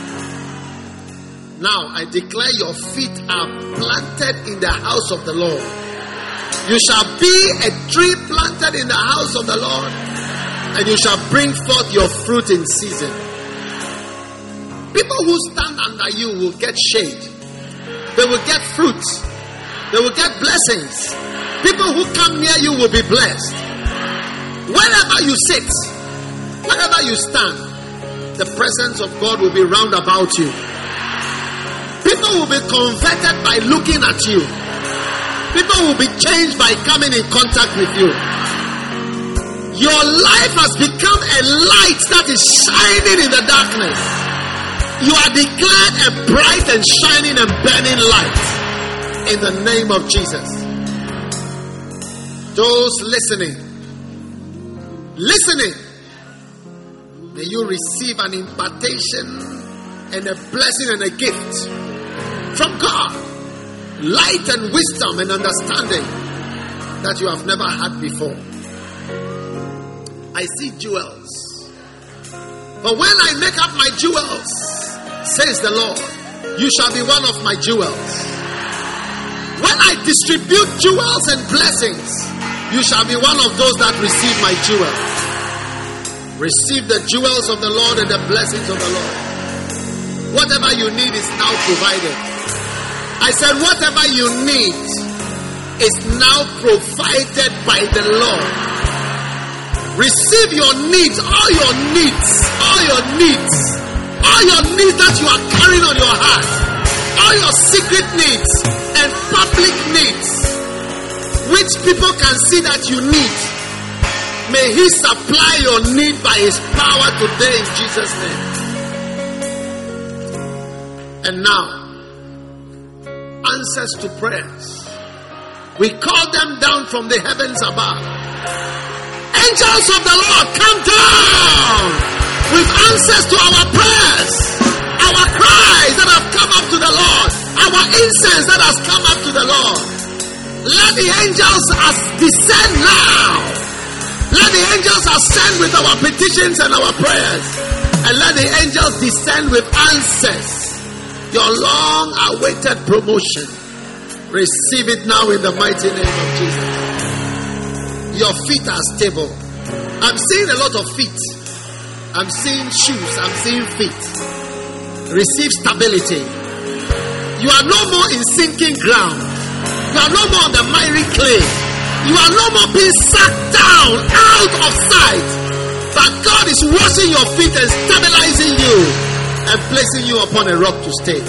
Now I declare your feet are planted in the house of the Lord. You shall be a tree planted in the house of the Lord, and you shall bring forth your fruit in season. People who stand under you will get shade. They will get fruit. They will get blessings. People who come near you will be blessed. Wherever you sit, wherever you stand, the presence of God will be round about you. People will be converted by looking at you. People will be changed by coming in contact with you. Your life has become a light that is shining in the darkness. You are declared a bright and shining and burning light in the name of Jesus. Those listening, may you receive an impartation and a blessing and a gift from God. Light and wisdom and understanding that you have never had before. I see jewels. But when I make up my jewels, says the Lord, you shall be one of my jewels. When I distribute jewels and blessings, you shall be one of those that receive my jewels. Receive the jewels of the Lord and the blessings of the Lord. Whatever you need is now provided. I said whatever you need is now provided by the Lord. Receive your needs, all your needs, all your needs, all your needs that you are carrying on your heart, all your secret needs and public needs, which people can see that you need. May He supply your need by His power today in Jesus' name. And now, answers to prayers. We call them down from the heavens above. Angels of the Lord, come down with answers to our prayers, our cries that have come up to the Lord, our incense that has come up to the Lord. Let the angels descend now. Let the angels ascend with our petitions and our prayers, and let the angels descend with answers. Your long-awaited promotion, receive it now in the mighty name of Jesus. Your feet are stable. I'm seeing a lot of feet. I'm seeing shoes. I'm seeing feet. Receive stability. You are no more in sinking ground. You are no more on the miry clay. You are no more being sucked down out of sight. But God is washing your feet and stabilizing you and placing you upon a rock to stay.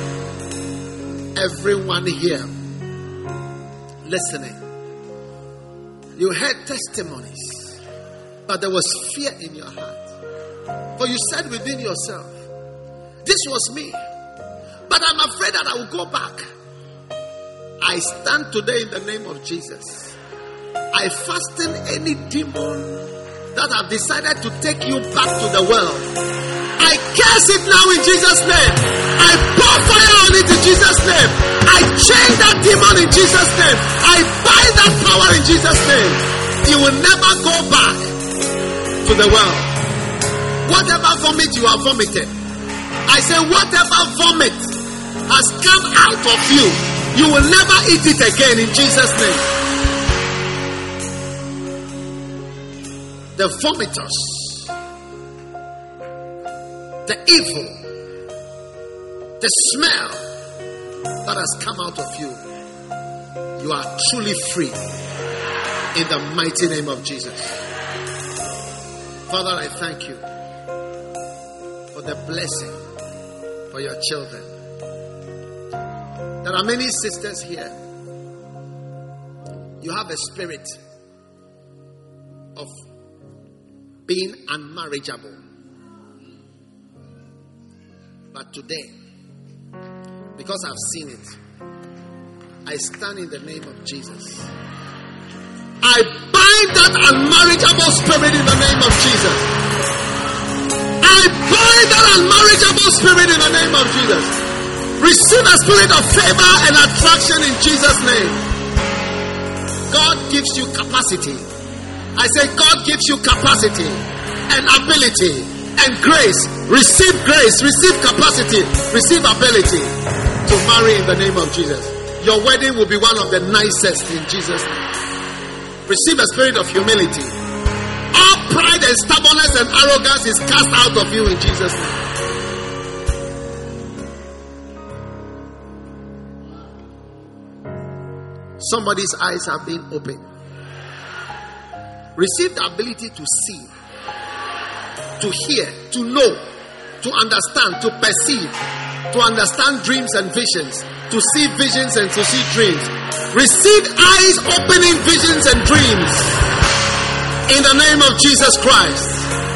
Everyone here listening, you heard testimonies, but there was fear in your heart. For you said within yourself, this was me, but I'm afraid that I will go back. I stand today in the name of Jesus. I fasten any demon that have decided to take you back to the world. I curse it now in Jesus' name. I pour fire on it in Jesus' name. I chain that demon in Jesus' name. I bind that power in Jesus' name. You will never go back to the world. Whatever vomit you have vomited, I say whatever vomit has come out of you, you will never eat it again in Jesus' name. The vomiters, the evil, the smell that has come out of you, you are truly free in the mighty name of Jesus. Father, I thank you for the blessing for your children. There are many sisters here. You have a spirit of being unmarriageable. But today, because I've seen it, I stand in the name of Jesus. I bind that unmarriageable spirit in the name of Jesus. I bind that unmarriageable spirit in the name of Jesus. Receive a spirit of favor and attraction in Jesus' name. God gives you capacity. I say God gives you capacity and ability and grace. Receive grace, receive capacity, receive ability to marry in the name of Jesus. Your wedding will be one of the nicest in Jesus' name. Receive a spirit of humility. All pride and stubbornness and arrogance is cast out of you in Jesus' name. Somebody's eyes have been opened. Receive the ability to see, to hear, to know, to understand, to perceive, to understand dreams and visions, to see visions and to see dreams. Receive eyes opening visions and dreams in the name of Jesus Christ.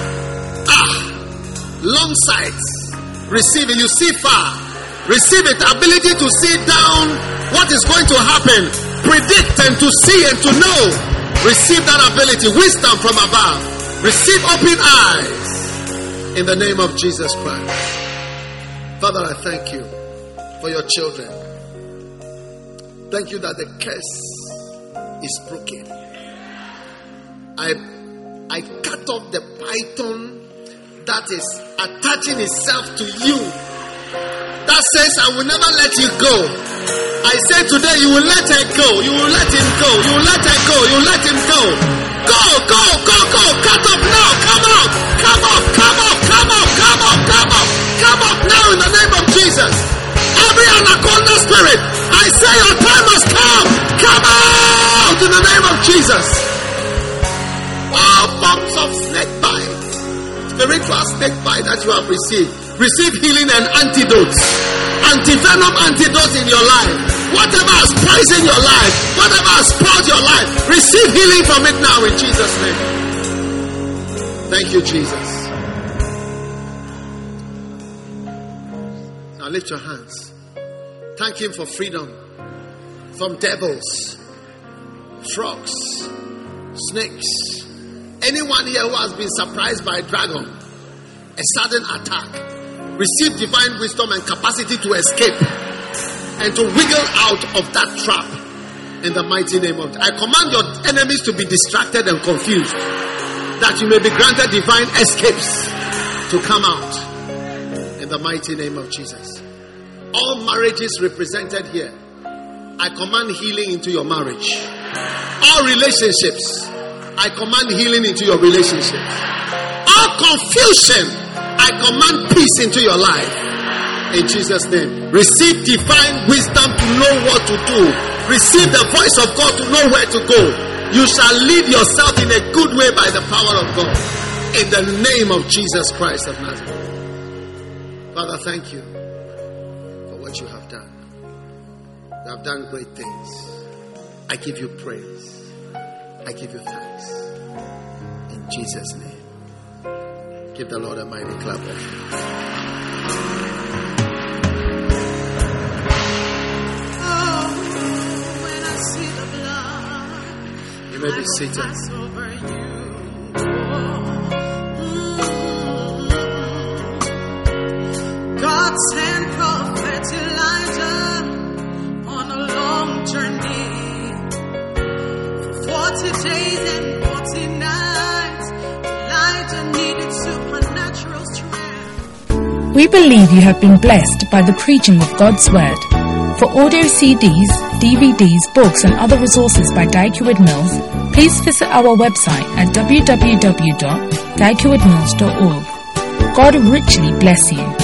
Long sight. Receive it. You see far. Receive it. Ability to see down what is going to happen. Predict and to see and to know. Receive that ability. Wisdom from above. Receive open eyes in the name of Jesus Christ. Father, I thank you for your children. Thank you that the curse is broken. I cut off the python that is attaching itself to you, that says I will never let you go. I say today you will let her go. You will let him go. You will let her go. You will let him go. Go, go, go, go. Cut off now. Come out. Come off. Come off. Come off. Come off. Come off. Come off now in the name of Jesus. Every anaconda spirit, I say your time has come. Come out in the name of Jesus. All forms of snake bite, spiritual snake bite that you have received, receive healing and antidotes. Anti-venom antidote in your life. Whatever has poisoned your life, whatever has spoiled your life, receive healing from it now in Jesus' name. Thank you, Jesus. Now lift your hands. Thank Him for freedom from devils, frogs, snakes. Anyone here who has been surprised by a dragon, a sudden attack, receive divine wisdom and capacity to escape and to wiggle out of that trap in the mighty name of God. I command your enemies to be distracted and confused, that you may be granted divine escapes to come out in the mighty name of Jesus. All marriages represented here, I command healing into your marriage. All relationships, I command healing into your relationships. All confusion, I command peace into your life. In Jesus' name. Receive divine wisdom to know what to do. Receive the voice of God to know where to go. You shall lead yourself in a good way by the power of God. In the name of Jesus Christ of Nazareth. Father, thank you for what you have done. You have done great things. I give you praise. I give you thanks. In Jesus' name. Give the Lord a mighty clap of hands. You may be seated. God sent Prophet Elijah on a long journey for 40 days and 40 nights. Elijah needed supernatural strength. We believe you have been blessed by the preaching of God's Word. For audio CDs, DVDs, books and other resources by Dykewood Mills, please visit our website at www.dykewoodmills.org. God richly bless you.